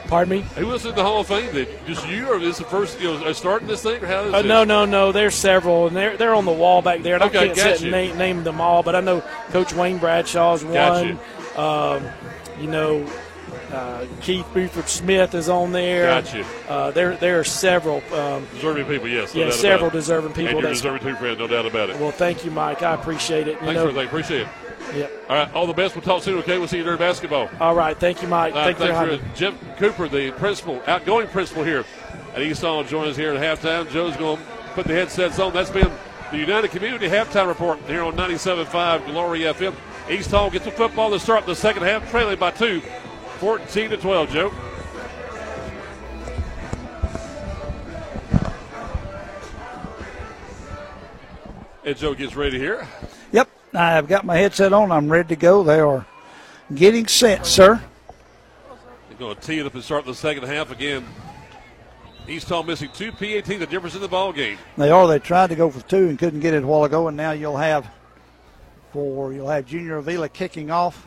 Pardon me? Who was in the Hall of Fame? Then? Just you, or is this the first, you know, starting this thing, or how is Uh, it? no, no, no. There's several, and they're they're on the wall back there. And Okay, I can't got sit you. and name, name them all, but I know Coach Wayne Bradshaw's Got one. Um, you know, uh, Keith Buford Smith is on there. Got you. Uh, there there are several um, Deserving people, yes. No yeah, doubt several about it. deserving people. And you're that's- deserving too, friend, no doubt about it. Well, thank you, Mike. I appreciate it. You Thanks know, for everything. Appreciate it. Yep. All right, all the best. We'll talk soon, okay? We'll see you during basketball. All right. Thank you, Mike. Uh, thank you for thanks having for me. Jim Cooper, the principal, outgoing principal here at East Hall, joins us here at halftime. Joe's going to put the headsets on. That's been the United Community Halftime Report here on ninety-seven point five Glory F M. East Hall gets the football to start the second half, trailing by two, fourteen to twelve, Joe. And Joe gets ready here. Yep, I've got my headset on. I'm ready to go. They are getting set, sir. They're going to tee it up and start the second half again. East Hall missing two P A T, the difference in the ball game. They are. They tried to go for two and couldn't get it a while ago, and now you'll have for you'll have Junior Avila kicking off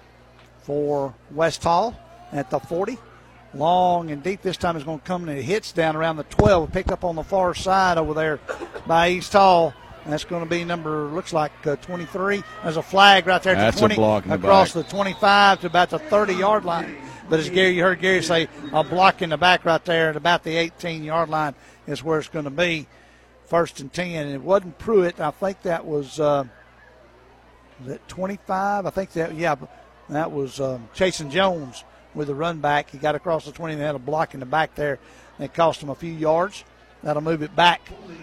for West Hall at the forty. Long and deep this time is going to come, and it hits down around the twelve, picked up on the far side over there by East Hall. And that's going to be number, looks like uh, twenty-three. There's a flag right there at That's the twenty, a block in the across back. the twenty-five to about the thirty-yard line. But as Gary, you heard Gary say, a block in the back right there at about the eighteen-yard line is where it's going to be. First and ten. And it wasn't Pruitt. I think that was, uh, was it twenty-five? I think that, yeah, that was um, Chasen Jones with the run back. He got across the twenty and had a block in the back there. And it cost him a few yards. That'll move it back.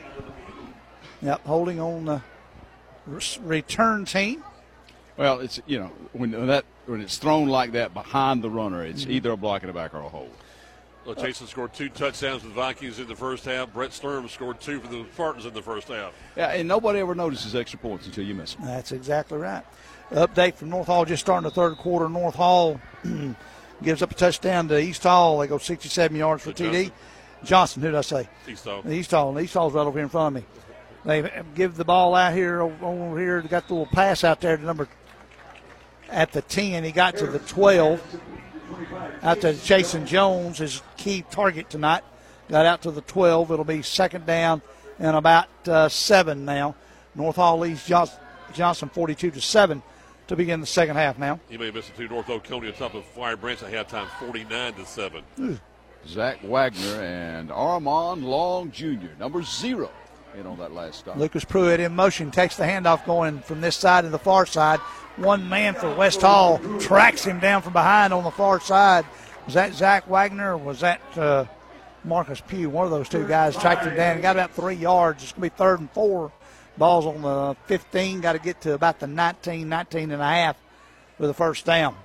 Yep, holding on the return team. Well, it's, you know, when that when it's thrown like that behind the runner, it's Mm-hmm. either a block in the back or a hold. Well, Jason scored two touchdowns for the Vikings in the first half. Brett Sturm scored two for the Spartans in the first half. Yeah, and nobody ever notices extra points until you miss them. That's exactly right. Update from North Hall, just starting the third quarter. North Hall gives up a touchdown to East Hall. They go sixty-seven yards for T D. Johnson, who did I say? East Hall. East Hall. East Hall's right over here in front of me. They give the ball out here, over here. They got the little pass out there to number at the ten. He got to the twelve. Out to Chasen Jones, his key target tonight. Got out to the twelve. It'll be second down and about uh, seven now. North Hall leads Johnson forty-two to seven to begin the second half now. You may have missed it to North Oconee on top of Fire Branch at halftime, forty-nine to seven. Ooh. Zach Wagner and Armand Long Junior, number zero, in on that last stop. Lucas Pruitt in motion, takes the handoff going from this side to the far side. One man for West Hall tracks him down from behind on the far side. Was that Zach Wagner or was that uh, Marcus Pugh? One of those two guys tracked him down. He got about three yards. It's going to be third and four. Ball's on the fifteen. Got to get to about the nineteen, nineteen and a half for the first down.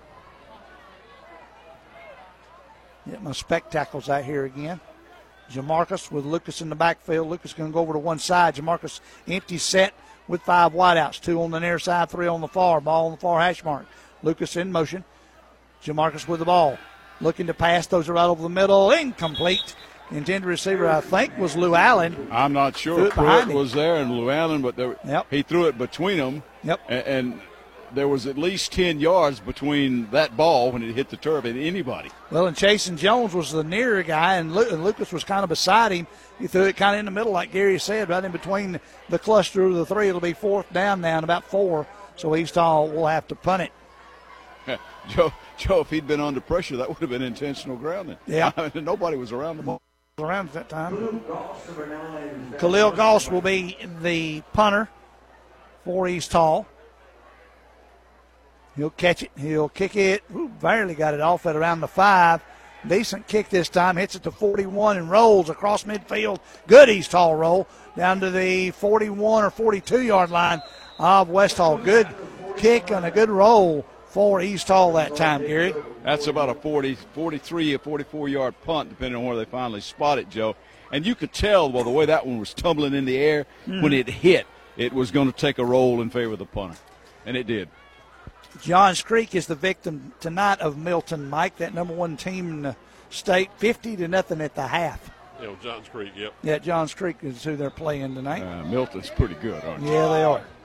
Get my spectacles out here again. Jamarcus with Lucas in the backfield. Lucas going to go over to one side. Jamarcus empty set with five wideouts. Two on the near side, three on the far. Ball on the far hash mark. Lucas in motion. Jamarcus with the ball. Looking to pass. Those are right over the middle. Incomplete. Intended receiver, I think, was Lou Allen. I'm not Threw sure. it behind Pruitt him. was there and Lou Allen, but there, Yep. he threw it between them. Yep. And, and there was at least ten yards between that ball when it hit the turf and anybody. Well, and Chasen Jones was the nearer guy, and, Lu- and Lucas was kind of beside him. He threw it kind of in the middle, like Gary said, right in between the cluster of the three. It'll be fourth down now and about four, so East Hall will have to punt it. Joe, Joe, if he'd been under pressure, that would have been intentional grounding. Yeah. Nobody was around the ball. Around at that time. Khalil Goss will be the punter for East Hall. He'll catch it. He'll kick it. Ooh, barely got it off at around the five. Decent kick this time. Hits it to forty-one and rolls across midfield. Good East Hall roll down to the forty-one or forty-two-yard line of West Hall. Good kick and a good roll for East Hall that time, Gary. That's about a forty, forty-three or forty-four-yard punt, depending on where they finally spot it, Joe. And you could tell, well, the way that one was tumbling in the air, Mm. when it hit, it was going to take a roll in favor of the punter. And it did. Johns Creek is the victim tonight of Milton, Mike, that number one team in the state, fifty to nothing at the half. Yeah, well, Johns Creek, yep. Yeah, Johns Creek is who they're playing tonight. Uh, Milton's pretty good, aren't they? Yeah, they are.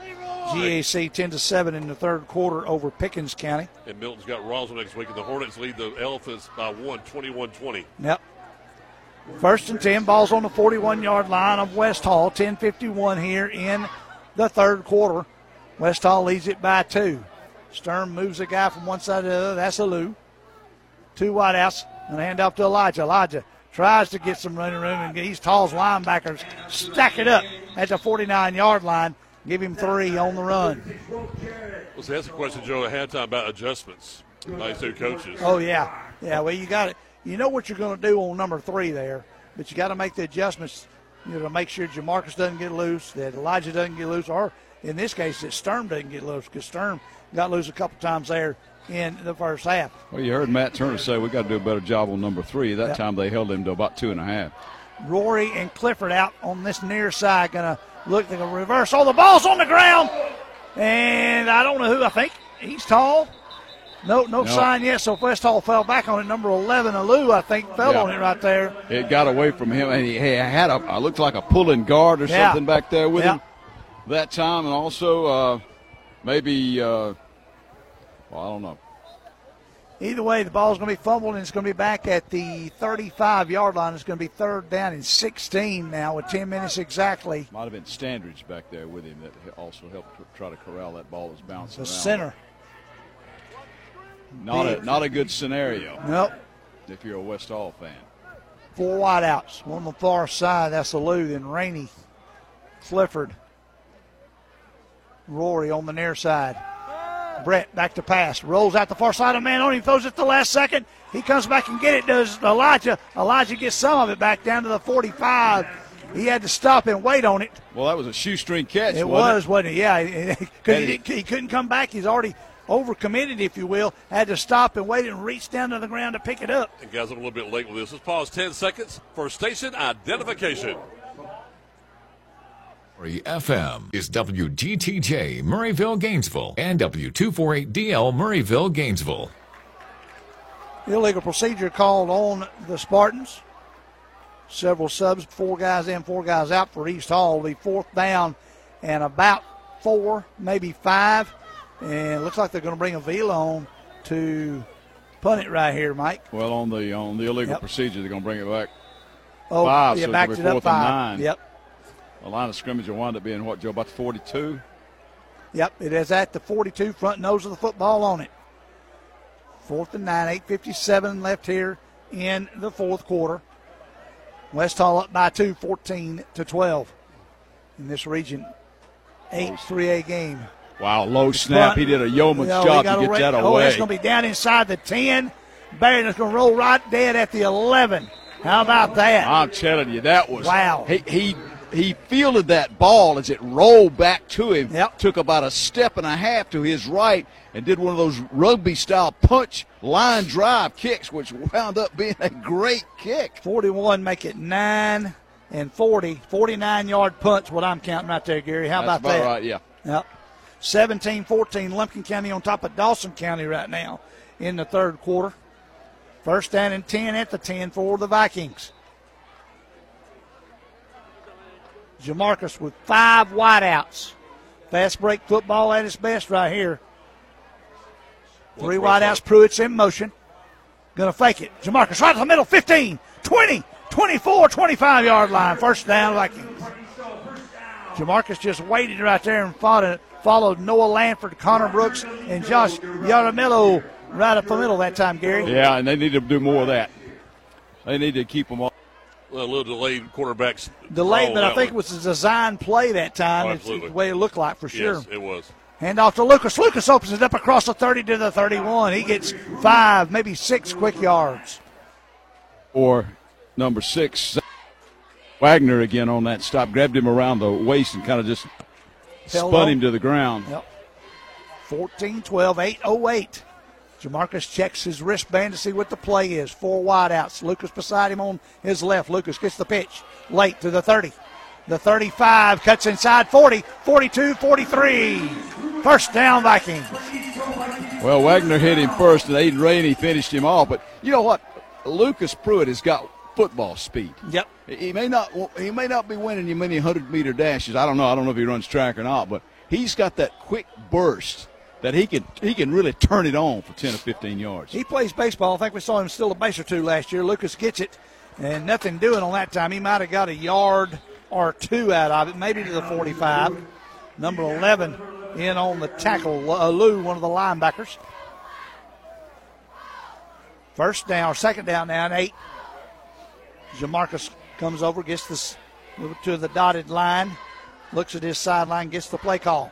G A C ten to seven in the third quarter over Pickens County. And Milton's got Roswell next week, and the Hornets lead the Elephants by one, twenty-one twenty. Yep. First and ten, balls on the forty-one-yard line of West Hall. ten fifty-one here in the third quarter. West Hall leads it by two. Sturm moves a guy from one side to the other. That's Alou. Two wideouts and a handoff to Elijah. Elijah tries to get some running room, and these Tall's linebackers stack it up at the forty-nine-yard line. Give him three on the run. Well, so that's a question, Joe, at halftime about adjustments by these two coaches. Oh, yeah. Yeah, well, you got it. You know what you're going to do on number three there, but you got to make the adjustments, you know, to make sure Jamarcus doesn't get loose, that Elijah doesn't get loose, or in this case, that Sturm doesn't get loose, because Sturm got loose a couple times there in the first half. Well, you heard Matt Turner say we got to do a better job on number three. That Yep. time they held him to about two and a half. Rory and Clifford out on this near side, going to look like a reverse. Oh, the ball's on the ground, and I don't know who. I think he's Tall. No, no, No. sign yet. So West Hall fell back on it. Number eleven, Alou, I think, fell Yeah. on it right there. It got away from him, and he, he had a I looked like a pulling guard or Yeah. something back there with Yeah. him that time, and also uh, maybe uh, well, I don't know. Either way, the ball's going to be fumbled, and it's going to be back at the thirty-five-yard line. It's going to be third down and sixteen now with ten minutes exactly. Might have been Standridge back there with him that also helped to try to corral that ball that's bouncing The around. center. Not a Big. not a good scenario. Nope. If you're a West Hall fan. Four wideouts. One on the far side. That's Alou. Then Rainey, Clifford, Rory on the near side. Brett back to pass. Rolls out the far side. A man on him. Throws it the last second. He comes back and get it. Does Elijah. Elijah gets some of it back down to the forty-five. He had to stop and wait on it. Well, that was a shoestring catch. It wasn't was, wasn't it? Yeah. He, he, he, he couldn't come back. He's already overcommitted, if you will. Had to stop and wait and reach down to the ground to pick it up. And guys, I'm a little bit late with this. Let's pause ten seconds for station identification. F M is W G T J Murrayville, Gainesville, and W two forty-eight D L Murrayville, Gainesville. Illegal procedure called on the Spartans. Several subs, four guys in, four guys out for East Hall. It'll be fourth down and about four, maybe five. And it looks like they're going to bring Avila on to punt it right here, Mike. Well, on the on the illegal Yep. procedure, they're going to bring it back Oh, five. yeah, so it's backed gonna be it up fourth five. and nine. Yep. The line of scrimmage will wind up being what, Joe, about the forty-two? Yep, it is at the forty-two, front nose of the football on it. Fourth and nine, eight fifty-seven left here in the fourth quarter. West Hall up by two, fourteen to twelve in this region. eight three A game. Wow, low snap. But, He did a yeoman's you know, job we got to a get ra- that Oh, away. it's going to be down inside the ten. Barron is going to roll right dead at the eleven. How about that? I'm telling you, that was Wow. He he he fielded that ball as it rolled back to him. Yep. Took about a step and a half to his right and did one of those rugby-style punch line drive kicks, which wound up being a great kick. forty-one make it nine and forty. forty-nine-yard punch, what I'm counting right there, Gary. How That's about that? about right, yeah. Yep. seventeen fourteen, Lumpkin County on top of Dawson County right now in the third quarter. First down and ten at the ten for the Vikings. Jamarcus with five wideouts. Fast break football at its best right here. Three wideouts, Pruitt's in motion. Going to fake it. Jamarcus right in the middle, fifteen, twenty, twenty-four, twenty-five-yard line. First down, Vikings. Jamarcus just waited right there and followed, followed Noah Lanford, Connor Brooks, and Josh Yaramillo right up the middle that time, Gary. Yeah, and they need to do more of that. They need to keep them on. A little delayed quarterbacks. Delayed, throw but I that think one. it was a design play that time. Oh, It's absolutely. the way it looked like for sure. Yes, it was. Hand off to Lucas. Lucas opens it up across the thirty to the thirty-one. He gets five, maybe six quick yards. Or number six, Wagner again on that stop. Grabbed him around the waist and kind of just Held spun on. him to the ground. Yep. fourteen twelve, eight oh eight. Jamarcus checks his wristband to see what the play is. Four wideouts. Lucas beside him on his left. Lucas gets the pitch late to the thirty. The thirty-five cuts inside forty, forty-two, forty-three. First down, Vikings. Well, Wagner hit him first, and Aiden Rainey finished him off. But you know what? Lucas Pruitt has got football speed. Yep. He may not he may not be winning you many hundred meter dashes. I don't know. I don't know if he runs track or not, but he's got that quick burst that he can he can really turn it on for ten or fifteen yards. He plays baseball. I think we saw him steal a base or two last year. Lucas gets it, and nothing doing on that time. He might have got a yard or two out of it, maybe to the forty-five. Number eleven in on the tackle, uh, Lou, one of the linebackers. First down, or second down now, and eight. Jamarcus comes over, gets this to the dotted line, looks at his sideline, gets the play call.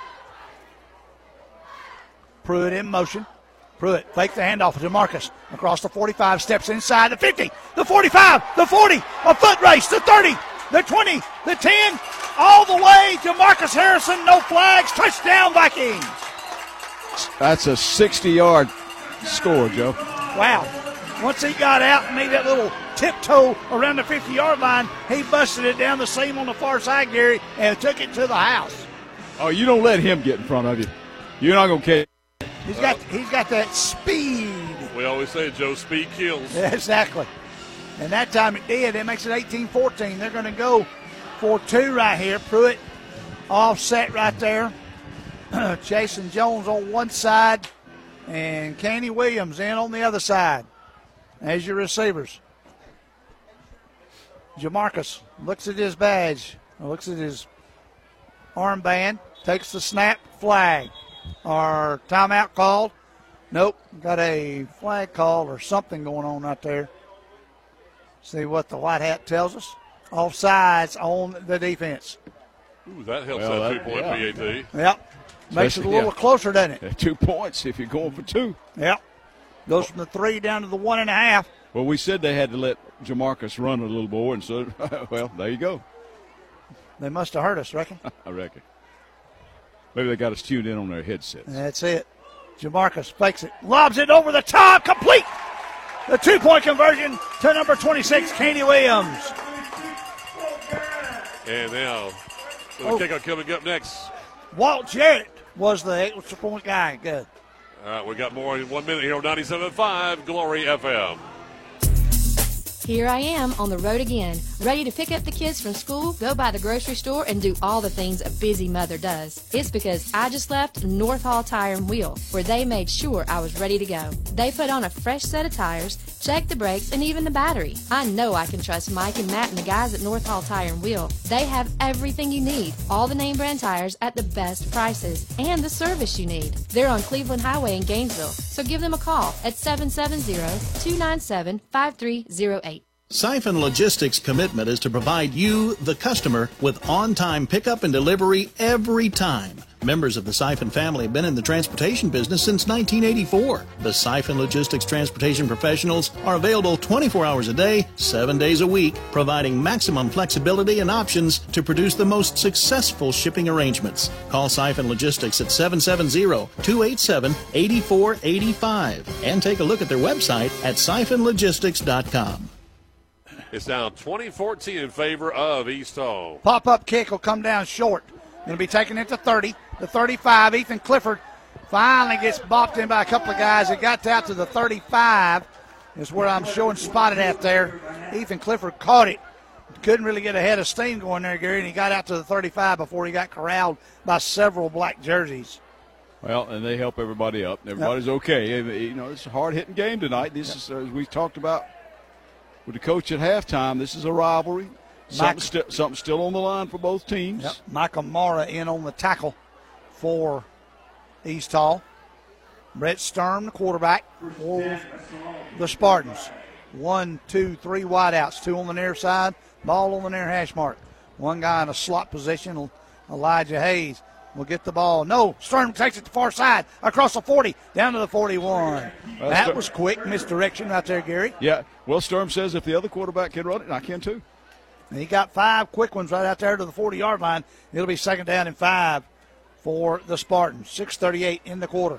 Pruitt in motion. Pruitt fakes the handoff to Jamarcus. Across the forty-five, steps inside the fifty, the forty-five, the forty, a foot race, the thirty, the twenty, the ten, all the way to Marcus Harrison. No flags, touchdown Vikings. That's a sixty-yard score, Joe. Wow. Once he got out and made that little tiptoe around the fifty-yard line, he busted it down the seam on the far side, Gary, and took it to the house. Oh, you don't let him get in front of you. You're not going to catch. He's got he's got that speed. We always say, Joe, speed kills. Yeah, exactly. And that time it did. It makes it eighteen fourteen. They're going to go for two right here. Pruitt offset right there. Jason Jones on one side and Kenny Williams in on the other side as your receivers. Jamarcus looks at his badge, looks at his armband, takes the snap, flag. Or timeout called. Nope, got a flag call or something going on right there. See what the white hat tells us. Offsides on the defense. Ooh, that helps Well, that that- two-point yeah. P A T. Yep. Makes it a little yeah. closer, doesn't it? Yeah, two points if you're going for two. Yep. Goes from the three down to the one and a half. Well, we said they had to let Jamarcus run a little more, and so, well, there you go. They must have heard us, reckon. I reckon. Maybe they got us tuned in on their headsets. That's it. Jamarcus fakes it, lobs it over the top, complete. The two-point conversion to number twenty-six, Kenny Williams. And now, the Oh. kickoff coming up next. Walt Jarrett was the extra-point guy. Good. All right, we got more in one minute here on ninety-seven point five Glory F M. Here I am on the road again, ready to pick up the kids from school, go by the grocery store, and do all the things a busy mother does. It's because I just left North Hall Tire and Wheel, where they made sure I was ready to go. They put on a fresh set of tires, checked the brakes, and even the battery. I know I can trust Mike and Matt and the guys at North Hall Tire and Wheel. They have everything you need, all the name brand tires at the best prices, and the service you need. They're on Cleveland Highway in Gainesville, so give them a call at seven seven zero, two nine seven, five three zero eight. Siphon Logistics' commitment is to provide you, the customer, with on-time pickup and delivery every time. Members of the Siphon family have been in the transportation business since nineteen eighty-four. The Siphon Logistics transportation professionals are available twenty-four hours a day, seven days a week, providing maximum flexibility and options to produce the most successful shipping arrangements. Call Siphon Logistics at seven seven zero, two eight seven, eight four eight five and take a look at their website at siphon logistics dot com. It's now twenty fourteen in favor of East Hall. Pop-up kick will come down short. Going to be taking it to thirty, the thirty-five. Ethan Clifford finally gets bopped in by a couple of guys. It got out to the thirty-five is where I'm showing spotted at there. Ethan Clifford caught it. Couldn't really get ahead of steam going there, Gary, and he got out to the thirty-five before he got corralled by several black jerseys. Well, and they help everybody up. Everybody's okay. You know, it's a hard-hitting game tonight. This is, as we talked about with the coach at halftime, this is a rivalry. Something, st- something still on the line for both teams. Yep. Michael Mara in on the tackle for East Hall. Brett Sturm, the quarterback for the Spartans. One, two, three wideouts. Two on the near side. Ball on the near hash mark. One guy in a slot position, Elijah Hayes, will get the ball. No, Sturm takes it to the far side, across the forty, down to the forty-one. Well, that Sturm- was quick misdirection right there, Gary. Yeah. Well, Sturm says if the other quarterback can run it, I can too. And he got five quick ones right out there to the forty-yard line. It'll be second down and five for the Spartans. six thirty-eight in the quarter.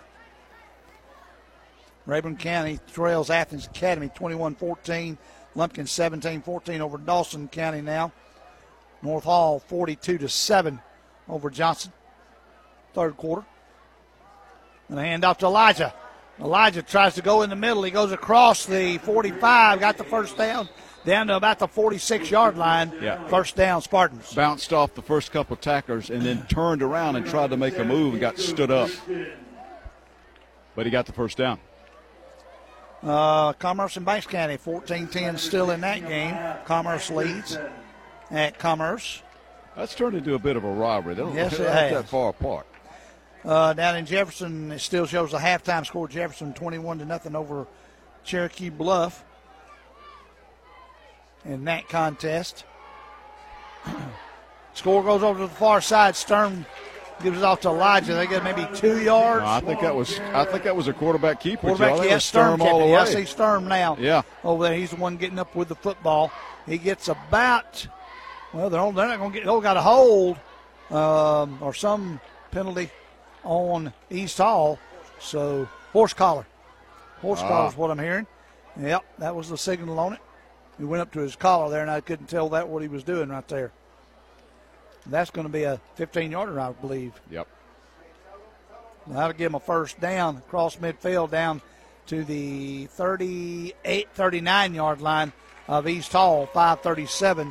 Rayburn County trails Athens Academy twenty-one fourteen. Lumpkin seventeen fourteen over Dawson County now. North Hall forty-two to seven over Johnson. Third quarter. And a handoff to Elijah. Elijah tries to go in the middle. He goes across the forty-five, got the first down, down to about the forty-six-yard line. Yeah. First down, Spartans. Bounced off the first couple of tacklers and then turned around and tried to make a move and got stood up. But he got the first down. Uh, Commerce and Banks County, fourteen ten still in that game. Commerce leads at Commerce. That's turned into a bit of a rivalry. They don't Yes, it not has. that far apart. Uh, down in Jefferson, it still shows the halftime score. Jefferson twenty-one to nothing over Cherokee Bluff in that contest. Score goes over to the far side. Sturm gives it off to Elijah. They get maybe two yards. No, I think that was I think that was a quarterback keeper. Quarterback, Joe. That yeah, was Sturm, all the kept it. way. I see Sturm now. Yeah. Over there, he's the one getting up with the football. He gets about, well, they're, they're not going to get, they've got a hold um, or some penalty on East Hall. So, horse collar. Horse Ah. collar is what I'm hearing. Yep, that was the signal on it. He went up to his collar there, and I couldn't tell that what he was doing right there. That's going to be a fifteen-yarder, I believe. Yep. That'll give him a first down across midfield down to the thirty-eight, thirty-nine-yard line of East Hall. five thirty-seven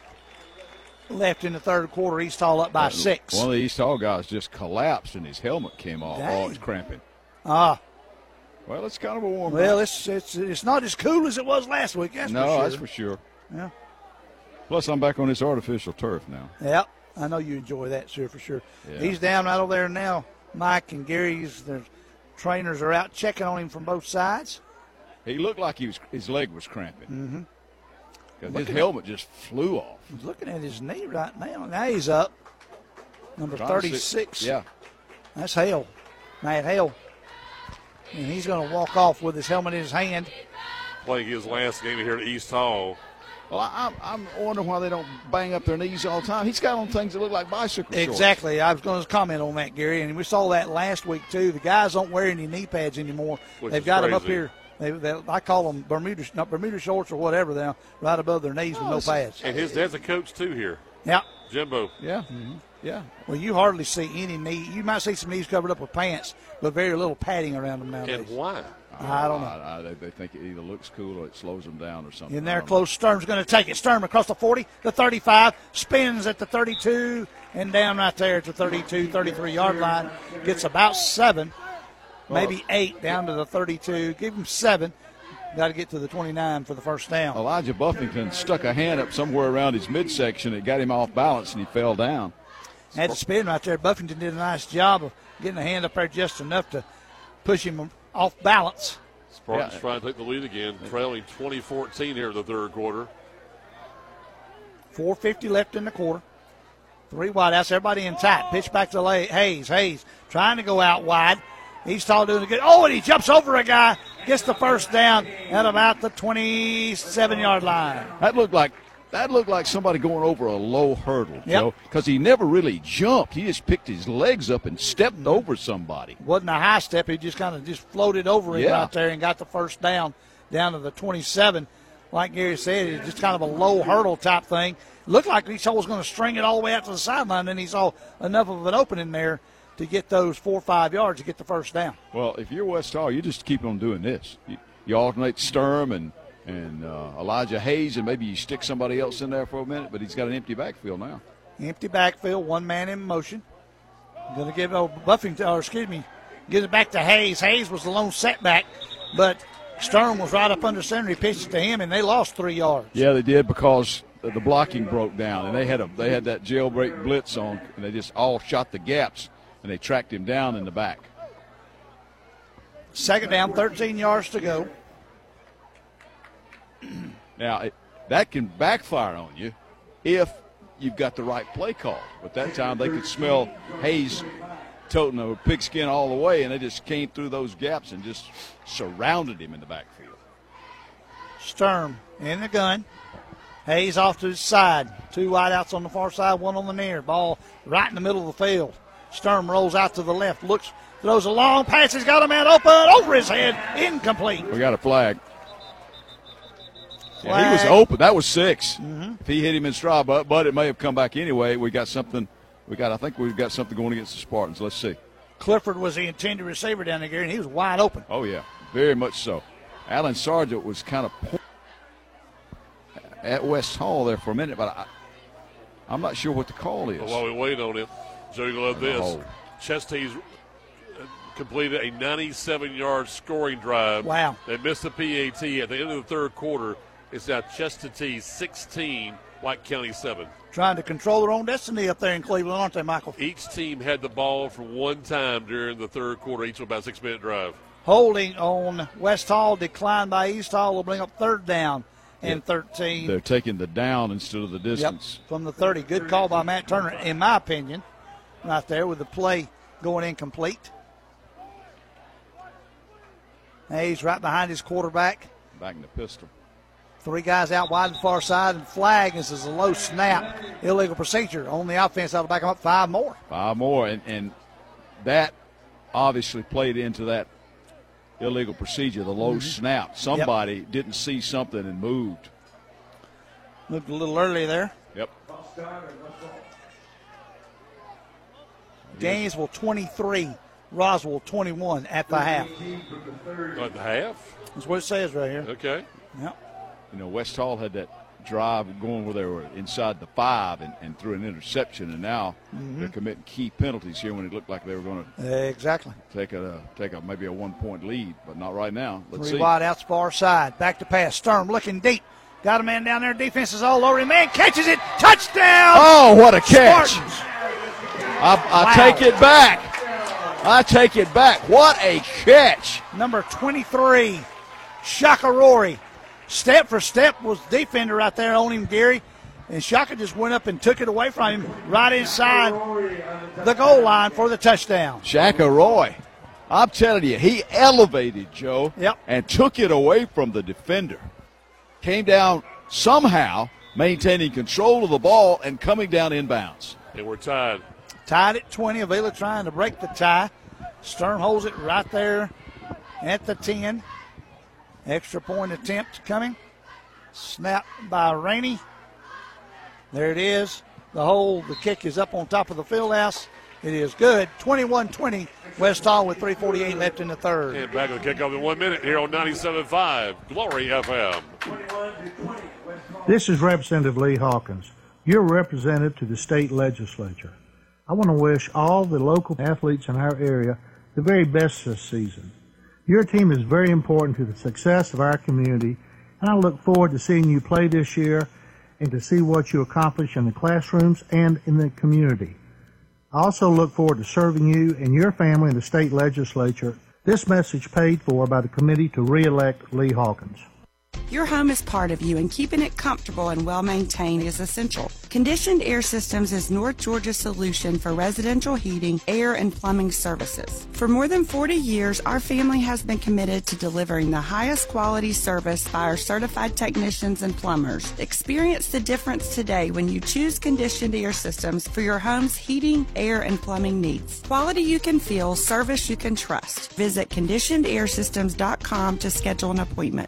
left in the third quarter. East Hall up by six. One of the East Hall guys just collapsed and his helmet came off. Dang. Oh, it's cramping. Ah. Well, it's kind of a warm Well, up. it's it's it's not as cool as it was last week. That's no, for sure. that's for sure. Yeah. Plus, I'm back on this artificial turf now. Yep. I know you enjoy that, sure, for sure. Yeah. He's down right over there now. Mike and Gary's their trainers are out checking on him from both sides. He looked like he was his leg was cramping. Mm-hmm. Because his Looking helmet just flew off. He's looking at his knee right now. Now he's up. Number Trying to see- thirty-six. Yeah. That's Hale. Matt Hale. And he's going to walk off with his helmet in his hand. Playing his last game here at East Hall. Well, I, I'm, I'm wondering why they don't bang up their knees all the time. He's got on things that look like bicycle shorts. Exactly. I was going to comment on that, Gary, and we saw that last week, too. The guys don't wear any knee pads anymore. Which They've is got them up crazy. here. They, they, I call them Bermuda, not Bermuda shorts or whatever, now, right above their knees with no pads. And his dad's a coach, too, here. Yeah. Jimbo. Yeah. Yeah. Well, you hardly see any knee. You might see some knees covered up with pants, but very little padding around them nowadays. And why? I don't know. I, I, they, they think it either looks cool or it slows them down or something. In I there don't close, Sturm's going to take it. Sturm across the forty, the thirty-five, spins at the thirty-two, and down right there at the thirty-two, thirty-three-yard line. Gets about seven, maybe eight, down to the thirty-two. Give him seven. Got to get to the twenty-nine for the first down. Elijah Buffington stuck a hand up somewhere around his midsection. It got him off balance, and he fell down. Had to spin right there. Buffington did a nice job of getting the hand up there just enough to push him off balance. Spartans Yeah. trying to take the lead again, trailing twenty fourteen here in the third quarter. four fifty left in the quarter. Three wideouts, everybody in tight. Pitch back to La- Hayes. Hayes trying to go out wide. He's all doing a good. Oh, and he jumps over a guy, gets the first down at about the twenty-seven-yard line. That looked like that looked like somebody going over a low hurdle, Yep. Joe, because he never really jumped. He just picked his legs up and stepped over somebody. Wasn't a high step. He just kind of just floated over him Yeah. right there and got the first down down to the twenty-seven. Like Gary said, it's just kind of a low hurdle type thing. Looked like he saw was going to string it all the way out to the sideline. Then he saw enough of an opening there to get those four or five yards to get the first down. Well, if you're West Hall, you just keep on doing this. You, you alternate Sturm and and uh, Elijah Hayes, and maybe you stick somebody else in there for a minute. But he's got an empty backfield now. Empty backfield, one man in motion. Going to give it over Buffington, or excuse me, give it back to Hayes. Hayes was the lone setback, but Sturm was right up under center. He pitched it to him, and they lost three yards. Yeah, they did because the blocking broke down, and they had a they had that jailbreak blitz on, and they just all shot the gaps, and they tracked him down in the back. Second down, thirteen yards to go. Now, it, that can backfire on you if you've got the right play call. But that time they could smell Hayes toting a pigskin all the way, and they just came through those gaps and just surrounded him in the backfield. Sturm in the gun. Hayes off to his side. Two wideouts on the far side, one on the near. Ball right in the middle of the field. Sturm rolls out to the left, looks, throws a long pass. He's got a man open over his head. Incomplete. We got a flag. Yeah, he was open. That was six. Mm-hmm. If he hit him in stride, but, but it may have come back anyway. We got something. We got. I think we've got something going against the Spartans. Let's see. Clifford was the intended receiver down there, Gary, and he was wide open. Oh, yeah, very much so. Alan Sargent was kind of poor at West Hall there for a minute, but I, I'm not sure what the call is. Well, while we wait on it, Joe, you love this. Oh. Chesty's completed a ninety-seven-yard scoring drive. Wow. They missed the P A T at the end of the third quarter. It's now Chestatee sixteen, White County seven. Trying to control their own destiny up there in Cleveland, aren't they, Michael? Each team had the ball for one time during the third quarter, each with about a six-minute drive. Holding on West Hall, declined by East Hall, will bring up third down and Yeah. thirteen. They're taking the down instead of the distance. Yep, from the thirty. Good call by Matt Turner, in my opinion, right there with the play going incomplete. Hayes right behind his quarterback. Back in the pistol. Three guys out wide to the far side, and flag. This is a low snap. Illegal procedure on the offense. That'll back them up five more. Five more, and, and that obviously played into that illegal procedure, the low Mm-hmm. snap. Somebody yep. didn't see something and moved. Moved a little early there. Yep. Gainesville twenty-three, Roswell twenty-one at the half. At the half? That's what it says right here. Okay. Yep. You know, West Hall had that drive going where they were inside the five and, and threw an interception, and now mm-hmm. they're committing key penalties here when it looked like they were going to exactly take a take a maybe a one point lead, but not right now. Let's Three see. wide outs far side, back to pass. Sturm looking deep, got a man down there. Defense is all over him. Man catches it, touchdown! Oh, what a catch! Spartans. I, I Wow. take it back. I take it back. What a catch! Number twenty-three, Shaka Rory. Step for step was defender right there on him, Gary. And Shaka just went up and took it away from him right inside the goal line for the touchdown. Shaka Roy. I'm telling you, he elevated, Joe, yep. and took it away from the defender. Came down somehow, maintaining control of the ball and coming down inbounds. And we're tied. Tied at twenty. Avila trying to break the tie. Sturm holds it right there at the ten. Extra point attempt coming. Snap by Rainey. There it is. The hold, the kick is up on top of the field house. It is good. twenty-one twenty. West Hall with three forty-eight left in the third. And back to the kickoff in one minute here on ninety-seven point five Glory F M. This is Representative Lee Hawkins, your representative to the state legislature. I want to wish all the local athletes in our area the very best this season. Your team is very important to the success of our community, and I look forward to seeing you play this year and to see what you accomplish in the classrooms and in the community. I also look forward to serving you and your family in the state legislature. This message paid for by the committee to re-elect Lee Hawkins. Your home is part of you, and keeping it comfortable and well-maintained is essential. Conditioned Air Systems is North Georgia's solution for residential heating, air, and plumbing services. For more than forty years, our family has been committed to delivering the highest quality service by our certified technicians and plumbers. Experience the difference today when you choose Conditioned Air Systems for your home's heating, air, and plumbing needs. Quality you can feel, service you can trust. Visit conditioned air systems dot com to schedule an appointment.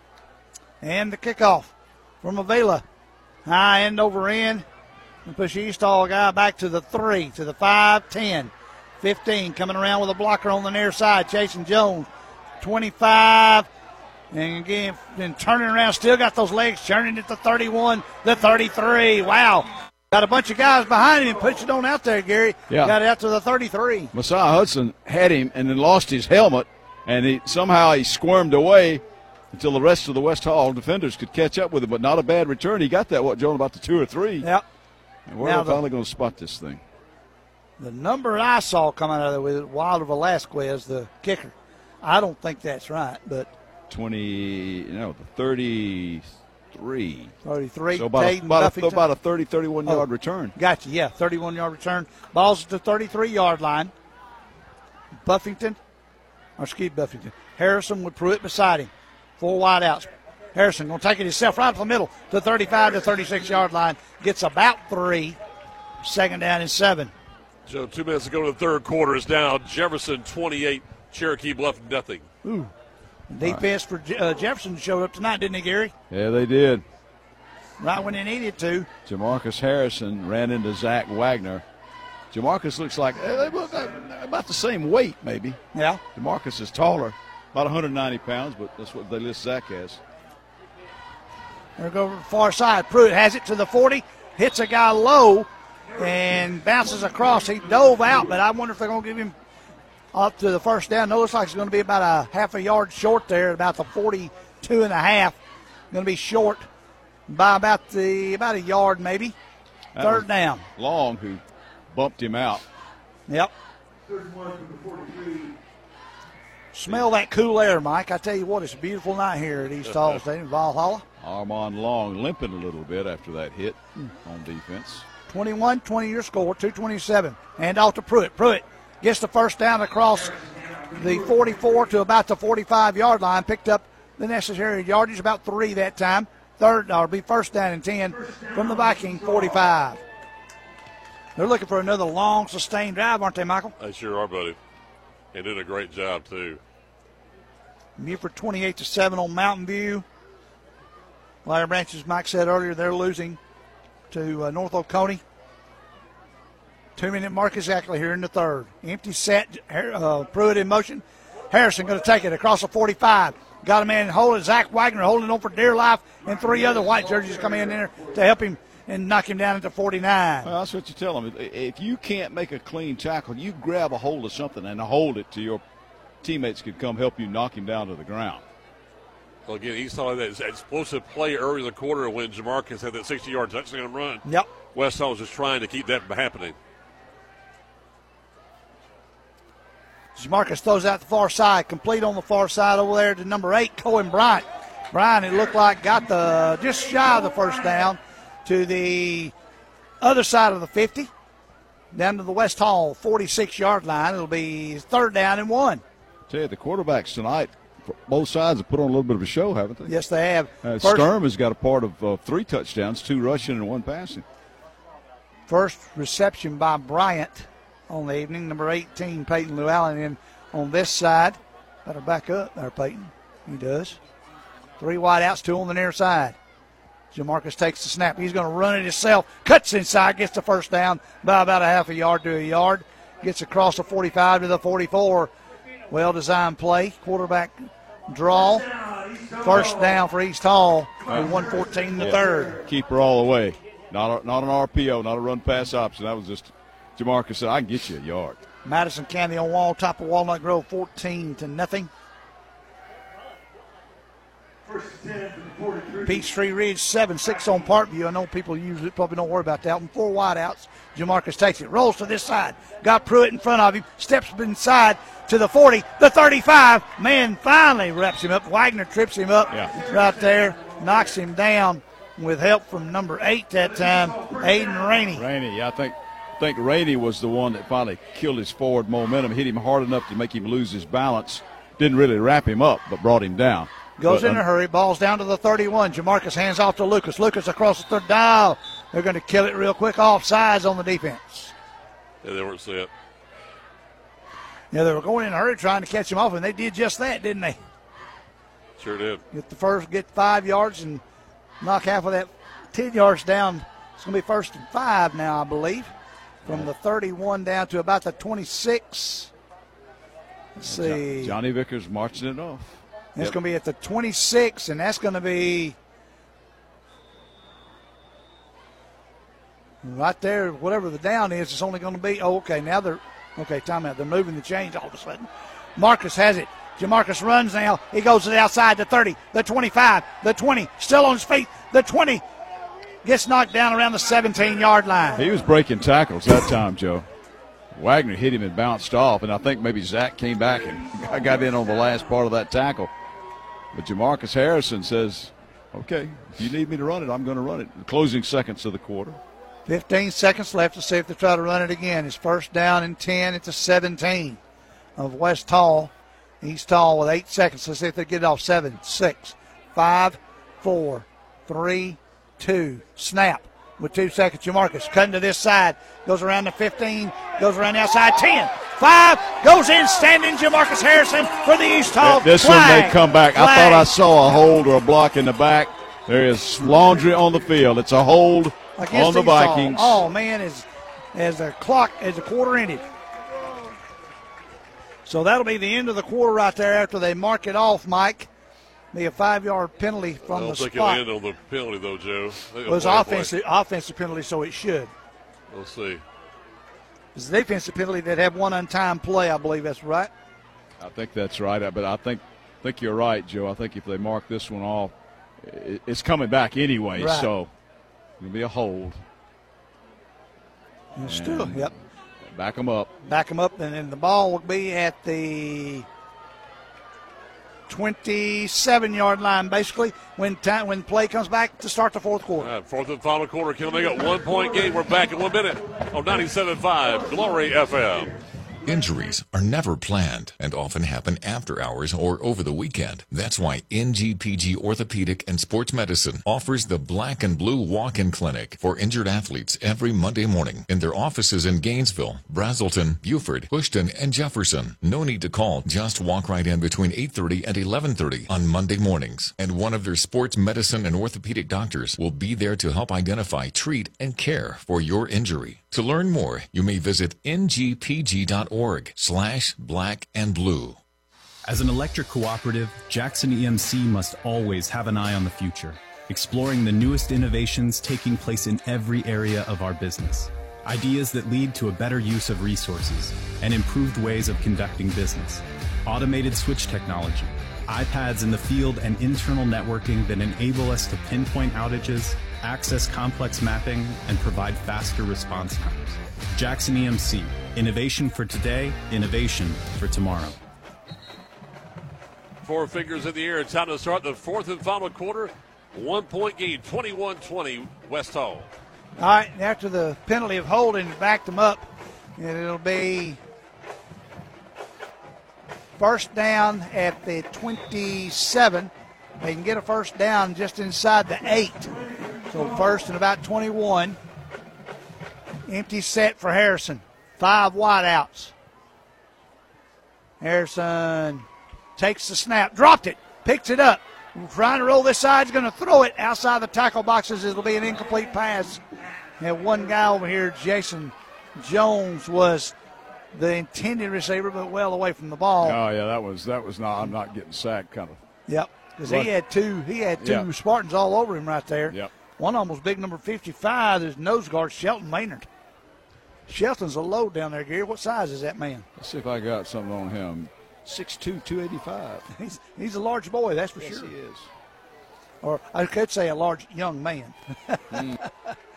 And the kickoff from Avila. High end over end. And push East Hall guy back to the three, to the five, ten, fifteen. Coming around with a blocker on the near side. Jason Jones, twenty-five. And again, then turning around. Still got those legs churning at the thirty-one, the thirty-three. Wow. Got a bunch of guys behind him and pushed it on out there, Gary. Yeah. Got it out to the thirty-three. Messiah Hudson had him and then lost his helmet, and he somehow he squirmed away until the rest of the West Hall defenders could catch up with him, but not a bad return. He got that, what, Joan, about the two or three? Yep. And we're Now the- finally going to spot this thing. The number I saw coming out of there with Wilder Velasquez, the kicker. I don't think that's right, but twenty, no, the thirty-three. thirty-three. So about, a, Caden about, a, Buffington. about a thirty, thirty-one Oh. yard return. Gotcha, yeah, thirty-one-yard return. Ball's at the thirty-three-yard line. Buffington, or excuse Buffington, Harrison with Pruitt beside him. Four wide outs. Harrison going to take it himself right up the middle to thirty-five to thirty-six-yard line. Gets about three. Second down and seven. So two minutes to go to the third quarter is down. Jefferson twenty-eight, Cherokee Bluff nothing. Ooh. Defense for uh, Jefferson showed up tonight, didn't he, Gary? Yeah, they did. Right when they needed to. Jamarcus Harrison ran into Zach Wagner Jamarcus looks like eh, about the same weight, maybe. Yeah. Jamarcus is taller, about one hundred ninety pounds, but that's what they list Zach as. They'll go to the far side. Pruitt has it to the forty, hits a guy low, and bounces across. He dove out, but I wonder if they're going to give him up to the first down. It looks like it's going to be about a half a yard short there, about the forty-two and a half. Going to be short by about the about a yard maybe. That Third down. Long, who bumped him out. Yep. Smell that cool air, Mike. I tell you what, it's a beautiful night here at East Hall Stadium, Valhalla. Armand Long limping a little bit after that hit on defense. twenty-one twenty your score, two twenty-seven. And off to Pruitt. Pruitt gets the first down across the forty-four to about the forty-five-yard line. Picked up the necessary yardage, about three that time. Third, or be first down and ten from the Viking forty-five. They're looking for another long, sustained drive, aren't they, Michael? They sure are, buddy. And did a great job, too. Buford twenty-eight to seven on Mountain View. Larry Branch, as Mike said earlier, they're losing to uh, North Oconee. Two-minute mark exactly here in the third. Empty set, uh, Pruitt in motion. Harrison going to take it across the forty-five. Got a man holding, Zach Wagner holding on for dear life, and three other white jerseys come in there to help him and knock him down at the forty-nine. Well, that's what you tell them. If you can't make a clean tackle, you grab a hold of something and hold it to your teammates could come help you knock him down to the ground. Well, again, East Hall had that explosive play early in the quarter when Jamarcus had that sixty-yard touchdown run. Yep. West Hall was just trying to keep that from happening. Jamarcus throws out the far side, complete on the far side over there to number eight, Cohen Bryant. Bryant, it looked like, got the just shy of the first down to the other side of the fifty, down to the West Hall forty-six-yard line. It'll be third down and one. I tell you, the quarterbacks tonight, both sides have put on a little bit of a show, haven't they? Yes, they have. Uh, First, Sturm has got a part of uh, three touchdowns, two rushing and one passing. First reception by Bryant on the evening. Number eighteen, Peyton Llewellyn, in on this side. Better back up there, Peyton. He does. Three wide outs, two on the near side. Jamarcus takes the snap. He's going to run it himself. Cuts inside, gets the first down by about a half a yard to a yard. Gets across the forty-five to the forty-four. Well-designed play. Quarterback draw. First down for East Hall. With one fourteen in the yeah. third. Keeper all the way. Not a, not an R P O, not a run-pass option. That was just Jamarcus said, I can get you a yard. Madison County on Wall, top of Walnut Grove, fourteen to nothing. Peachtree Ridge, seven six on Parkview. I know people usually probably don't worry about that one. Four wideouts. Jamarcus takes it, rolls to this side. Got Pruitt in front of him, steps inside to the forty, the thirty-five. Man finally wraps him up. Wagner trips him up yeah. right there, knocks him down with help from number eight that time, Aiden Rainey. Rainey, yeah, I think I think Rainey was the one that finally killed his forward momentum, hit him hard enough to make him lose his balance. Didn't really wrap him up, but brought him down. Goes but, in a hurry, ball's down to the thirty-one. Jamarcus hands off to Lucas. Lucas across the third down. They're going to kill it real quick. Offsides on the defense. Yeah, they weren't set. Yeah, they were going in a hurry trying to catch him off, and they did just that, didn't they? Sure did. Get the first, get five yards and knock half of that ten yards down. It's going to be first and five now, I believe, from the thirty-one down to about the twenty-six. Let's see. Johnny Vickers marching it off. It's Yep. going to be at the twenty-six, and that's going to be right there. Whatever the down is, it's only going to be. Oh, okay. Now they're okay. Timeout. They're moving the chains all of a sudden. Marcus has it. Jamarcus runs now. He goes to the outside, the thirty, the twenty-five, the twenty. Still on his feet. The twenty gets knocked down around the seventeen-yard line. He was breaking tackles that time, Joe. Wagner hit him and bounced off, and I think maybe Zach came back and got in on the last part of that tackle. But Jamarcus Harrison says, okay, if you need me to run it, I'm going to run it. The closing seconds of the quarter. fifteen seconds left to see if they try to run it again. It's first down and ten. It's a seventeen of West Hall. East Hall with eight seconds. Let's see if they get it off. Seven, six, five, four, three, two. Snap with two seconds. Jamarcus cutting to this side. Goes around the fifteen. Goes around the outside. ten. Five. Goes in standing Jamarcus Harrison for the East Hall. This Flag. one may come back. Flag. I thought I saw a hold or a block in the back. There is laundry on the field. It's a hold Against on the East Hall. Vikings. Oh, man, is as the clock, as the quarter ended. So that'll be the end of the quarter right there after they mark it off, Mike. Be a five-yard penalty from I don't the think spot. it'll end on the penalty, though, Joe. It was offensive, offensive penalty, so it should. We'll see. It's a defensive penalty that had one untimed play, I believe that's right. I think that's right, but I think think you're right, Joe. I think if they mark this one off, it's coming back anyway, right. So it'll be a hold. And still, yep. Back them up. Back them up, and then the ball will be at the twenty-seven-yard line, basically, when time when play comes back to start the fourth quarter. Right, fourth and final quarter coming up. One-point game. We're back in one minute on ninety-seven point five Glory F M. Injuries are never planned and often happen after hours or over the weekend. That's why N G P G Orthopedic and Sports Medicine offers the Black and Blue Walk-In Clinic for injured athletes every Monday morning in their offices in Gainesville, Brazelton, Buford, Houston, and Jefferson. No need to call. Just walk right in between eight thirty and eleven thirty on Monday mornings. And one of their sports medicine and orthopedic doctors will be there to help identify, treat, and care for your injury. To learn more, you may visit N G P G dot org slash black and blue. As an electric cooperative, Jackson E M C must always have an eye on the future, exploring the newest innovations taking place in every area of our business. Ideas that lead to a better use of resources and improved ways of conducting business. Automated switch technology, iPads in the field, and internal networking that enable us to pinpoint outages, access complex mapping, and provide faster response times. Jackson E M C, innovation for today, innovation for tomorrow. Four fingers in the air. Time to start the fourth and final quarter. One-point game, twenty-one twenty, West Hall. All right, after the penalty of holding, backed them up, and it'll be first down at the twenty-seven. They can get a first down just inside the eight. So first and about twenty-one. Empty set for Harrison. Five wideouts. Harrison takes the snap, dropped it, picks it up. Trying to roll this side, he's going to throw it outside the tackle boxes. It'll be an incomplete pass. And one guy over here, Jason Jones, was the intended receiver, but well away from the ball. Oh yeah, that was that was not. I'm not getting sacked, kind of. Yep, because he had two. He had two yep. Spartans all over him right there. Yep. One almost big number fifty-five is nose guard Shelton Maynard. Shelton's a load down there, Gary. What size is that man? Let's see if I got something on him. six two, two eighty-five. He's he's a large boy, that's for yes, sure. He is. Or I could say a large young man. mm.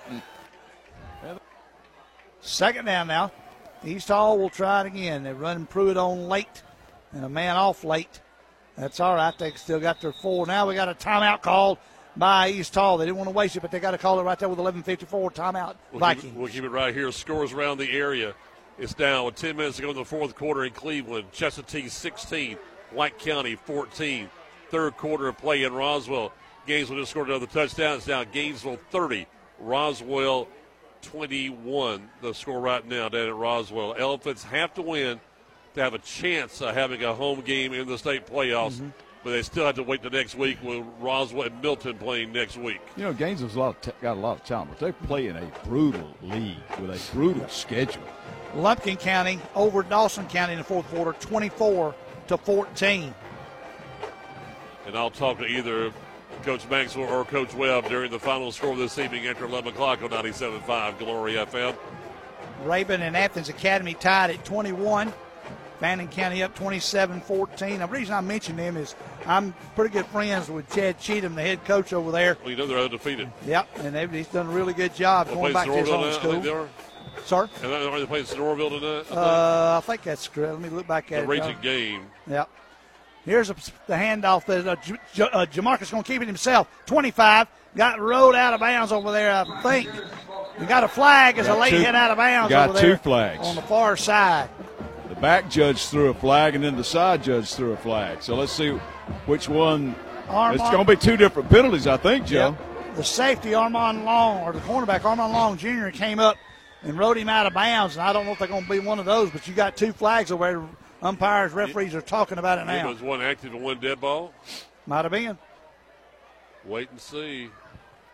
Second down now. East Hall will try it again. They're running Pruitt on late and a man off late. That's all right. They still got their four. Now we got a timeout called by East Hall. They didn't want to waste it, but they got to call it right there with eleven fifty-four. Timeout, we'll Vikings. Keep it, we'll keep it right here. Scores around the area. It's down with ten minutes to go in the fourth quarter in Cleveland. Chestatee sixteen, White County fourteen. Third quarter of play in Roswell. Gainesville just scored another touchdown. It's now Gainesville thirty, Roswell twenty-one. The score right now down at Roswell. Elephants have to win to have a chance of having a home game in the state playoffs. Mm-hmm. But they still have to wait the next week with Roswell and Milton playing next week. You know, Gainesville's a lot of t- got a lot of talent, but they play in a brutal league with a brutal schedule. Lumpkin County over Dawson County in the fourth quarter, twenty-four to fourteen. And I'll talk to either Coach Maxwell or Coach Webb during the final score this evening after eleven o'clock on ninety-seven point five Glory F M. Raven and Athens Academy tied at twenty-one. Fannin County up twenty-seven fourteen. The reason I mention them is I'm pretty good friends with Chad Cheatham, the head coach over there. Well, you know they're undefeated. Yep, and they've, he's done a really good job they'll going back to his own tonight, school. I they are. Sir? And are they playing Sonoraville tonight? I uh, I think that's correct. Let me look back at the it. The raging game. Yep. Here's a, the handoff that uh, J- J- uh, Jamarcus going to keep it himself. twenty-five. Got rode out of bounds over there, I think. We got a flag as got a late two, hit out of bounds got over there. Got two flags. On the far side. The back judge threw a flag, and then the side judge threw a flag. So let's see which one. Armand, it's going to be two different penalties, I think, Joe. Yep. The safety, Armand Long, or the cornerback, Armand Long Junior, came up and rode him out of bounds. And I don't know if they're going to be one of those, but you got two flags over there. Umpires, referees are talking about it now. It was one active and one dead ball. Might have been. Wait and see.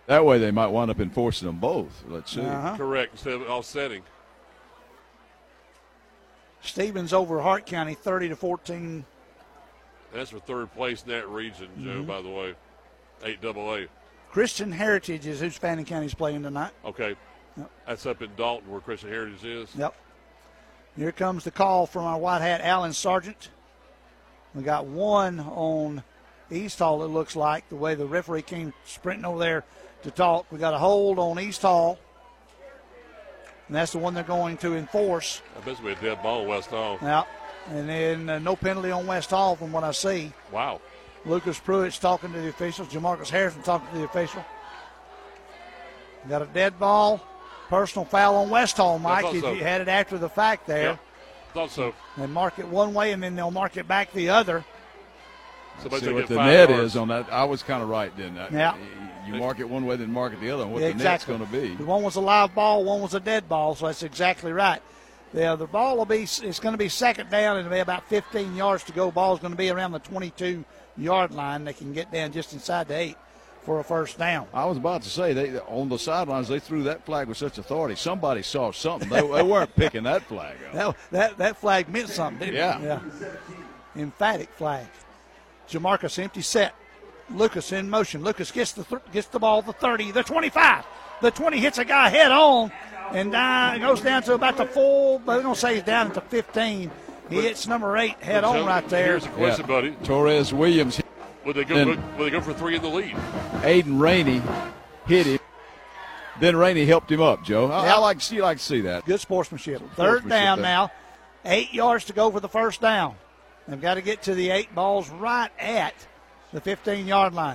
That way they might wind up enforcing them both. Let's see. Uh-huh. Correct, instead of offsetting. Stevens over Hart County, thirty to fourteen. That's for third place in that region, Joe, Mm-hmm. by the way. eight double A. Christian Heritage is who Fannin County's playing tonight. Okay. Yep. That's up in Dalton where Christian Heritage is. Yep. Here comes the call from our white hat, Alan Sargent. We got one on East Hall, it looks like, the way the referee came sprinting over there to talk. We got a hold on East Hall, and that's the one they're going to enforce. I bet it's going to be a dead ball, West Hall. Yeah. And then uh, no penalty on West Hall from what I see. Wow. Lucas Pruitt's talking to the officials. Jamarcus Harrison talking to the official. Got a dead ball. Personal foul on West Hall, Mike. If so. you had it after the fact there. Yeah. Thought so. They mark it one way, and then they'll mark it back the other. Somebody See what the five net yards. is on that. I was kind of right then. That- Yeah. You mark it one way, then mark it the other, and what Yeah, the exactly. net's going to be. One was a live ball, one was a dead ball, so that's exactly right. Yeah, the ball will be, it's going to be second down, and it'll be about fifteen yards to go. Ball's going to be around the twenty-two-yard line. They can get down just inside the eight for a first down. I was about to say, they on the sidelines, they threw that flag with such authority. Somebody saw something. They, they weren't picking that flag up. That, that, that flag meant something, didn't Yeah. it? Yeah. Emphatic flag. Jamarcus empty set. Lucas in motion. Lucas gets the th- gets the ball, the thirty, the twenty-five. The twenty hits a guy head on and uh, goes down to about the full, but we're going to say he's down at the fifteen. He hits number eight head on right there. Here's a question, Yeah. buddy. Torres Williams. Would they go? Then- Would, would they go for three in the lead? Aiden Rainey hit him. Then Rainey helped him up, Joe. I, Yep. I like to see, like to see that. Good sportsmanship. Third Sportsmanship down there. now. Eight yards to go for the first down. They've got to get to the eight. Balls right at the fifteen-yard line.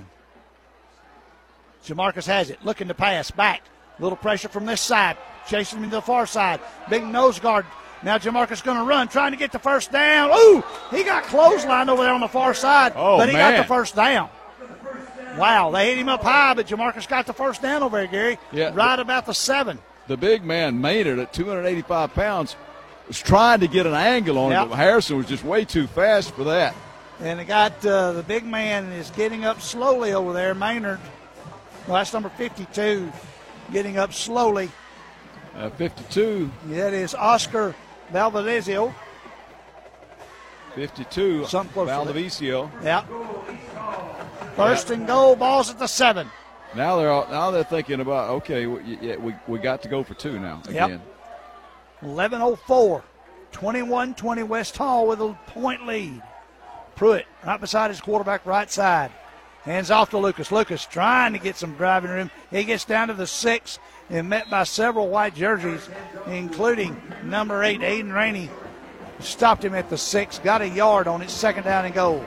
Jamarcus has it. Looking to pass. Back. Little pressure from this side. Chasing him to the far side. Big nose guard. Now Jamarcus going to run, trying to get the first down. Ooh, he got clotheslined over there on the far side, Oh, but he man. got the first down. Wow, they hit him up high, but Jamarcus got the first down over there, Gary. Yeah. Right about the seven. The big man, Maynard, at two hundred eighty-five pounds, was trying to get an angle on Yep. him, but Harrison was just way too fast for that. And they got uh, the big man is getting up slowly over there. Maynard, well, that's number fifty-two, getting up slowly. Uh, fifty-two. That is Oscar Valdezio. fifty-two. Something close to that. Valdivieso. Yeah. First and goal, balls at the seven. Now they're all, now they're thinking about okay, we, yeah, we we got to go for two now again. Yep. eleven oh four, twenty-one twenty West Hall with a point lead. Pruitt right beside his quarterback right side. Hands off to Lucas. Lucas trying to get some driving room. He gets down to the six and met by several white jerseys, including number eight, Aiden Rainey. Stopped him at the six, got a yard on it, second down and goal.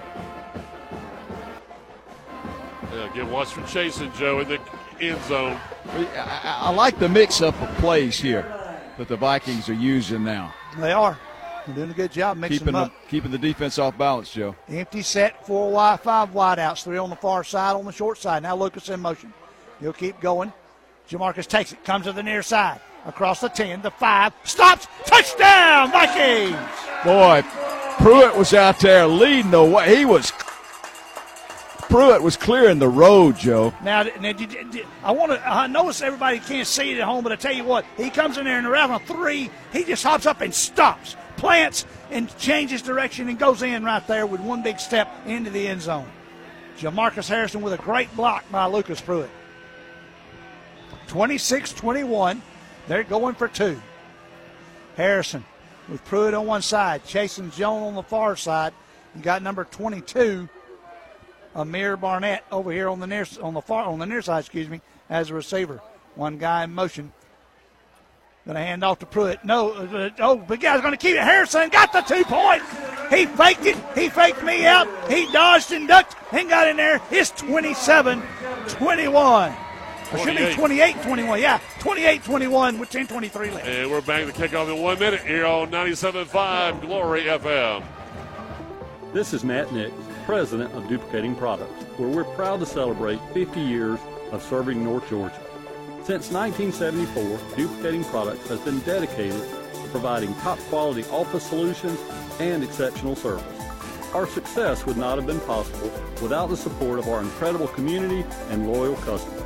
Yeah, again, watch for chasing, Joe, in the end zone. I, I, I like the mix-up of plays here that the Vikings are using now. They are. They're doing a good job mixing Keeping them the, up. keeping the defense off balance, Joe. Empty set, four wide, five wide outs, three on the far side, on the short side. Now Lucas in motion. He'll keep going. Jamarcus takes it, comes to the near side. Across the ten, the five, stops, touchdown, Vikings! Boy, Pruitt was out there leading the way. He was Pruitt was clearing the road, Joe. Now, now did, did, I want to. I notice everybody can't see it at home, but I tell you what, he comes in there and around a three, he just hops up and stops, plants, and changes direction and goes in right there with one big step into the end zone. Jamarcus Harrison with a great block by Lucas Pruitt. twenty-six twenty-one. They're going for two. Harrison with Pruitt on one side, chasing Joan on the far side. You got number twenty-two, Amir Barnett, over here on the near on the far on the near side, excuse me, as a receiver. One guy in motion. Going to hand off to Pruitt. No, uh, oh, big guy's going to keep it. Harrison got the two point. He faked it. He faked me out. He dodged and ducked and got in there. It's twenty-seven twenty-one. Or should be twenty-eight twenty-one. Yeah, twenty-eight twenty-one with ten twenty-three left. And we're back to kickoff in one minute here on ninety-seven point five Glory F M. This is Matt Nick, president of Duplicating Products, where we're proud to celebrate fifty years of serving North Georgia. Since nineteen seventy-four, Duplicating Products has been dedicated to providing top-quality office solutions and exceptional service. Our success would not have been possible without the support of our incredible community and loyal customers.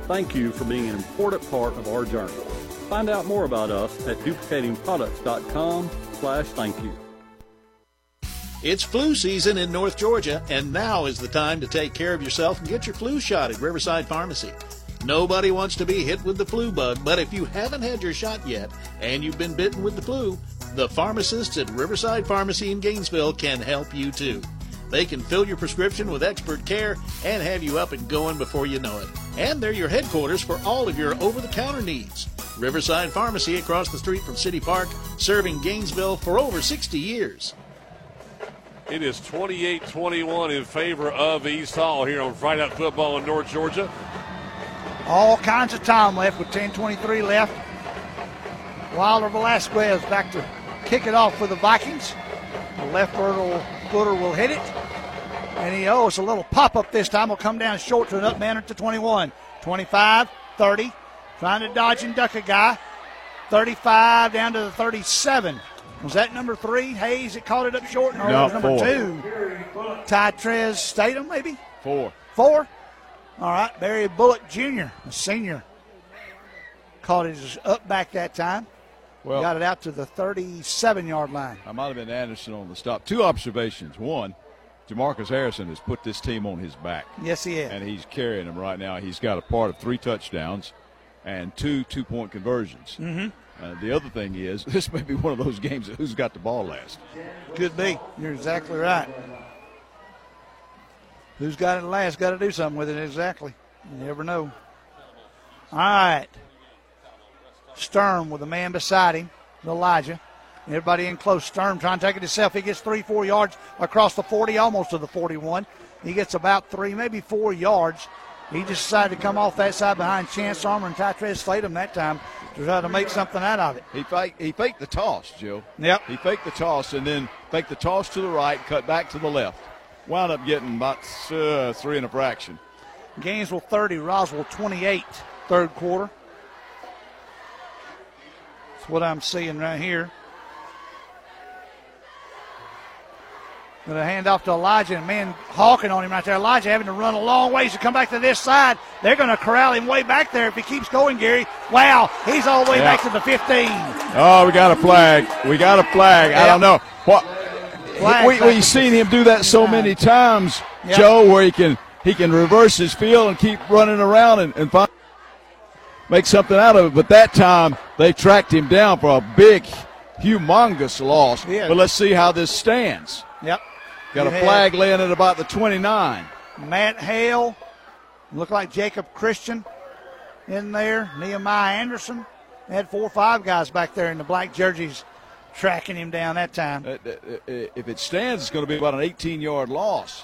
thank you for being an important part of our journey. Find out more about us at duplicating products dot com slash thank you. It's flu season in North Georgia, and now is the time to take care of yourself and get your flu shot at Riverside Pharmacy. Nobody wants to be hit with the flu bug, but if you haven't had your shot yet and you've been bitten with the flu, the pharmacists at Riverside Pharmacy in Gainesville can help you too. They can fill your prescription with expert care and have you up and going before you know it. And they're your headquarters for all of your over-the-counter needs. Riverside Pharmacy across the street from City Park, serving Gainesville for over sixty years. It is twenty-eight twenty-one in favor of East Hall here on Friday Night Football in North Georgia. All kinds of time left with ten twenty-three left. Wilder Velasquez back to kick it off for the Vikings. The left footer will hit it. And he owes a little pop-up this time. Will come down short to an up man at the twenty-one. twenty-five, thirty. Trying to dodge and duck a guy. thirty-five down to the thirty-seven. Was that number three, Hayes, that caught it up short? Or No, was number four. two? Ty Trez Statham, maybe? Four. Four? All right, Barry Bullock Junior, a senior, caught his up back that time. Well, got it out to the thirty-seven-yard line. I might have been Anderson on the stop. Two observations. One, Jamarcus Harrison has put this team on his back. Yes, he has. And he's carrying them right now. He's got a part of three touchdowns and two two-point conversions. Mm-hmm. Uh, the other thing is, this may be one of those games of who's got the ball last. Could be. You're exactly right. Who's got it last? Got to do something with it, exactly. You never know. All right. Sturm with a man beside him, Elijah. Everybody in close. Sturm trying to take it himself. He gets three, four yards across the forty, almost to the forty-one. He gets about three, maybe four yards. He just decided to come off that side behind Chance Armour and Ty Trez Statham that time to try to make something out of it. He faked, he faked the toss, Joe. Yep. He faked the toss and then faked the toss to the right, cut back to the left. Wound up getting about uh, three and a fraction. Gainesville thirty, Roswell twenty-eight, third quarter. That's what I'm seeing right here. Going to hand off to Elijah, and man hawking on him right there. Elijah having to run a long ways to come back to this side. They're going to corral him way back there if he keeps going, Gary. Wow, he's all the way Yeah. back to the fifteen. Oh, we got a flag. We got a flag. I don't know. What Flag, we, flag. we've seen him do that so many times, Yep. Joe, where he can he can reverse his field and keep running around and, and find, make something out of it. But that time they tracked him down for a big, humongous loss. Yeah. But let's see how this stands. Yep. Got You a had flag laying at about the twenty-nine. Matt Hale, looked like Jacob Christian in there. Nehemiah Anderson. They had four or five guys back there in the black jerseys tracking him down that time. Uh, uh, uh, If it stands, it's going to be about an eighteen-yard loss.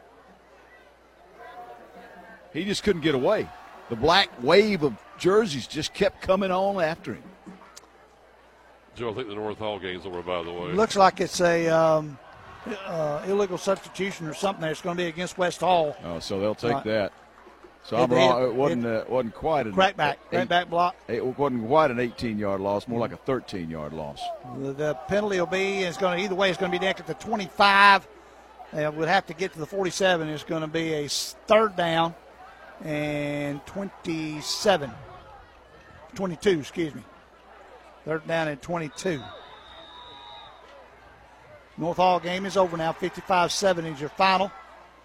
He just couldn't get away. The black wave of jerseys just kept coming on after him. Joe, I think the North Hall game's over, by the way. Looks like it's a um, uh, illegal substitution or something there. It's going to be against West Hall. Oh, so they'll take Right. that. So It- I'm wrong. it- It wasn't uh, wasn't quite an Crackback, eight- crackback block. It wasn't quite an eighteen-yard loss, more like a thirteen-yard loss. The, the penalty will be, it's going to, either way, it's going to be back at the twenty-five. They would have to get to the forty-seven. It's going to be a third down and twenty-seven. twenty-two, excuse me. Third down and twenty-two. North Hall game is over now. fifty-five seven is your final.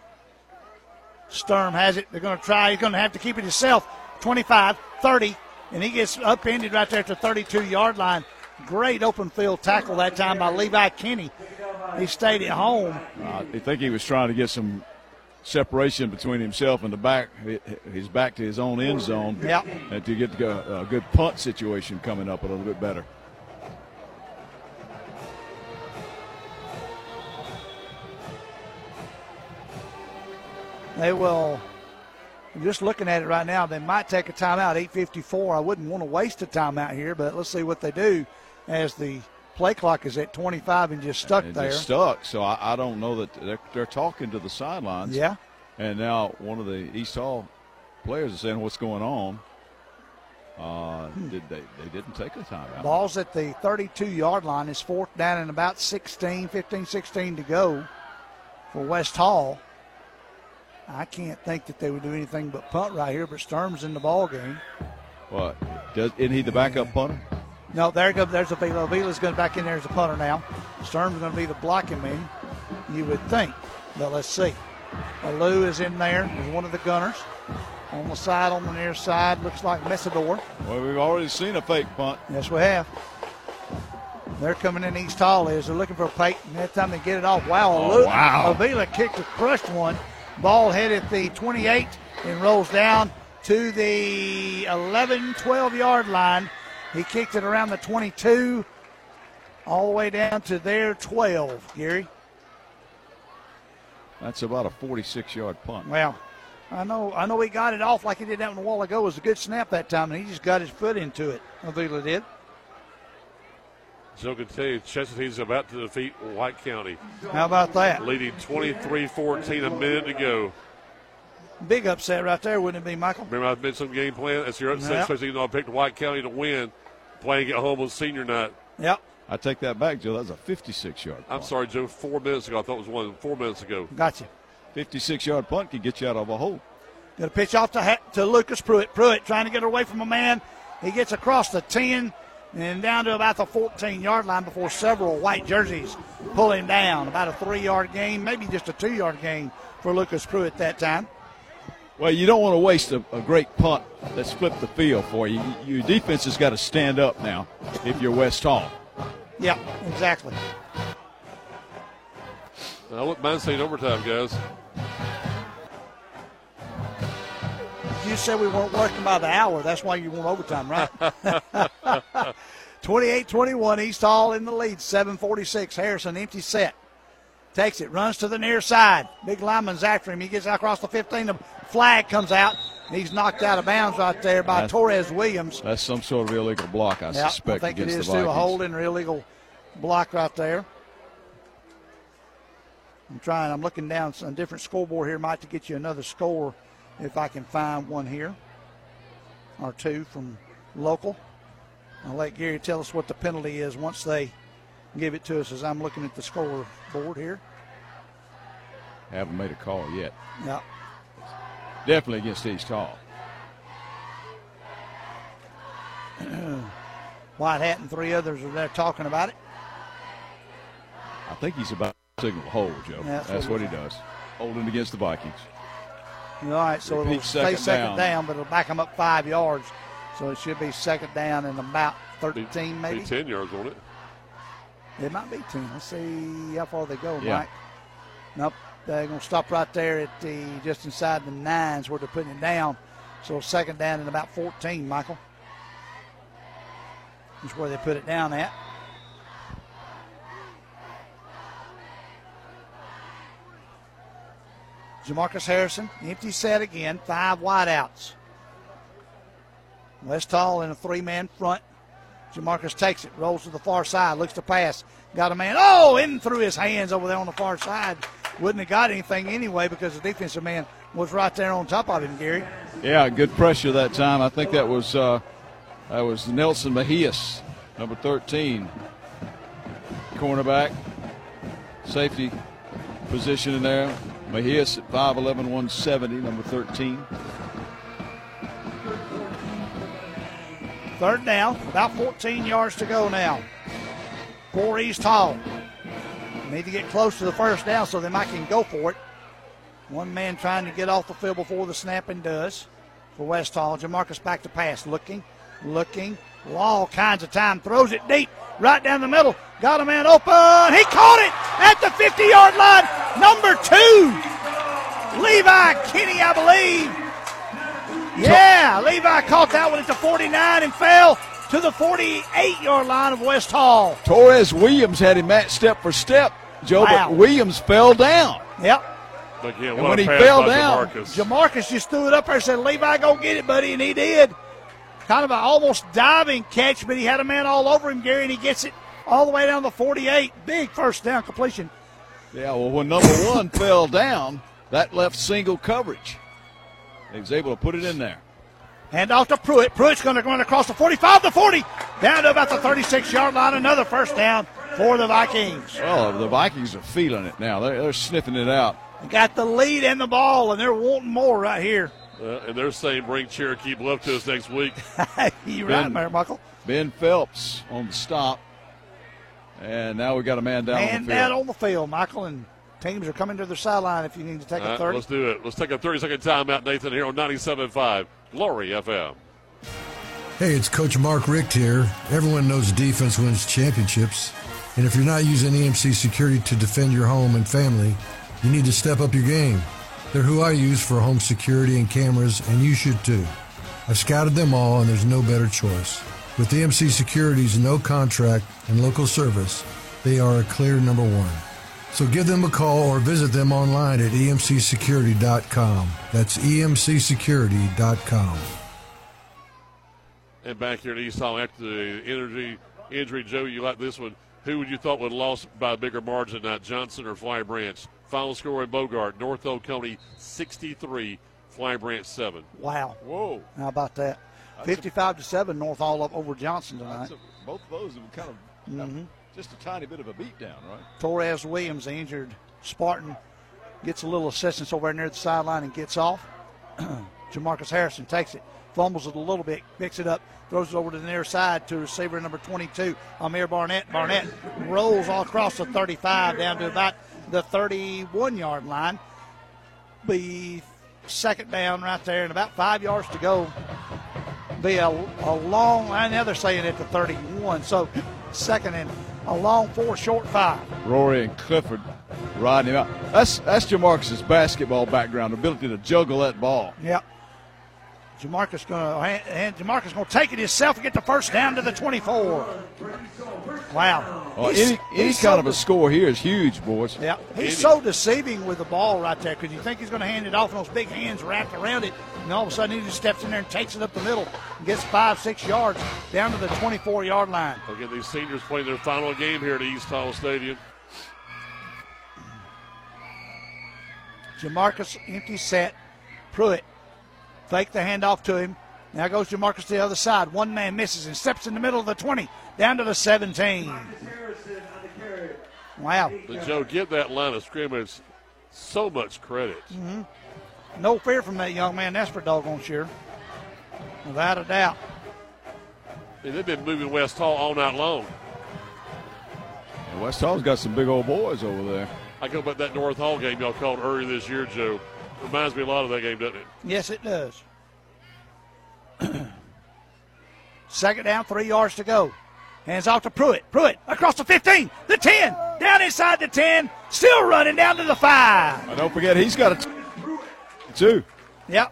Sturm has it. They're going to try. He's going to have to keep it himself. twenty-five, thirty, and he gets upended right there at the thirty-two-yard line. Great open field tackle that time by Levi Kenny. He stayed at home. Uh, I think he was trying to get some separation between himself and the back, his back to his own end zone, Yep. and to get a, a good punt situation coming up a little bit better. They will, just looking at it right now, they might take a timeout, eight fifty-four. I wouldn't want to waste a timeout here, but let's see what they do as the play clock is at twenty-five and just stuck And there. just stuck, so I, I don't know that they're, they're talking to the sidelines. Yeah. And now one of the East Hall players is saying, what's going on? Uh, Hmm. did they, they didn't take a timeout. Ball's at the thirty-two-yard line. It's fourth down and about sixteen, fifteen, sixteen to go for West Hall. I can't think that they would do anything but punt right here, but Sturm's in the ball game. What? Does, isn't he the backup punter? No, there goes. There's Avila. Avila's going back in there as a punter now. Sturm's going to be the blocking man, you would think. But let's see. Alou is in there. He's one of the gunners. On the side, on the near side, looks like Messador. Well, we've already seen a fake punt. Yes, we have. They're coming in East Hall is. They're looking for a Peyton. That time they get it off. Wow, Oh, Alou. wow. Avila kicked a crushed one. Ball hit at the twenty-eight and rolls down to the eleven, twelve-yard line. He kicked it around the twenty-two, all the way down to their twelve, Gary. That's about a forty-six-yard punt. Well, I know I know he got it off like he did that one a while ago. It was a good snap that time, and he just got his foot into it. Avila did. Joe can tell you, Chestateen's about to defeat White County. How about that? Leading twenty-three fourteen, a minute to go. Big upset right there, wouldn't it be, Michael? Remember, I've mentioned some game plan. That's your upset, Yep. especially though I picked White County to win, playing at home on senior night. Yep. I take that back, Joe. That was a fifty-six-yard punt. I'm sorry, Joe. Four minutes ago, I thought it was one. Four minutes ago. Gotcha. fifty-six-yard punt could get you out of a hole. Got a pitch off to, ha- to Lucas Pruitt. Pruitt trying to get away from a man. He gets across the ten and down to about the fourteen-yard line before several white jerseys pull him down. About a three-yard gain, maybe just a two-yard gain for Lucas Pruitt that time. Well, you don't want to waste a, a great punt that's flipped the field for you. Your defense has got to stand up now if you're West Hall. Yeah, exactly. I wouldn't mind saying overtime, guys. You said we weren't working by the hour. That's why you want overtime, right? twenty-eight twenty-one, East Hall in the lead, seven forty-six. Harrison, empty set. Takes it, runs to the near side. Big lineman's after him. He gets out across the fifteen. The flag comes out. He's knocked out of bounds right there by That's, Torres Williams. That's some sort of illegal block, I Yeah, suspect, I think it against is the too. Vikings. A holding or illegal block right there. I'm trying. I'm looking down on a different scoreboard here, Mike, to get you another score if I can find one here or two from local. I'll let Gary tell us what the penalty is once they give it to us as I'm looking at the scoreboard here. Haven't made a call yet. Yeah. Definitely against East Hall. White Hat and three others are there talking about it. I think he's about to signal hold, Joe. Yeah, that's that's what what he he does. Holding against the Vikings. All right, so Repeat it'll stay second second down. down. but it'll back them up five yards. So it should be second down and about thirteen, maybe. Be ten yards on it. It might be ten. Let's see how far they go, Yeah. Mike. Nope, they're going to stop right there at the just inside the nines where they're putting it down. So second down and about fourteen, Michael. That's where they put it down at. Jamarcus Harrison, empty set again, five wideouts. West Hall in a three-man front. Jamarcus takes it, rolls to the far side, looks to pass. Got a man, oh, in through his hands over there on the far side. Wouldn't have got anything anyway because the defensive man was right there on top of him, Gary. Yeah, good pressure that time. I think that was uh, that was Nelson Mejias, number thirteen. Cornerback, safety position in there. Mejias at five eleven, one seventy, number thirteen. Third down, about fourteen yards to go now for East Hall. Need to get close to the first down so they might can go for it. One man trying to get off the field before the snapping does for West Hall. Jamarcus back to pass, looking, looking, all kinds of time, throws it deep, right down the middle. Got a man open. He caught it at the fifty-yard line. Number two, Levi Kinney, I believe. Yeah, Levi caught that one at the forty-nine and fell to the forty-eight-yard line of West Hall. Torres Williams had him matched step for step, Joe, Wow. but Williams fell down. Yep. Again, And what when a he pass fell by down, Jamarcus. Jamarcus just threw it up there and said, Levi, go get it, buddy, and he did. Kind of an almost diving catch, but he had a man all over him, Gary, and he gets it all the way down the forty-eight. Big first down completion. Yeah, well, when number one fell down, that left single coverage. He was able to put it in there. Hand off to Pruitt. Pruitt's going to run across the forty-five, the forty, down to about the thirty-six-yard line. Another first down for the Vikings. Well, the Vikings are feeling it now. They're, they're sniffing it out. They got the lead and the ball, and they're wanting more right here. Uh, and they're saying bring Cherokee Bluff to us next week. You're right, Mayor Michael. Ben Phelps on the stop. And now we got a man down man on the field. Man down on the field, Michael, and teams are coming to their sideline if you need to take All a right, thirty. let's do it. Let's take a thirty-second timeout, Nathan, here on ninety-seven point five Glory F M. Hey, it's Coach Mark Richt here. Everyone knows defense wins championships. And if you're not using E M C Security to defend your home and family, you need to step up your game. They're who I use for home security and cameras, and you should too. I've scouted them all, and there's no better choice. With E M C Security's no contract and local service, they are a clear number one. So give them a call or visit them online at E M C security dot com. That's E M C security dot com. And back here at East Hall after the energy injury, Joe, you like this one. Who would you thought would have lost by a bigger margin tonight, Johnson or Fly Branch? Final score in Bogart, North Oconee sixty-three, Fly Branch seven. Wow. Whoa. How about that? fifty-five to seven, North Hall up over Johnson tonight. A, both of those have kind of mm-hmm. just a tiny bit of a beatdown, right? Torres Williams, the injured Spartan, gets a little assistance over near the sideline and gets off. Jamarcus Harrison takes it, fumbles it a little bit, picks it up, throws it over to the near side to receiver number twenty-two, Amir Barnett. Barnett rolls all across the thirty-five down to about the thirty-one-yard line. Be second down right there and about five yards to go. Be a, a long, and now they're saying at the thirty-one, so second and a long four, short five. Rory and Clifford riding him out. That's that's Jamarcus's basketball background, ability to juggle that ball. Yep. Jamarcus going to and Jamarcus going to take it himself and get the first down to the twenty-four. Wow. Well, any any so kind of a score here is huge, boys. Yeah, he's so deceiving with the ball right there because you think he's going to hand it off and those big hands wrapped around it, and all of a sudden he just steps in there and takes it up the middle and gets five, six yards down to the twenty-four-yard line. Again, these seniors playing their final game here at East Hall Stadium. Jamarcus empty set. Pruitt fake the handoff to him. Now goes Jamarcus to the other side. One man misses and steps in the middle of the twenty, down to the seventeen. Wow. But Joe, give that line of scrimmage so much credit. Mm-hmm. No fear from that young man. That's for doggone sure. Without a doubt. And they've been moving West Hall all night long. And West Hall's got some big old boys over there. I go back that North Hall game y'all called earlier this year, Joe. Reminds me a lot of that game, doesn't it? Yes, it does. Second down, three yards to go. Hands off to Pruitt. Pruitt across the fifteen, the ten, down inside the ten, still running down to the five. And don't forget, he's got a t- two. Yep.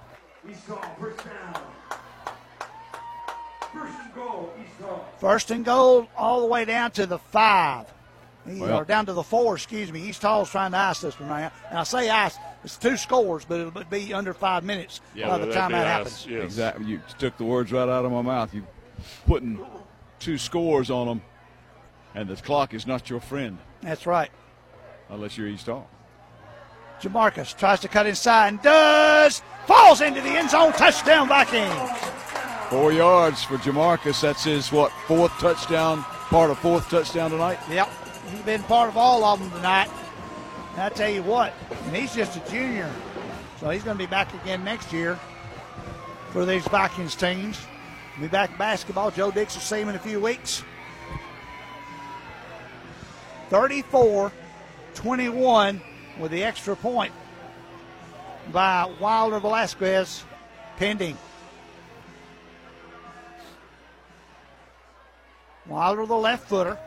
First and goal all the way down to the five. Well, or down to the four, excuse me. East Hall's trying to ice this one right now. And I say ice, it's two scores, but it'll be under five minutes yeah, by the time that happens. Yes. Exactly. You took the words right out of my mouth. You putting two scores on them, and the clock is not your friend. That's right. Unless you're East Hall. Jamarcus tries to cut inside and does. Falls into the end zone. Touchdown, Vikings. Four yards for Jamarcus. That's his, what, fourth touchdown, part of fourth touchdown tonight? Yep. He's been part of all of them tonight. And I tell you what, and he's just a junior. So he's going to be back again next year for these Vikings teams. Be back in basketball. Joe Dix will see him in a few weeks. thirty-four twenty-one with the extra point by Wilder Velasquez pending. Wilder, the left footer,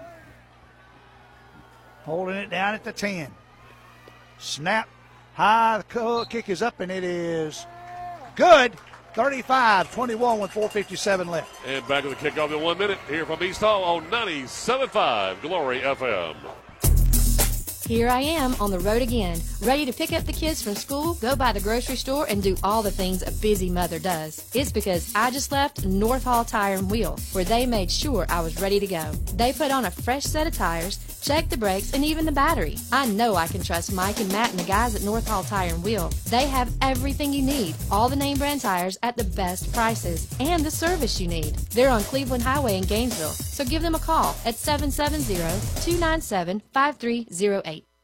holding it down at the ten. Snap, high, the kick is up, and it is good. thirty-five twenty-one with four fifty-seven left. And back to the kickoff in one minute here from East Hall on ninety-seven point five Glory F M. Here I am on the road again, ready to pick up the kids from school, go by the grocery store, and do all the things a busy mother does. It's because I just left North Hall Tire and Wheel, where they made sure I was ready to go. They put on a fresh set of tires, checked the brakes, and even the battery. I know I can trust Mike and Matt and the guys at North Hall Tire and Wheel. They have everything you need, all the name brand tires at the best prices, and the service you need. They're on Cleveland Highway in Gainesville, so give them a call at seven seven zero, two nine seven, five three zero eight.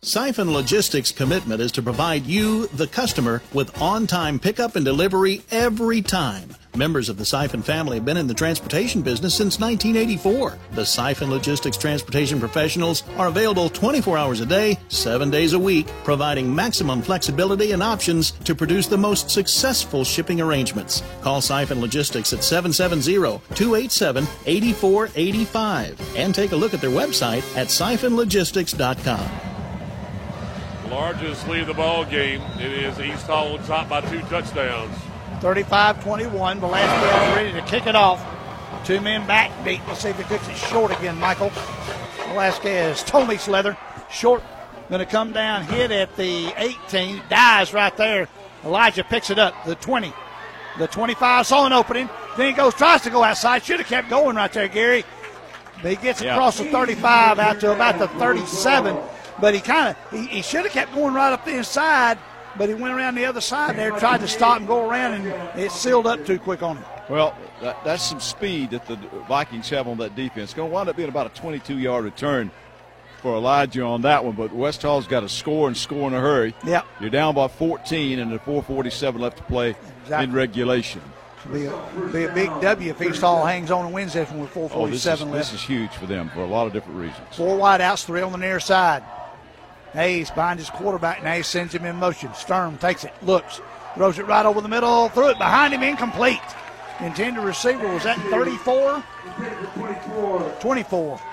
Siphon Logistics' commitment is to provide you, the customer, with on-time pickup and delivery every time. Members of the Siphon family have been in the transportation business since nineteen eighty-four. The Siphon Logistics transportation professionals are available twenty-four hours a day, seven days a week, providing maximum flexibility and options to produce the most successful shipping arrangements. Call Siphon Logistics at seven seven zero, two eight seven, eight four eight five and take a look at their website at siphon logistics dot com. Largest lead of the ball game. It is East Hall top by two touchdowns. thirty-five twenty-one. Velasquez ready to kick it off. Two men back deep. Let's see if he kicks it short again, Michael. Velasquez, Tony Slether, short. Going to come down, hit at the eighteen. Dies right there. Elijah picks it up. The twenty. The twenty-five saw an opening. Then he goes, tries to go outside. Should have kept going right there, Gary. But he gets Yeah. across the thirty-five out to about the thirty-seven. But he kind of, he, he should have kept going right up the inside. But he went around the other side there, tried to stop and go around, and it sealed up too quick on him. Well, that, that's some speed that the Vikings have on that defense. It's going to wind up being about a twenty-two-yard return for Elijah on that one. But West Hall's got to score and score in a hurry. Yep. You're down by fourteen, and there's four forty-seven left to play Exactly. in regulation. It'll be a, be a big W if East Hall hangs on and wins this one with four forty-seven oh, this is, left. This is huge for them for a lot of different reasons. Four wideouts, three on the near side. Hayes behind his quarterback. Now he sends him in motion. Sturm takes it, looks, throws it right over the middle, threw it behind him, incomplete. Intended receiver was at thirty-four? twenty-four.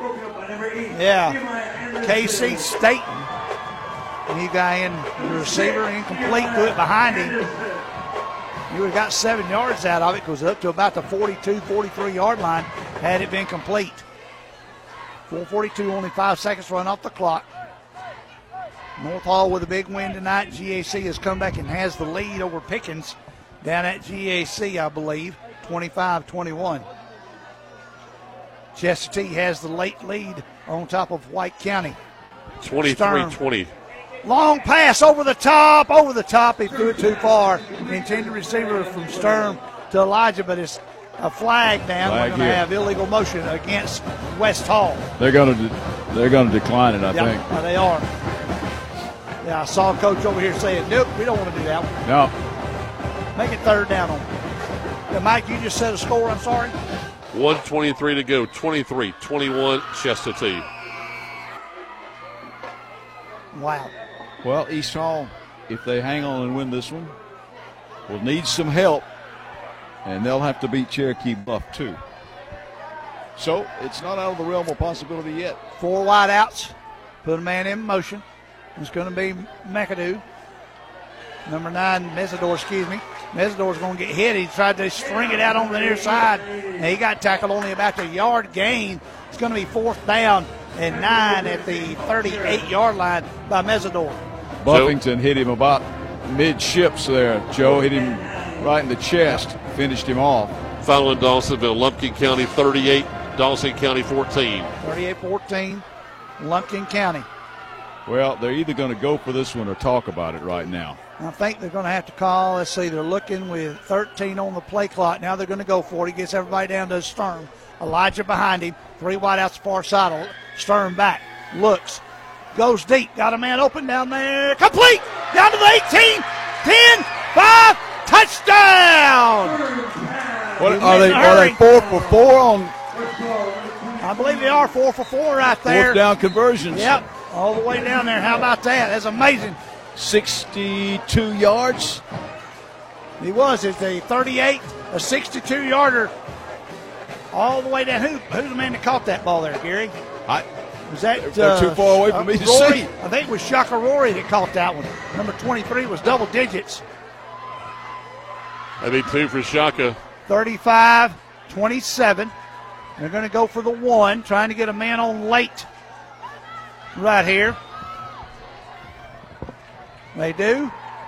Yeah. K C Staten. New guy in the receiver, incomplete, threw it behind him. You would have got seven yards out of it because it was up to about the forty-two, forty-three yard line had it been complete. four forty-two, only five seconds run off the clock. North Hall with a big win tonight. G A C has come back and has the lead over Pickens down at G A C, I believe, twenty-five twenty-one. Chestatee has the late lead on top of White County. twenty-three twenty. Long pass over the top, over the top. He threw it too far. The intended receiver from Sturm to Elijah, but it's a flag down. Flag We're going to here. have illegal motion against West Hall. They're going to they're going to decline it, I yeah, think. uh, they are. Yeah, I saw a coach over here saying, nope, we don't want to do that one. No. Make it third down on them. Yeah, Mike, you just said a score, I'm sorry. one twenty-three to go. twenty-three twenty-one Chestatee. Wow. Well, East Hall, if they hang on and win this one, will need some help, and they'll have to beat Cherokee Bluff too. So it's not out of the realm of possibility yet. Four wideouts. Put a man in motion. It's going to be McAdoo. Number nine, Mesidor, excuse me. Mesidor's going to get hit. He tried to string it out on the near side, and he got tackled only about a yard gain. It's going to be fourth down and nine at the thirty-eight yard line by Mesidor. Buffington hit him about midships there. Joe hit him right in the chest, finished him off. Following Dawsonville, Lumpkin County thirty-eight, Dawson County fourteen. thirty-eight fourteen, Lumpkin County. Well, they're either going to go for this one or talk about it right now. I think they're going to have to call. Let's see, they're looking with thirteen on the play clock. Now they're going to go for it. He gets everybody down to Sturm. Elijah behind him. Three wideouts far side. Sturm back. Looks. Goes deep. Got a man open down there. Complete. Down to the eighteen. ten. five. Touchdown. What, He are went they in a are they hurry. four for four on I believe they are four for four right there. fourth down conversions? Yep. All the way down there. How about that? That's amazing. sixty-two yards. He was. It's a thirty-eight, a sixty-two yarder. All the way down. Who, who's the man that caught that ball there, Gary? I, was that they're uh, too far away for me to Rory? see. I think it was Shaka Rory that caught that one. Number twenty-three was double digits. That'd be two for Shaka. thirty-five twenty-seven. They're going to go for the one, trying to get a man on late right here. They do.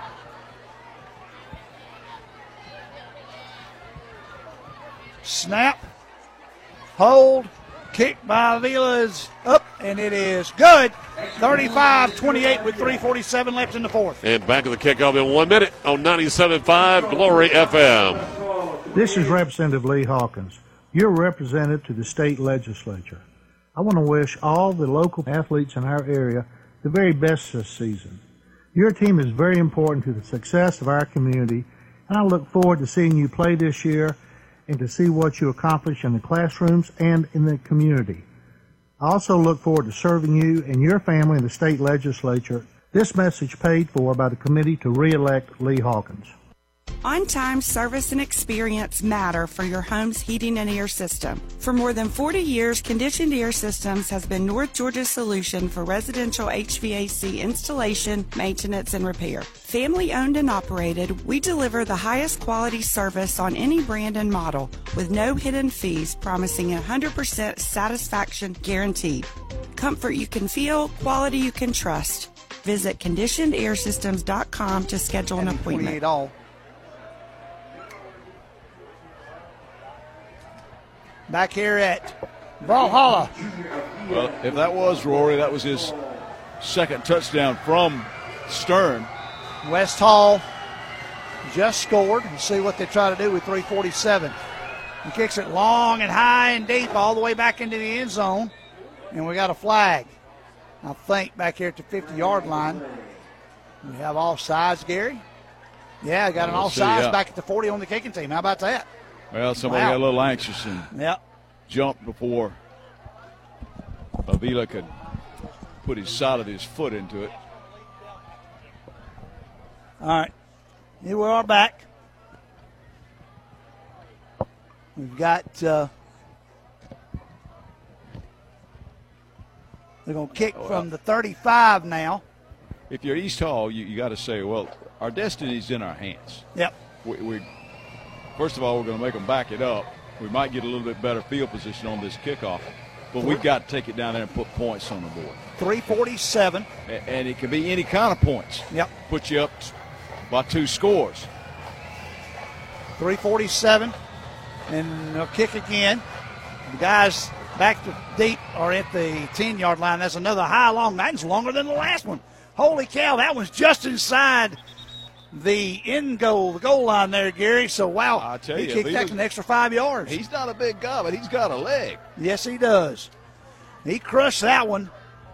Snap. Hold. Kick by Vila's up, and it is good. thirty-five twenty-eight with three forty-seven left in the fourth. And back to the kickoff in one minute on ninety-seven point five Glory F M. This is Representative Lee Hawkins, your representative to the state legislature. I want to wish all the local athletes in our area the very best this season. Your team is very important to the success of our community, and I look forward to seeing you play this year and to see what you accomplish in the classrooms and in the community. I also look forward to serving you and your family in the state legislature. This message paid for by the committee to re-elect Lee Hawkins. On-time service and experience matter for your home's heating and air system. For more than forty years, Conditioned Air Systems has been North Georgia's solution for residential H V A C installation, maintenance, and repair. Family-owned and operated, we deliver the highest quality service on any brand and model with no hidden fees, promising one hundred percent satisfaction guaranteed. Comfort you can feel, quality you can trust. Visit conditioned air systems dot com to schedule an appointment. All. Back here at Valhalla. Well, if that was Rory, that was his second touchdown from Stern. West Hall just scored. We'll see what they try to do with three forty-seven. He kicks it long and high and deep all the way back into the end zone. And we got a flag, I think, back here at the fifty-yard line. We have offsides, Gary. Yeah, got an We'll offsides see, yeah. back at the forty on the kicking team. How about that? Well, somebody Wow. got a little anxious and Yep. jumped before Avila could put his side of his foot into it. All right. Here we are back. We've got, uh, they're going to kick Oh, from the thirty-five now. If you're East Hall, you, you got to say, well, our destiny's in our hands. Yep. We, we First of all, we're going to make them back it up. We might get a little bit better field position on this kickoff, but we've got to take it down there and put points on the board. three forty-seven. A- And it can be any kind of points. Yep. Put you up by two scores. three forty-seven. And they'll kick again. The guys back to deep are at the ten-yard line. That's another high long. That's longer than the last one. Holy cow, that was just inside the end goal, the goal line there, Gary. So, wow, I tell he you, kicked he that was- an extra five yards. He's not a big guy, but he's got a leg. Yes, he does. He crushed that one,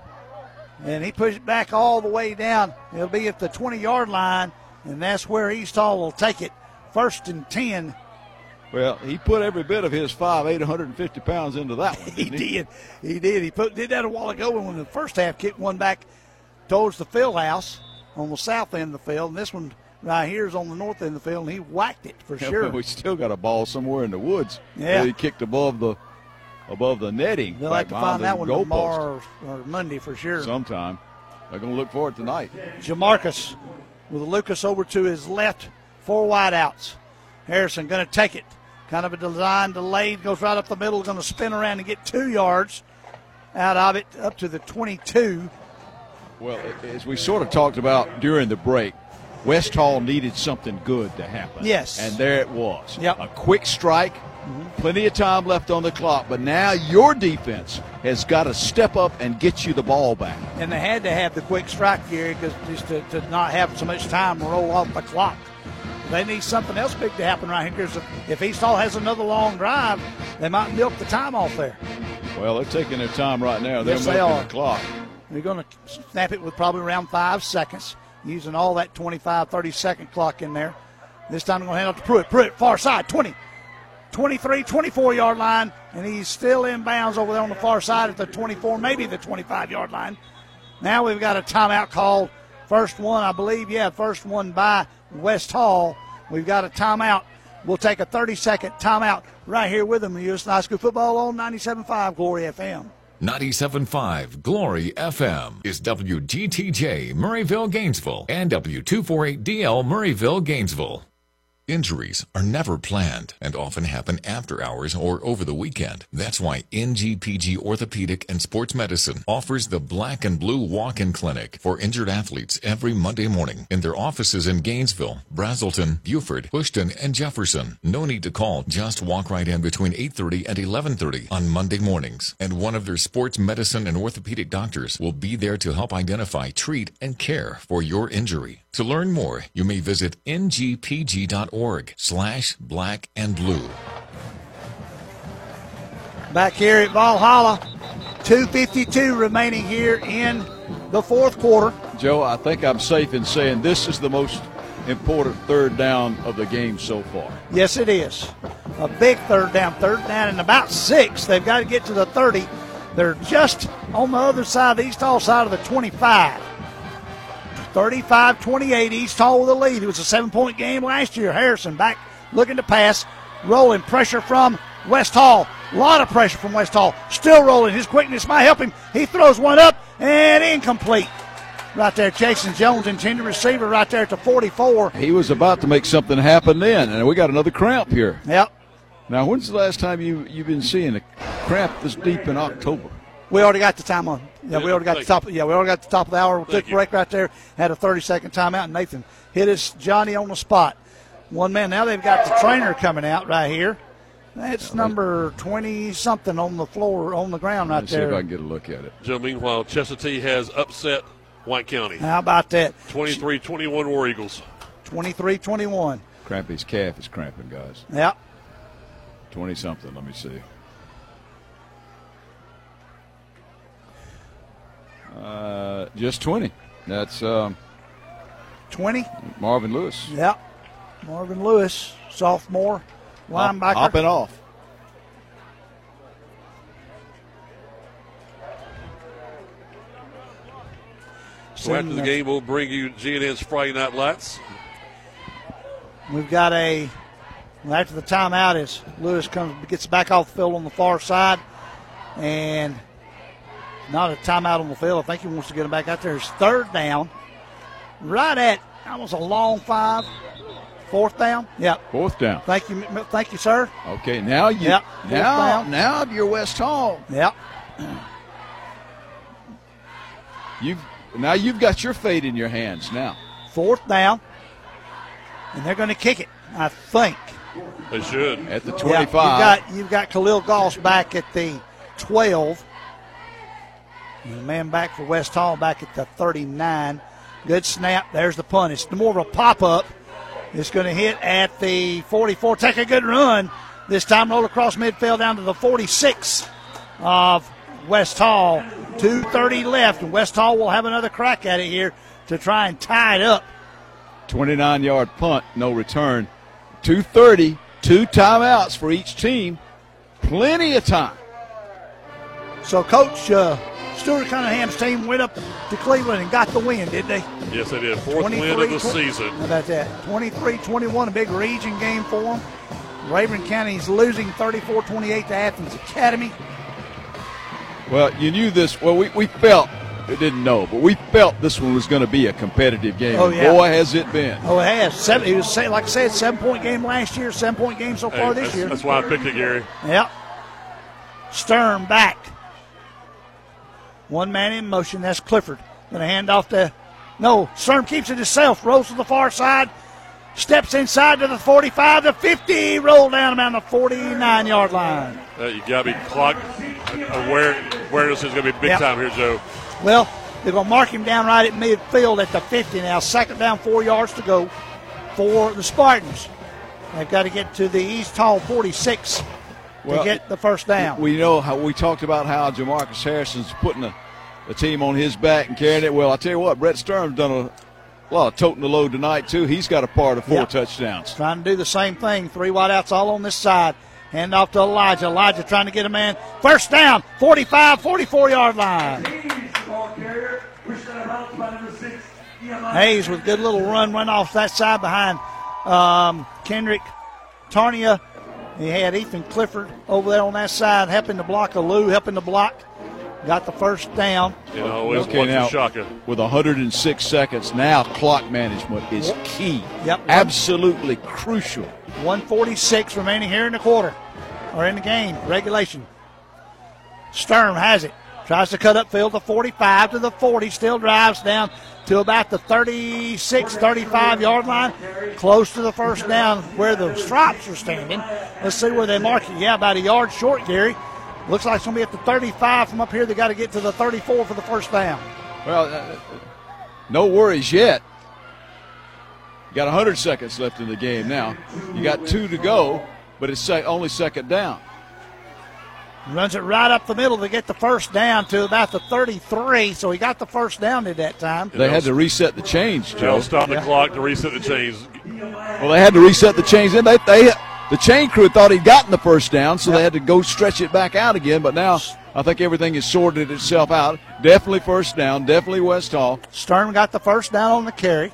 and he pushed it back all the way down. It'll be at the twenty-yard line, and that's where East Hall will take it. First and ten. Well, he put every bit of his five, eight hundred fifty pounds into that one. He didn't did. He did. He put did that a while ago when the first half kicked one back towards the field house on the south end of the field, and this one right here is on the north end of the field, and he whacked it for Yeah, sure. We still got a ball somewhere in the woods. Yeah. that he kicked above the above the netting. They'll back have to behind find the that one goalpost. tomorrow or, or Monday for sure. Sometime. They're going to look for it tonight. Jamarcus with Lucas over to his left, four wideouts. Harrison going to take it. Kind of a design delayed, goes right up the middle, going to spin around and get two yards out of it up to the twenty-two. Well, as we sort of talked about during the break, West Hall needed something good to happen. Yes. And there it was. Yep. A quick strike, plenty of time left on the clock, but now your defense has got to step up and get you the ball back. And they had to have the quick strike, Gary, because just to, to not have so much time to roll off the clock. They need something else big to happen right here, because if, if East Hall has another long drive, they might milk the time off there. Well, they're taking their time right now. They're Yes, they milking are. the clock. They're going to snap it with probably around five seconds, using all that twenty-five, thirty-second clock in there. This time they're going to hand off to Pruitt. Pruitt, far side, twenty, twenty-three, twenty-four-yard line, and he's still in bounds over there on the far side at the twenty-four, maybe the twenty-five-yard line. Now we've got a timeout called. First one, I believe, yeah, first one by West Hall. We've got a timeout. We'll take a thirty-second timeout right here with them. U S High School Football on ninety-seven point five Glory F M. ninety-seven point five Glory F M is W G T J Murrayville, Gainesville, and W two forty-eight D L Murrayville, Gainesville. Injuries are never planned and often happen after hours or over the weekend. That's why N G P G Orthopedic and Sports Medicine offers the Black and Blue Walk-In Clinic for injured athletes every Monday morning in their offices in Gainesville, Brazelton, Beaufort, Bushton, and Jefferson. No need to call. Just walk right in between eight thirty and eleven thirty on Monday mornings, and one of their sports medicine and orthopedic doctors will be there to help identify, treat, and care for your injury. To learn more, you may visit N G P G dot org slash black and blue. Back here at Valhalla, two fifty-two remaining here in the fourth quarter. Joe, I think I'm safe in saying this is the most important third down of the game so far. Yes, it is. A big third down. Third down and about six. They've got to get to the thirty. They're just on the other side, the East Hall side of the twenty-five. thirty-five twenty-eight, East Hall with the lead. It was a seven-point game last year. Harrison back looking to pass. Rolling pressure from West Hall. A lot of pressure from West Hall. Still rolling. His quickness might help him. He throws one up and incomplete. Right there, Jason Jones, intended receiver right there at the forty-four. He was about to make something happen then, and we got another cramp here. Yep. Now, when's the last time you, you've been seeing a cramp this deep in October? We already got the time on. Yeah, we already got the top. Yeah, we already got the top of the hour. We took a break right there. Had a thirty-second timeout, and Nathan hit us Johnny on the spot. One man. Now they've got the trainer coming out right here. That's number twenty-something on the floor, on the ground right Let's there. see if I can get a look at it. Joe, meanwhile, Chestatee has upset White County. How about that? twenty-three twenty-one War Eagles. twenty-three twenty-one. Crampy's calf is cramping, guys. Yep. twenty-something, let me see. Uh, just twenty. That's um, twenty. Marvin Lewis. Yep. Marvin Lewis, sophomore linebacker. Hopping off. So after the game, we'll bring you G N N's Friday Night Lights. We've got a, well, after the timeout, as Lewis comes gets back off the field on the far side, and not a timeout on the field. I think he wants to get him back out there. It's third down, right at almost a long five. Fourth down. Yep. Fourth down. Thank you, thank you, sir. Okay, now you. Yep. Now, now you're West Hall. Yep. You've now you've got your fate in your hands now. Fourth down, and they're going to kick it, I think. They should. At the twenty-five. Yeah, you've got you've got Khalil Goss back at the twelve. And the man back for West Hall back at the thirty-nine. Good snap. There's the punt. It's more of a pop-up. It's going to hit at the forty-four. Take a good run. This time roll across midfield down to the forty-six of West Hall. two thirty left, and West Hall will have another crack at it here to try and tie it up. twenty-nine-yard punt, no return. two thirty, two timeouts for each team. Plenty of time. So, Coach uh, Stuart Cunningham's team went up to Cleveland and got the win, did they? Yes, they did. Fourth win of the season. How about that? twenty-three twenty-one, a big region game for them. Raven County's losing thirty-four twenty-eight to Athens Academy. Well, you knew this. Well, we, we felt, we didn't know, but we felt this one was going to be a competitive game. Oh, yeah. Boy, has it been. Oh, it has. Seven, it was, like I said, seven-point game last year, seven-point game so far Hey, this that's, year. That's why I picked it, Gary. Yep. Stern back. One man in motion. That's Clifford. Going to hand off to, no, Stern keeps it himself. Rolls to the far side. Steps inside to the forty-five, to fifty. Roll down around the forty-nine-yard line. Uh, you got to be clock aware. Awareness is going to be big Yep. time here, Joe. Well, they're going to mark him down right at midfield at the fifty now. Second down, four yards to go for the Spartans. They've got to get to the East Hall forty-six Well, to get the first down. We know how we talked about how Jamarcus Harrison's putting the, the team on his back and carrying it. Well, I tell you what, Brett Stern's done a lot of toting the load tonight, too. He's got a part of four Yep. touchdowns. Trying to do the same thing. Three wideouts all on this side. Hand off to Elijah. Elijah trying to get a man. First down, forty-five, forty-four-yard line. Hayes with a good little run, run off that side behind um, Kendrick Tarnia. He had Ethan Clifford over there on that side, helping to block a Lou, helping to block. Got the first down. You know, always Okay, one now, for Shaka. with one hundred six seconds, now clock management is key. Yep. Absolutely crucial. one forty-six remaining here in the quarter, or in the game, regulation. Sturm has it. Tries to cut upfield to forty-five to the forty. Still drives down to about the thirty-six, thirty-five-yard line. Close to the first down where the Stripes are standing. Let's see where they mark it. Yeah, about a yard short, Gary. Looks like it's going to be at the thirty-five from up here. They got to get to the thirty-four for the first down. Well, uh, no worries yet. You got one hundred seconds left in the game now. You got two to go, but it's sec- only second down. Runs it right up the middle to get the first down to about the thirty-three, so he got the first down at that time. They had to reset the chains, Joe. They'll stop the Yeah. clock to reset the chains. Well, they had to reset the chains. Then they, they, the chain crew thought he'd gotten the first down, so they had to go stretch it back out again. But now I think everything has sorted itself out. Definitely first down, definitely West Hall. Sturm got the first down on the carry.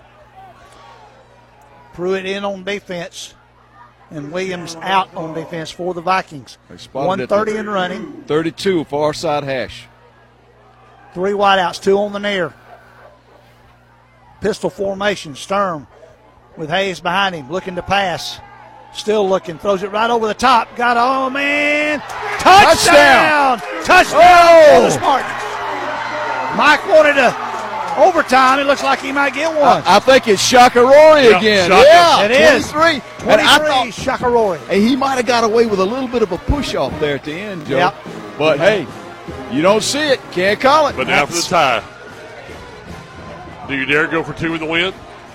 Pruitt in on defense. And Williams out on defense for the Vikings. one thirty and running. thirty-two, far side hash. Three wideouts, two on the near. Pistol formation. Sturm with Hayes behind him, looking to pass. Still looking, throws it right over the top. Got oh man, touchdown! Touchdown, touchdown oh! for the Spartans. Mike wanted to overtime. It looks like he might get one. I, I think it's Shaka Rory Yep, again. Shaka. Yeah, It is. twenty-three. twenty-three, And I thought, Shaka Rory. and he might have got away with a little bit of a push off there at the end, Joe. Yep. But hey, you don't see it, can't call it. But now for the tie. Do you dare go for two in the win?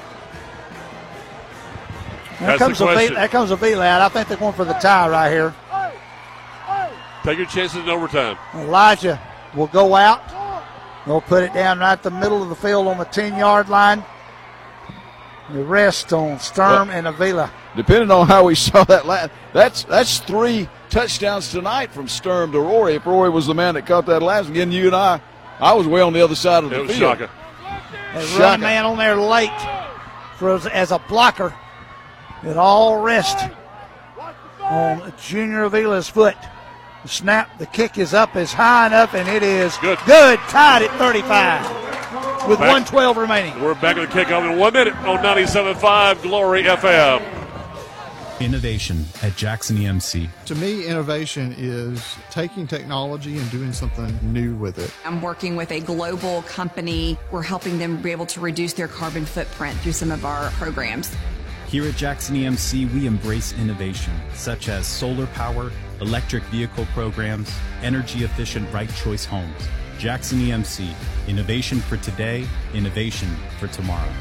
There That's comes, the a v, question. there comes a V-Lad. I think they're going for the tie right here. Take your chances in overtime. Elijah will go out. They'll put it down right the middle of the field on the ten-yard line. The rest on Sturm But and Avila. Depending on how we saw that last, that's that's three touchdowns tonight from Sturm to Rory. If Rory was the man that caught that last one, again, you and I, I was way on the other side of It the was field. Shaka. They Shaka. run a man on there late for as, as a blocker. It all rests on Junior Avila's foot. The snap, the kick is up, is high enough, and it is good. Good, tied at thirty-five with Back- one twelve remaining. We're back at the kickoff in one minute on ninety-seven point five Glory F M. Innovation at Jackson E M C. To me, innovation is taking technology and doing something new with it. I'm working with a global company. We're helping them be able to reduce their carbon footprint through some of our programs. Here at Jackson E M C, we embrace innovation, such as solar power, electric vehicle programs, energy-efficient right choice homes. Jackson E M C, innovation for today, innovation for tomorrow.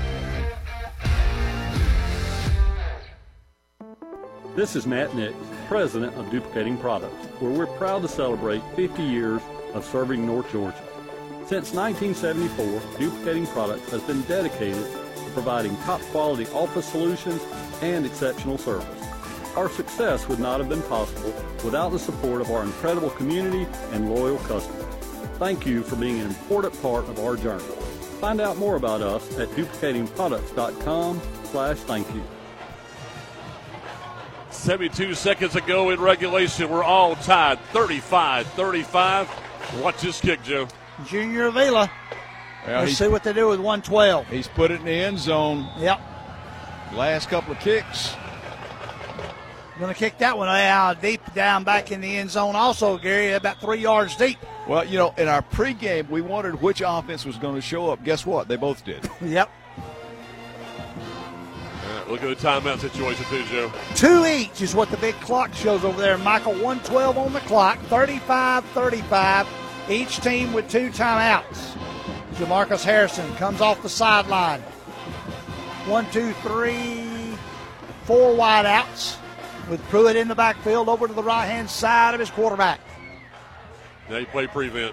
This is Matt Nick, president of Duplicating Products, where we're proud to celebrate fifty years of serving North Georgia. Since nineteen seventy-four, Duplicating Products has been dedicated to providing top-quality office solutions and exceptional service. Our success would not have been possible without the support of our incredible community and loyal customers. Thank you for being an important part of our journey. Find out more about us at duplicating products dot com slash thank you. seventy-two seconds ago in regulation, we're all tied thirty-five thirty-five. Watch this kick, Joe. Junior Avila. Well, Let's he's- see what they do with one twelve. He's put it in the end zone. Yep. Last couple of kicks. Going to kick that one out deep down back in the end zone also, Gary, about three yards deep. Well, you know, in our pregame, we wondered which offense was going to show up. Guess what? They both did. Yep. All right, look at the timeout situation, too, Joe. Two each is what the big clock shows over there. Michael, one twelve on the clock, thirty-five thirty-five. Each team with two timeouts. Jamarcus Harrison comes off the sideline. One, two, three, four wideouts with Pruitt in the backfield over to the right-hand side of his quarterback. Now you play prevent.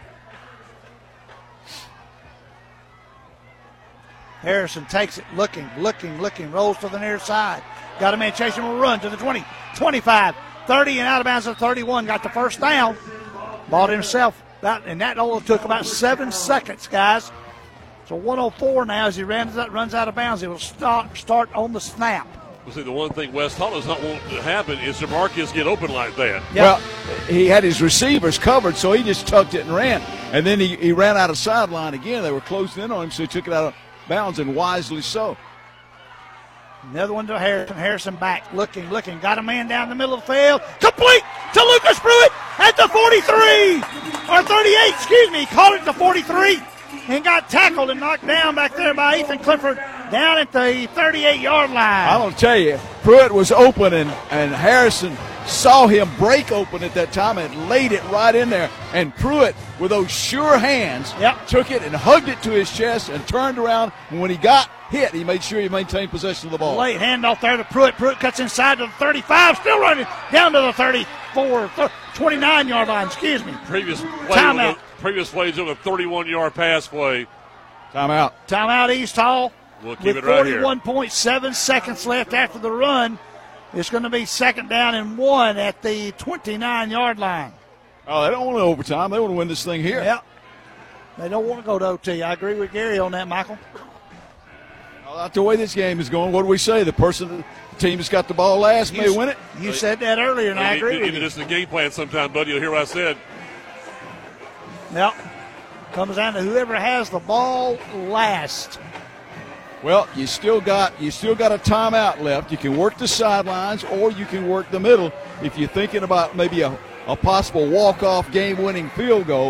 Harrison takes it, looking, looking, looking, rolls to the near side. Got a man chasing, will run to the twenty, twenty-five, thirty, and out of bounds at thirty-one. Got the first down. Bought himself, about, and that only took about seven seconds, guys. So one oh four now as he runs out, runs out of bounds. It will start, start on the snap. Well, see, the one thing West Hall does not want to happen is Jamarcus get open like that. Well, he had his receivers covered, so he just tucked it and ran. And then he, he ran out of sideline again. They were closing in on him, so he took it out of bounds, and wisely so. Another one to Harrison. Harrison back, looking, looking. Got a man down the middle of the field. Complete to Lucas Pruitt at the forty-three. Or thirty-eight, excuse me. Caught it to forty-three and got tackled and knocked down back there by Ethan Clifford down at the thirty-eight-yard line. I'm going to tell you, Pruitt was open, and, and Harrison saw him break open at that time and laid it right in there. And Pruitt, with those sure hands, yep. took it and hugged it to his chest and turned around. And when he got hit, he made sure he maintained possession of the ball. Late handoff there to Pruitt. Pruitt cuts inside to the thirty-five, still running down to the thirty. twenty-four, twenty-nine-yard line, excuse me. Previous play, Timeout. Was a, previous play was a thirty-one-yard pass play. Timeout. Timeout, East Hall. We'll keep with it right here. forty-one point seven seconds left after the run. It's going to be second down and one at the twenty-nine-yard line. Oh, they don't want overtime. They want to win this thing here. Yep. They don't want to go to O T. I agree with Gary on that, Michael. Well, not the way this game is going. What do we say? The person, the team that's got the ball last You may s- win it? You said that earlier, and I You agree need, with you you. need to listen to the game plan sometime, buddy. You'll hear what I said. Yep. Comes down to whoever has the ball last. Well, you still got you still got a timeout left. You can work the sidelines or you can work the middle if you're thinking about maybe a, a possible walk-off game-winning field goal.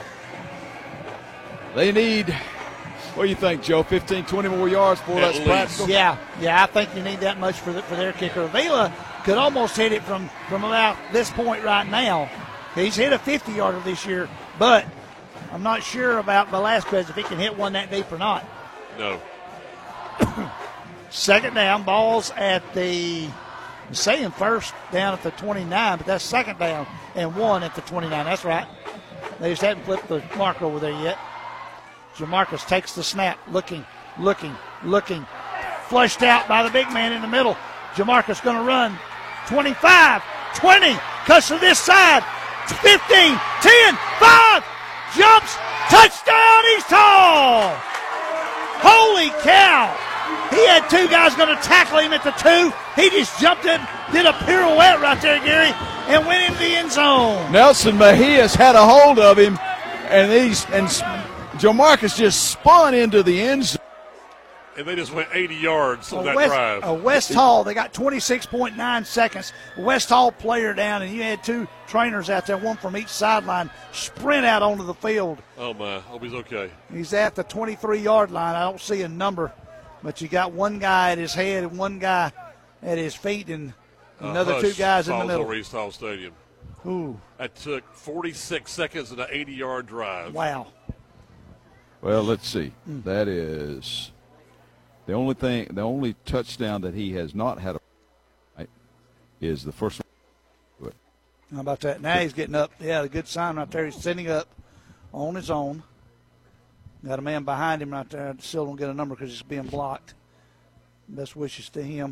They need, what do you think, Joe, fifteen, twenty more yards for that's practical? Yeah, yeah, I think you need that much for the, for their kicker. Avila could almost hit it from, from about this point right now. He's hit a fifty-yarder this year, but I'm not sure about Velasquez if he can hit one that deep or not. No. Second down, balls at the, I'm saying first down at the twenty-nine, but that's second down and one at the twenty-nine. That's right. They just haven't flipped the mark over there yet. Jamarcus takes the snap, looking, looking, looking. Flushed out by the big man in the middle. Jamarcus going to run. twenty-five, twenty, cuts to this side. fifteen, ten, five, jumps, touchdown, East Hall! Holy cow! He had two guys going to tackle him at the two. He just jumped in, did a pirouette right there, Gary, and went into the end zone. Nelson Mejias had a hold of him, and he's and Jamarcus just spun into the end zone. And they just went eighty yards on A that West, drive. a West Hall, they got twenty-six point nine seconds. West Hall player down, and you had two trainers out there, one from each sideline, sprint out onto the field. Oh, my. Hope he's okay. He's at the twenty-three-yard line. I don't see a number, but you got one guy at his head and one guy at his feet, and another Uh, two Hush guys in the falls middle. over East Hall Stadium. Ooh. That took forty-six seconds and an eighty-yard drive. Wow. Well, let's see. That is the only thing, the only touchdown that he has not had a, right, is the first one. How about that? Now he's getting up. Yeah, a good sign right there. He's sitting up on his own. Got a man behind him right there. Still don't get a number because he's being blocked. Best wishes to him.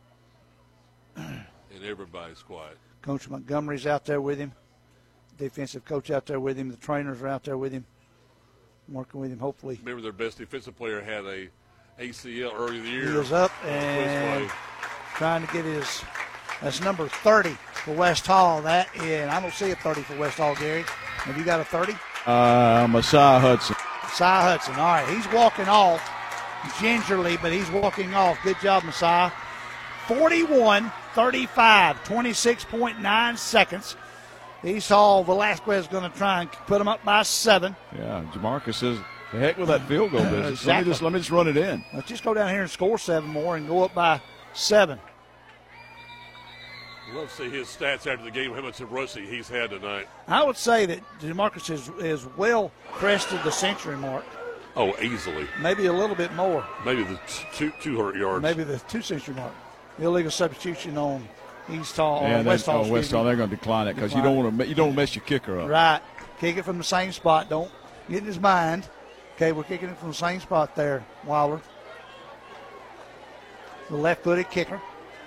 And everybody's quiet. Coach Montgomery's out there with him. Defensive coach out there with him. The trainers are out there with him, working with him, hopefully. Remember, their best defensive player had a A C L early in the year. He is up and trying to get his, that's number thirty for West Hall. That, and I don't see a thirty for West Hall, Gary. Have you got a thirty? Uh, Messiah Hudson. Messiah Hudson. All right, he's walking off gingerly, but he's walking off. Good job, Messiah. forty-one thirty-five, twenty-six point nine seconds. East Hall, Velasquez going to try and put them up by seven. Yeah, Jamarcus says, the heck with that field goal business. Let, me Exactly. just, let me just run it in. Let's just go down here and score seven more and go up by seven. Love to see his stats after the game, how much of Rossi he's had tonight. I would say that DeMarcus has, has well crested the century mark. Oh, easily. Maybe a little bit more. Maybe the two two hundred yards. Maybe the two century mark. Illegal substitution on East Hall, And on West Hall. on West excuse me. Hall, they're going to decline it because you don't want to you don't mess your kicker up. Right. Kick it from the same spot. Don't get in his mind. Okay, we're kicking it from the same spot there, Wilder. The left-footed kicker.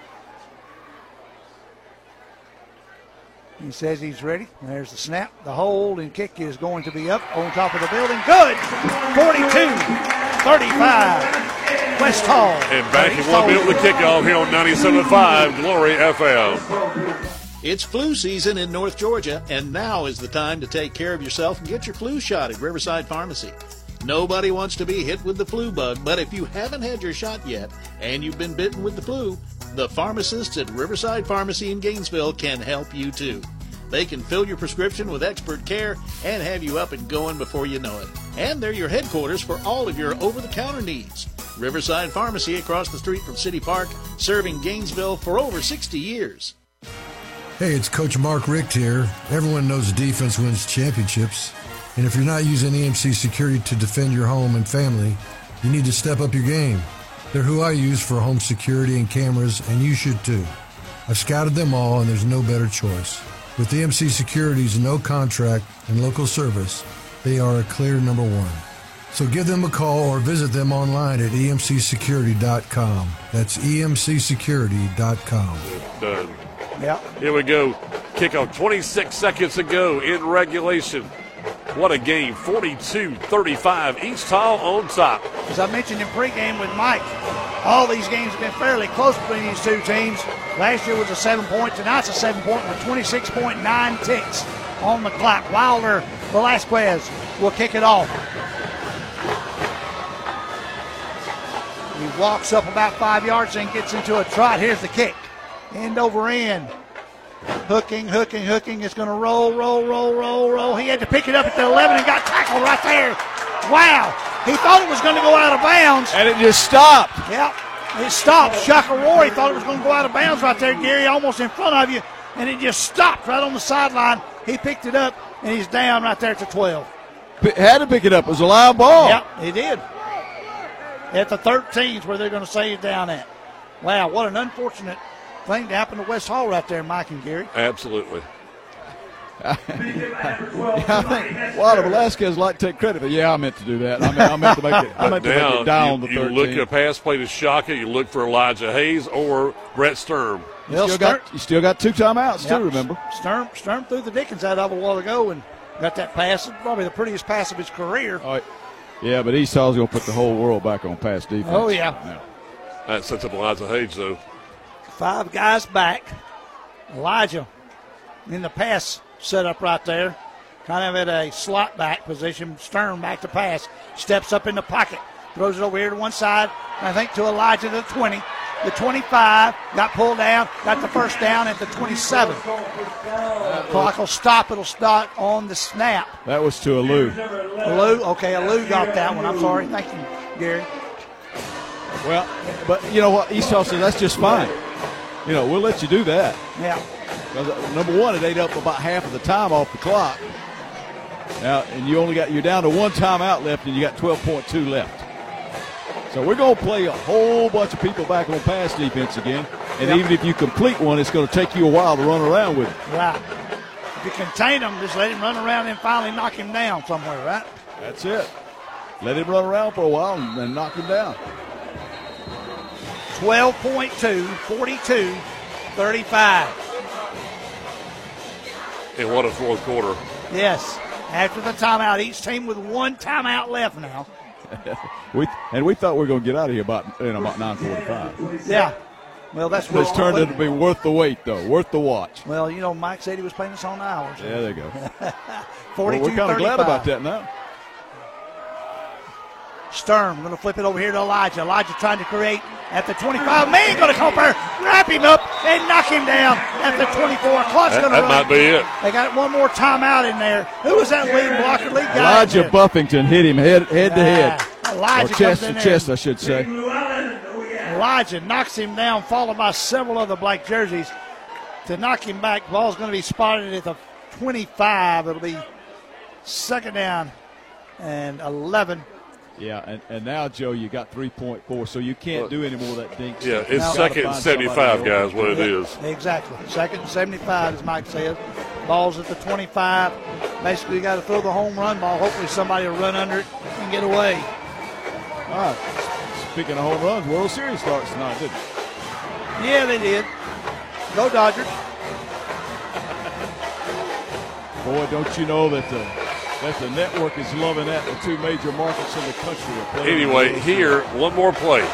He says he's ready. There's the snap. The hold and kick is going to be up on top of the building. Good! forty-two thirty-five. West Hall. And back in one minute with the kickoff here on ninety-seven point five Glory F M. It's flu season in North Georgia, and now is the time to take care of yourself and get your flu shot at Riverside Pharmacy. Nobody wants to be hit with the flu bug, but if you haven't had your shot yet and you've been bitten with the flu, the pharmacists at Riverside Pharmacy in Gainesville can help you too. They can fill your prescription with expert care and have you up and going before you know it. And they're your headquarters for all of your over-the-counter needs. Riverside Pharmacy across the street from City Park, serving Gainesville for over sixty years. Hey, it's Coach Mark Richt here. Everyone knows defense wins championships. And if you're not using E M C Security to defend your home and family, you need to step up your game. They're who I use for home security and cameras, and you should too. I've scouted them all, and there's no better choice. With E M C Security's no contract and local service, they are a clear number one. So give them a call or visit them online at E M C security dot com. That's E M C security dot com. Done. Yep. Here we go. Kickoff twenty-six seconds to go in regulation. What a game. forty-two thirty-five. East Tall on top. As I mentioned in pregame with Mike, all these games have been fairly close between these two teams. Last year was a seven-point. Tonight's a seven-point with twenty-six point nine ticks on the clock. Wilder Velasquez will kick it off. He walks up about five yards and gets into a trot. Here's the kick. End over end. Hooking, hooking, hooking. It's going to roll, roll, roll, roll, roll. He had to pick it up at the eleven and got tackled right there. Wow. He thought it was going to go out of bounds. And it just stopped. Yep. It stopped. Shaka Rory thought it was going to go out of bounds right there, Gary, almost in front of you. And it just stopped right on the sideline. He picked it up, and he's down right there at the twelve. P- had to pick it up. It was a live ball. Yep, he did. At the thirteen is where they're going to say he's down at. Wow, what an unfortunate thing to happen to West Hall right there, Mike and Gary. Absolutely. yeah, I think Wilder Velasquez like to take credit, but yeah, I meant to do that. I meant, I meant to make it, I meant to make it down you, the you thirteen. look at a pass play to Shaka, you look for Elijah Hayes or Brett Sturm. You still, got, you still got two timeouts, yep. too, remember? Sturm, Sturm threw the Dickens out of a while ago and got that pass. Probably the prettiest pass of his career. Oh, yeah, but East Hall's going to put the whole world back on pass defense. Oh, yeah. Now. That sets up Elijah Hayes, though. Five guys back. Elijah in the pass setup right there. Kind of at a slot back position. Sturm back to pass. Steps up in the pocket. Throws it over here to one side. I think to Elijah to the twenty. The twenty-five. Got pulled down. Got the first down at the twenty-seven. Clock will stop. It'll start on the snap. That was to Alou. Alou? Okay, Alou got that one. I'm sorry. Thank you, Gary. Well, but you know what? East Hall said that's just fine. You know, we'll let you do that. Yeah. Because number one, it ate up about half of the time off the clock. Now, and you only got you're down to one timeout left, and you got twelve point two left. So we're going to play a whole bunch of people back on pass defense again. And yep. even if you complete one, it's going to take you a while to run around with it. Right. If you contain him, just let him run around and finally knock him down somewhere, right? That's it. Let him run around for a while and then knock him down. twelve point two, forty-two thirty-five. And what a fourth quarter. Yes. After the timeout, each team with one timeout left now. we and we thought we were going to get out of here about you know about nine forty-five. Yeah. Well, that's what it's turned out to be worth the wait, though, worth the watch. Well, you know, Mike said he was playing us on hours. Yeah, there you go. forty-two well, we're kind of glad about that now. Sturm going to flip it over here to Elijah. Elijah trying to create at the twenty-five. Man going to come there, wrap him up, and knock him down at the twenty-four. Clock's going to run. That might be it. They got one more timeout in there. Who was that lead blocker? Lead guy Elijah Buffington hit him head, head to head. Elijah or chest comes in to chest, I should say. Elijah knocks him down, followed by several other black jerseys to knock him back. Ball's going to be spotted at the twenty-five. It'll be second down and eleven. Yeah, and, and now, Joe, you got three point four, so you can't do any more of that dink. Yeah, it's now, second and seventy-five, guys, what it yeah, is. Exactly. Second and seventy-five, as Mike says. Ball's at the twenty-five. Basically, you got to throw the home run ball. Hopefully somebody will run under it and get away. All right. Speaking of home runs, World Series starts tonight, didn't it? Yeah, they did. Go Dodgers. Boy, don't you know that the that the network is loving that. The two major markets in the country are playing. Anyway, here, one more play.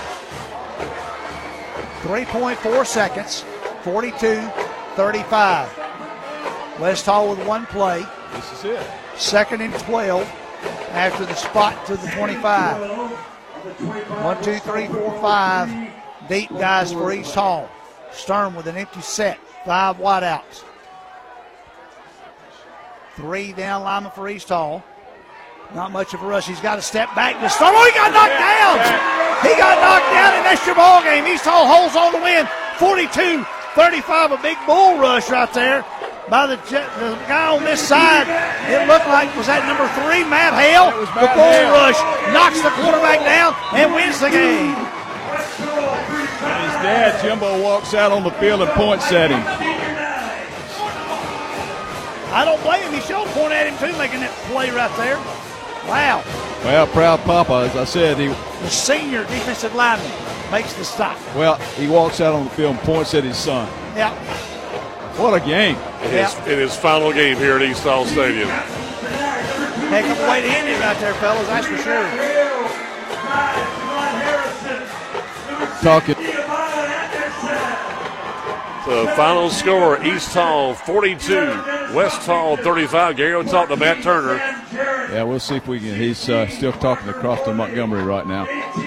three point four seconds, forty-two thirty-five. West Hall with one play. This is it. Second and twelve after the spot to the twenty-five. One, two, three, four, five. Deep guys for East Hall. Sturm with an empty set. Five wideouts. Three down linemen for East Hall. Not much of a rush. He's got to step back to start. Oh, he got knocked down. He got knocked down, and that's your ball game. East Hall holds on to win. forty-two thirty-five, a big bull rush right there by the, the guy on this side. It looked like, was that number three, Matt Hale? The bull Hale. rush knocks the quarterback down and wins the game. And his dad, Jimbo, walks out on the field and points at him. I don't blame him. He showed point at him, too, making that play right there. Wow. Well, proud Papa, as I said, he the senior defensive lineman makes the stop. Well, he walks out on the field and points at his son. Yeah. What a game. In, yeah. his, in his final game here at East Hall Stadium. Heck of a way to end it right there, fellas, that's for sure. Talking. So final score, East Hall forty-two, West Hall thirty-five. Gary will talk to Matt Turner. Yeah, we'll see if we can. He's uh, still talking to Crofton Montgomery right now.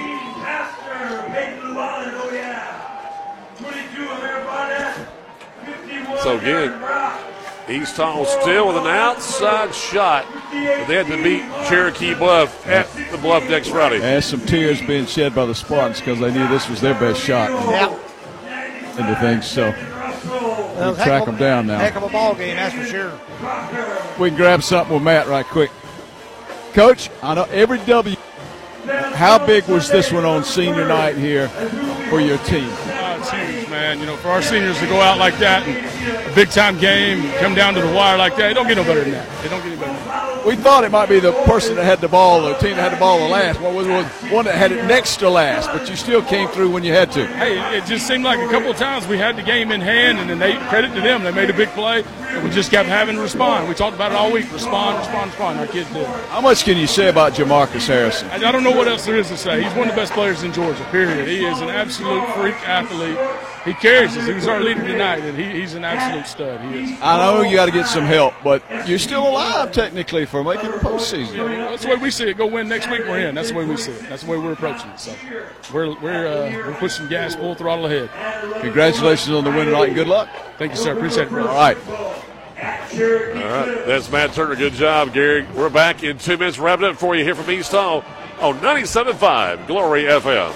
So again, East Hall still with an outside shot, but they had to beat Cherokee Bluff at the Bluff next Friday. There's some tears being shed by the Spartans because they knew this was their best shot yeah. into things. So well, we track them down now. Heck of a ball game, that's for sure. We can grab something with Matt right quick. Coach, I know every W. How big was this one on senior night here for your team? Uh, it's huge, man. You know, for our seniors to go out like that and a big-time game, come down to the wire like that, it don't get no better than that. It don't get any better than that. We thought it might be the person that had the ball, the team that had the ball the last. Well, was one that had it next to last, but you still came through when you had to. Hey, it just seemed like a couple of times we had the game in hand, and then they credit to them. They made a big play, and we just kept having to respond. We talked about it all week. Respond, respond, respond. Our kids did. How much can you say about Jamarcus Harrison? I, I don't know what else there is to say. He's one of the best players in Georgia, period. He is an absolute freak athlete. He carries us. He was our leader tonight, and he, he's an absolute stud. He is. I know you got to get some help, but you're still alive technically for making the postseason. Yeah, that's the way we see it. Go win next week, we're in. That's the way we see it. That's the way we're approaching it. So we're we're uh, we're pushing gas full throttle ahead. Congratulations on the win tonight, and good luck. Thank you, sir. Appreciate it, brother. All right. All right, that's Matt Turner. Good job, Gary. We're back in two minutes. Wrapping up for you here from East Hall on ninety-seven point five Glory F M.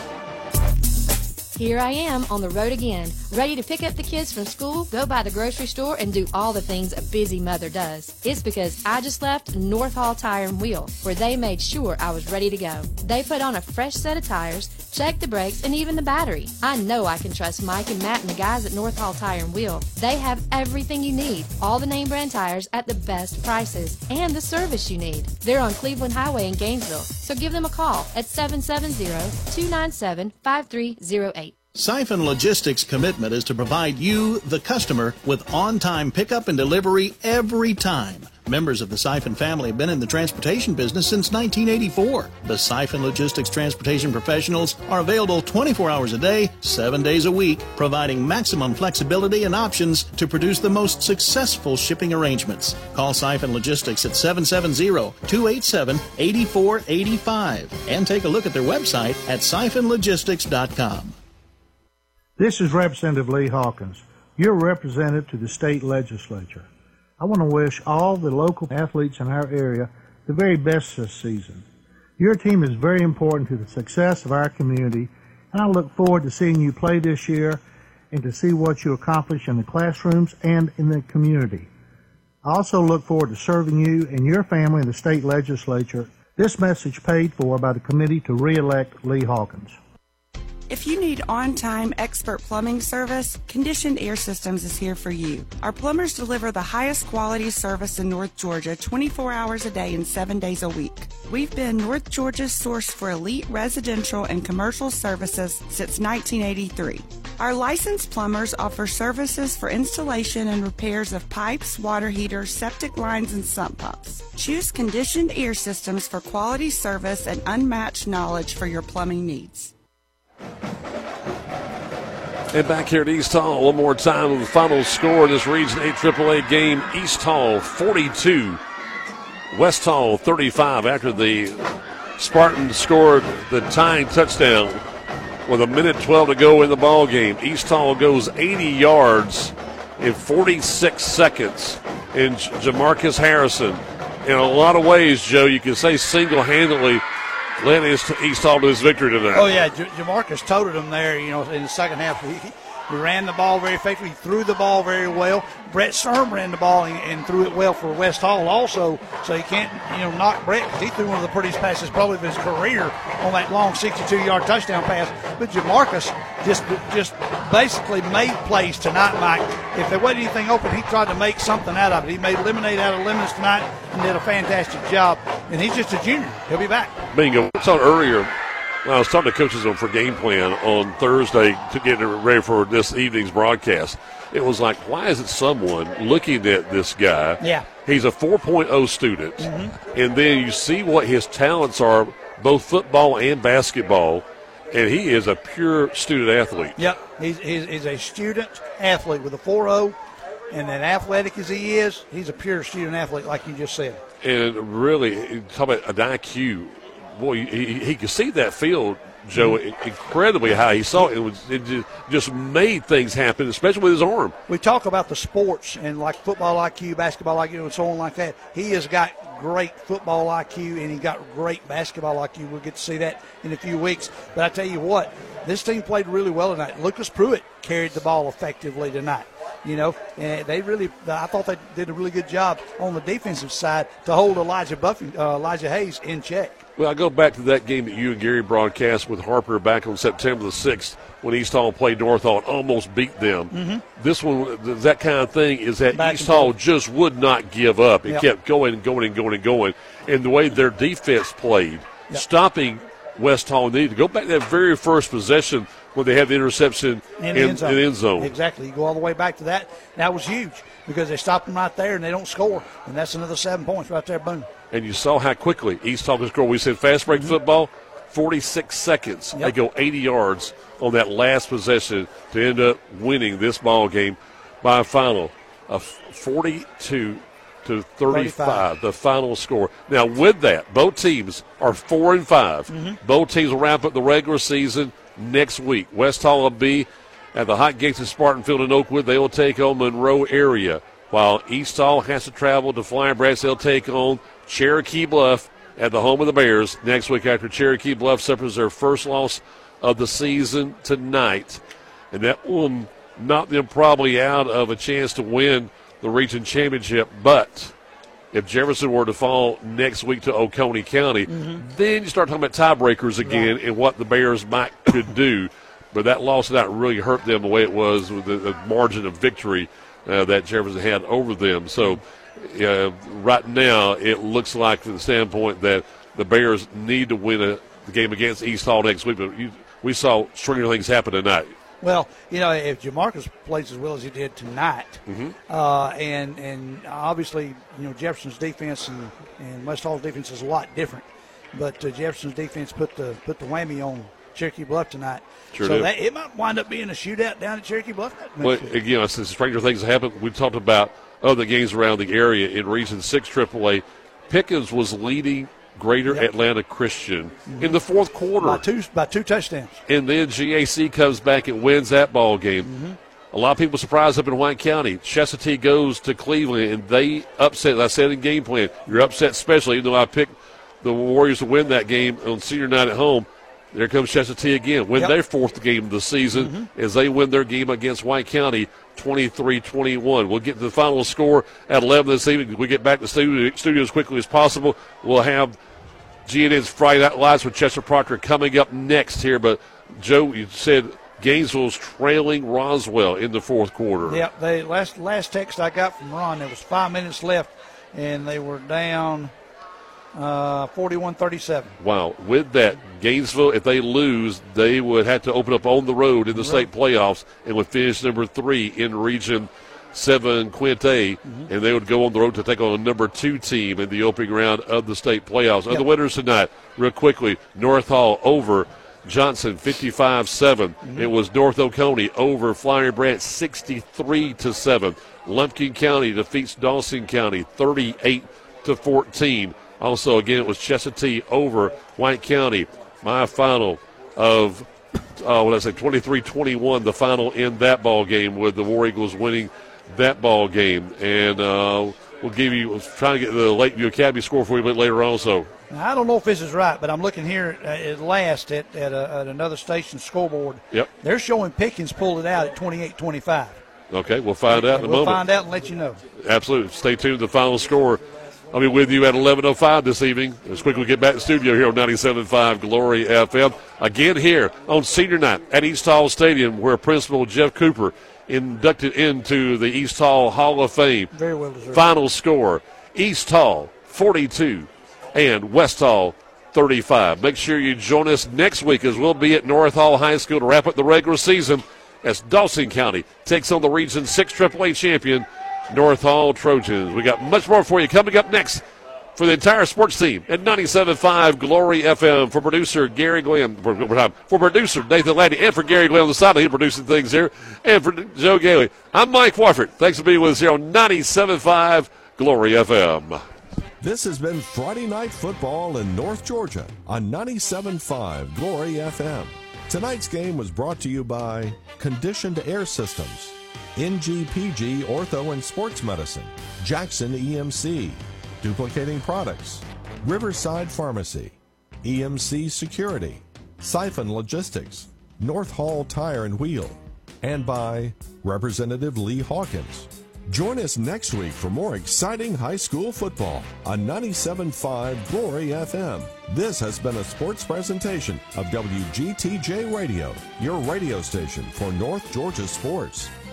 Here I am on the road again, ready to pick up the kids from school, go by the grocery store, and do all the things a busy mother does. It's because I just left North Hall Tire and Wheel, where they made sure I was ready to go. They put on a fresh set of tires, checked the brakes, and even the battery. I know I can trust Mike and Matt and the guys at North Hall Tire and Wheel. They have everything you need, all the name brand tires at the best prices, and the service you need. They're on Cleveland Highway in Gainesville, so give them a call at seven seven zero, two nine seven, five three zero eight. Siphon Logistics' commitment is to provide you, the customer, with on-time pickup and delivery every time. Members of the Siphon family have been in the transportation business since nineteen eighty-four. The Siphon Logistics transportation professionals are available twenty-four hours a day, seven days a week, providing maximum flexibility and options to produce the most successful shipping arrangements. Call Siphon Logistics at seven seven zero, two eight seven, eight four eight five and take a look at their website at siphon logistics dot com. This is Representative Lee Hawkins, your representative to the state legislature. I want to wish all the local athletes in our area the very best this season. Your team is very important to the success of our community, and I look forward to seeing you play this year and to see what you accomplish in the classrooms and in the community. I also look forward to serving you and your family in the state legislature. This message paid for by the committee to re-elect Lee Hawkins. If you need on-time expert plumbing service, Conditioned Air Systems is here for you. Our plumbers deliver the highest quality service in North Georgia twenty-four hours a day and seven days a week. We've been North Georgia's source for elite residential and commercial services since nineteen eighty-three. Our licensed plumbers offer services for installation and repairs of pipes, water heaters, septic lines, and sump pumps. Choose Conditioned Air Systems for quality service and unmatched knowledge for your plumbing needs. And back here at East Hall, one more time with the final score in this Region eight triple A game. East Hall forty-two, West Hall thirty-five after the Spartans scored the tying touchdown with a minute twelve to go in the ball game. East Hall goes eighty yards in forty-six seconds. And Jamarcus Harrison, in a lot of ways, Joe, you can say single-handedly led East Hall to his victory tonight. Oh, yeah, J- Jamarcus toted him there, you know, in the second half. He, We ran the ball very effectively. He threw the ball very well. Brett Sturm ran the ball and, and threw it well for West Hall also. So you can't, you know, knock Brett because he threw one of the prettiest passes probably of his career on that long sixty-two-yard touchdown pass. But Jamarcus just just basically made plays tonight, Mike. If there wasn't anything open, he tried to make something out of it. He made lemonade out of lemons tonight and did a fantastic job. And he's just a junior. He'll be back. Bingo. I saw earlier, I was talking to coaches on for game plan on Thursday to get ready for this evening's broadcast. It was like, why isn't someone looking at this guy? Yeah. He's a four point oh student, mm-hmm. and then you see what his talents are, both football and basketball, and he is a pure student athlete. Yep. He's, he's, he's a student athlete with a four oh, and then athletic as he is, he's a pure student athlete like you just said. And really, talk about an I Q. Boy, he, he could see that field, Joe, mm-hmm. incredibly high. He saw it, it, was, it just, just made things happen, especially with his arm. We talk about the sports and like football I Q, basketball I Q, and so on like that. He has got great football I Q, and he got great basketball I Q. We'll get to see that in a few weeks. But I tell you what, this team played really well tonight. Lucas Pruitt carried the ball effectively tonight. You know, and they really, I thought they did a really good job on the defensive side to hold Elijah Buffy, uh, Elijah Hayes in check. Well, I go back to that game that you and Gary broadcast with Harper back on September the sixth when East Hall played North Hall and almost beat them. Mm-hmm. This one, that kind of thing is that Back East Hall just would not give up. It Yep. kept going and going and going and going. And the way their defense played, Yep. stopping West Hall, they need to go back to that very first possession when they had the interception In in, the end zone. in the end zone. Exactly. You go all the way back to that. That was huge because they stopped them right there and they don't score. And that's another seven points right there. Boom. And you saw how quickly East Hall can score. We said fast break mm-hmm. football, forty-six seconds. Yep. They go eighty yards on that last possession to end up winning this ball game by a final of forty-two to thirty-five, thirty-five. The final score. Now, with that, both teams are four and five. Mm-hmm. Both teams will wrap up the regular season next week. West Hall will be at the Hot Gates of Spartan Field in Oakwood. They will take on Monroe area, while East Hall has to travel to Flying Brats. They'll take on Cherokee Bluff at the home of the Bears next week after Cherokee Bluff suffers their first loss of the season tonight. And that will knock them probably out of a chance to win the region championship. But if Jefferson were to fall next week to Oconee County, mm-hmm. then you start talking about tiebreakers again right. and what the Bears might could do. But that loss did not really hurt them the way it was with the, the margin of victory uh, that Jefferson had over them. So uh, right now it looks like from the standpoint that the Bears need to win a, the game against East Hall next week. But you, we saw stranger things happen tonight. Well, you know, if Jamarcus plays as well as he did tonight, mm-hmm. uh, and and obviously, you know, Jefferson's defense and, and West Hall's defense is a lot different, but uh, Jefferson's defense put the put the whammy on Cherokee Bluff tonight. Sure so did. that it might wind up being a shootout down at Cherokee Bluff. Well, again, I said stranger things happen. We talked about other games around the area in Region Six triple A. Pickens was leading Greater Yep. Atlanta Christian mm-hmm. in the fourth quarter by two by two touchdowns, and then G A C comes back and wins that ball game. Mm-hmm. A lot of people surprised up in White County. Chestatee goes to Cleveland, and they upset. As I said in game plan, you're upset, especially even though I picked the Warriors to win that game on senior night at home. There comes Chestatee again, win Yep. their fourth game of the season mm-hmm. as they win their game against White County, twenty-three twenty-one. We'll get to the final score at eleven this evening. We get back to studio, studio as quickly as possible. We'll have G N N's Friday Night Lights with Chester Proctor coming up next here. But, Joe, you said Gainesville's trailing Roswell in the fourth quarter. Yep. They last last text I got from Ron, there was five minutes left, and they were down uh, forty-one thirty-seven. Wow. With that, Gainesville, if they lose, they would have to open up on the road in the state playoffs and would finish number three in Region seven Quinte, mm-hmm. and they would go on the road to take on a number two team in the opening round of the state playoffs. Yep. Other winners tonight, real quickly, North Hall over Johnson fifty-five seven. Mm-hmm. It was North Oconee over Flying Brant sixty-three to seven. Lumpkin County defeats Dawson County thirty-eight to fourteen. Also, again, it was Chestatee over White County. My final of, uh, what did I say, twenty-three twenty-one, the final in that ball game with the War Eagles winning that ball game. And uh, we'll give you, we'll try to get the Lakeview Academy score for you a bit later also. Now, I don't know if this is right, but I'm looking here at last at, at, a, at another station scoreboard. Yep. They're showing Pickens pulled it out at twenty-eight twenty-five. Okay, we'll find out in a we'll moment. We'll find out and let you know. Absolutely. Stay tuned to the final score. I'll be with you at eleven oh five this evening. As quick as we get back to the studio here on ninety-seven point five Glory F M. Again here on senior night at East Hall Stadium, where Principal Jeff Cooper inducted into the East Hall Hall of Fame. Very well deserved. Final score, East Hall forty-two and West Hall thirty-five. Make sure you join us next week as we'll be at North Hall High School to wrap up the regular season as Dawson County takes on the Region six triple A champion, North Hall Trojans. We got much more for you coming up next for the entire sports team at ninety-seven point five Glory F M. For producer Gary Glenn, for, for producer Nathan Laddie, and for Gary Glenn on the side, he's producing things here, and for Joe Gailey, I'm Mike Warford. Thanks for being with us here on ninety-seven point five Glory F M. This has been Friday Night Football in North Georgia on ninety-seven point five Glory F M. Tonight's game was brought to you by Conditioned Air Systems, N G P G Ortho and Sports Medicine, Jackson E M C, Duplicating Products, Riverside Pharmacy, E M C Security, Siphon Logistics, North Hall Tire and Wheel, and by Representative Lee Hawkins. Join us next week for more exciting high school football on ninety-seven point five Glory F M. This has been a sports presentation of W G T J Radio, your radio station for North Georgia sports.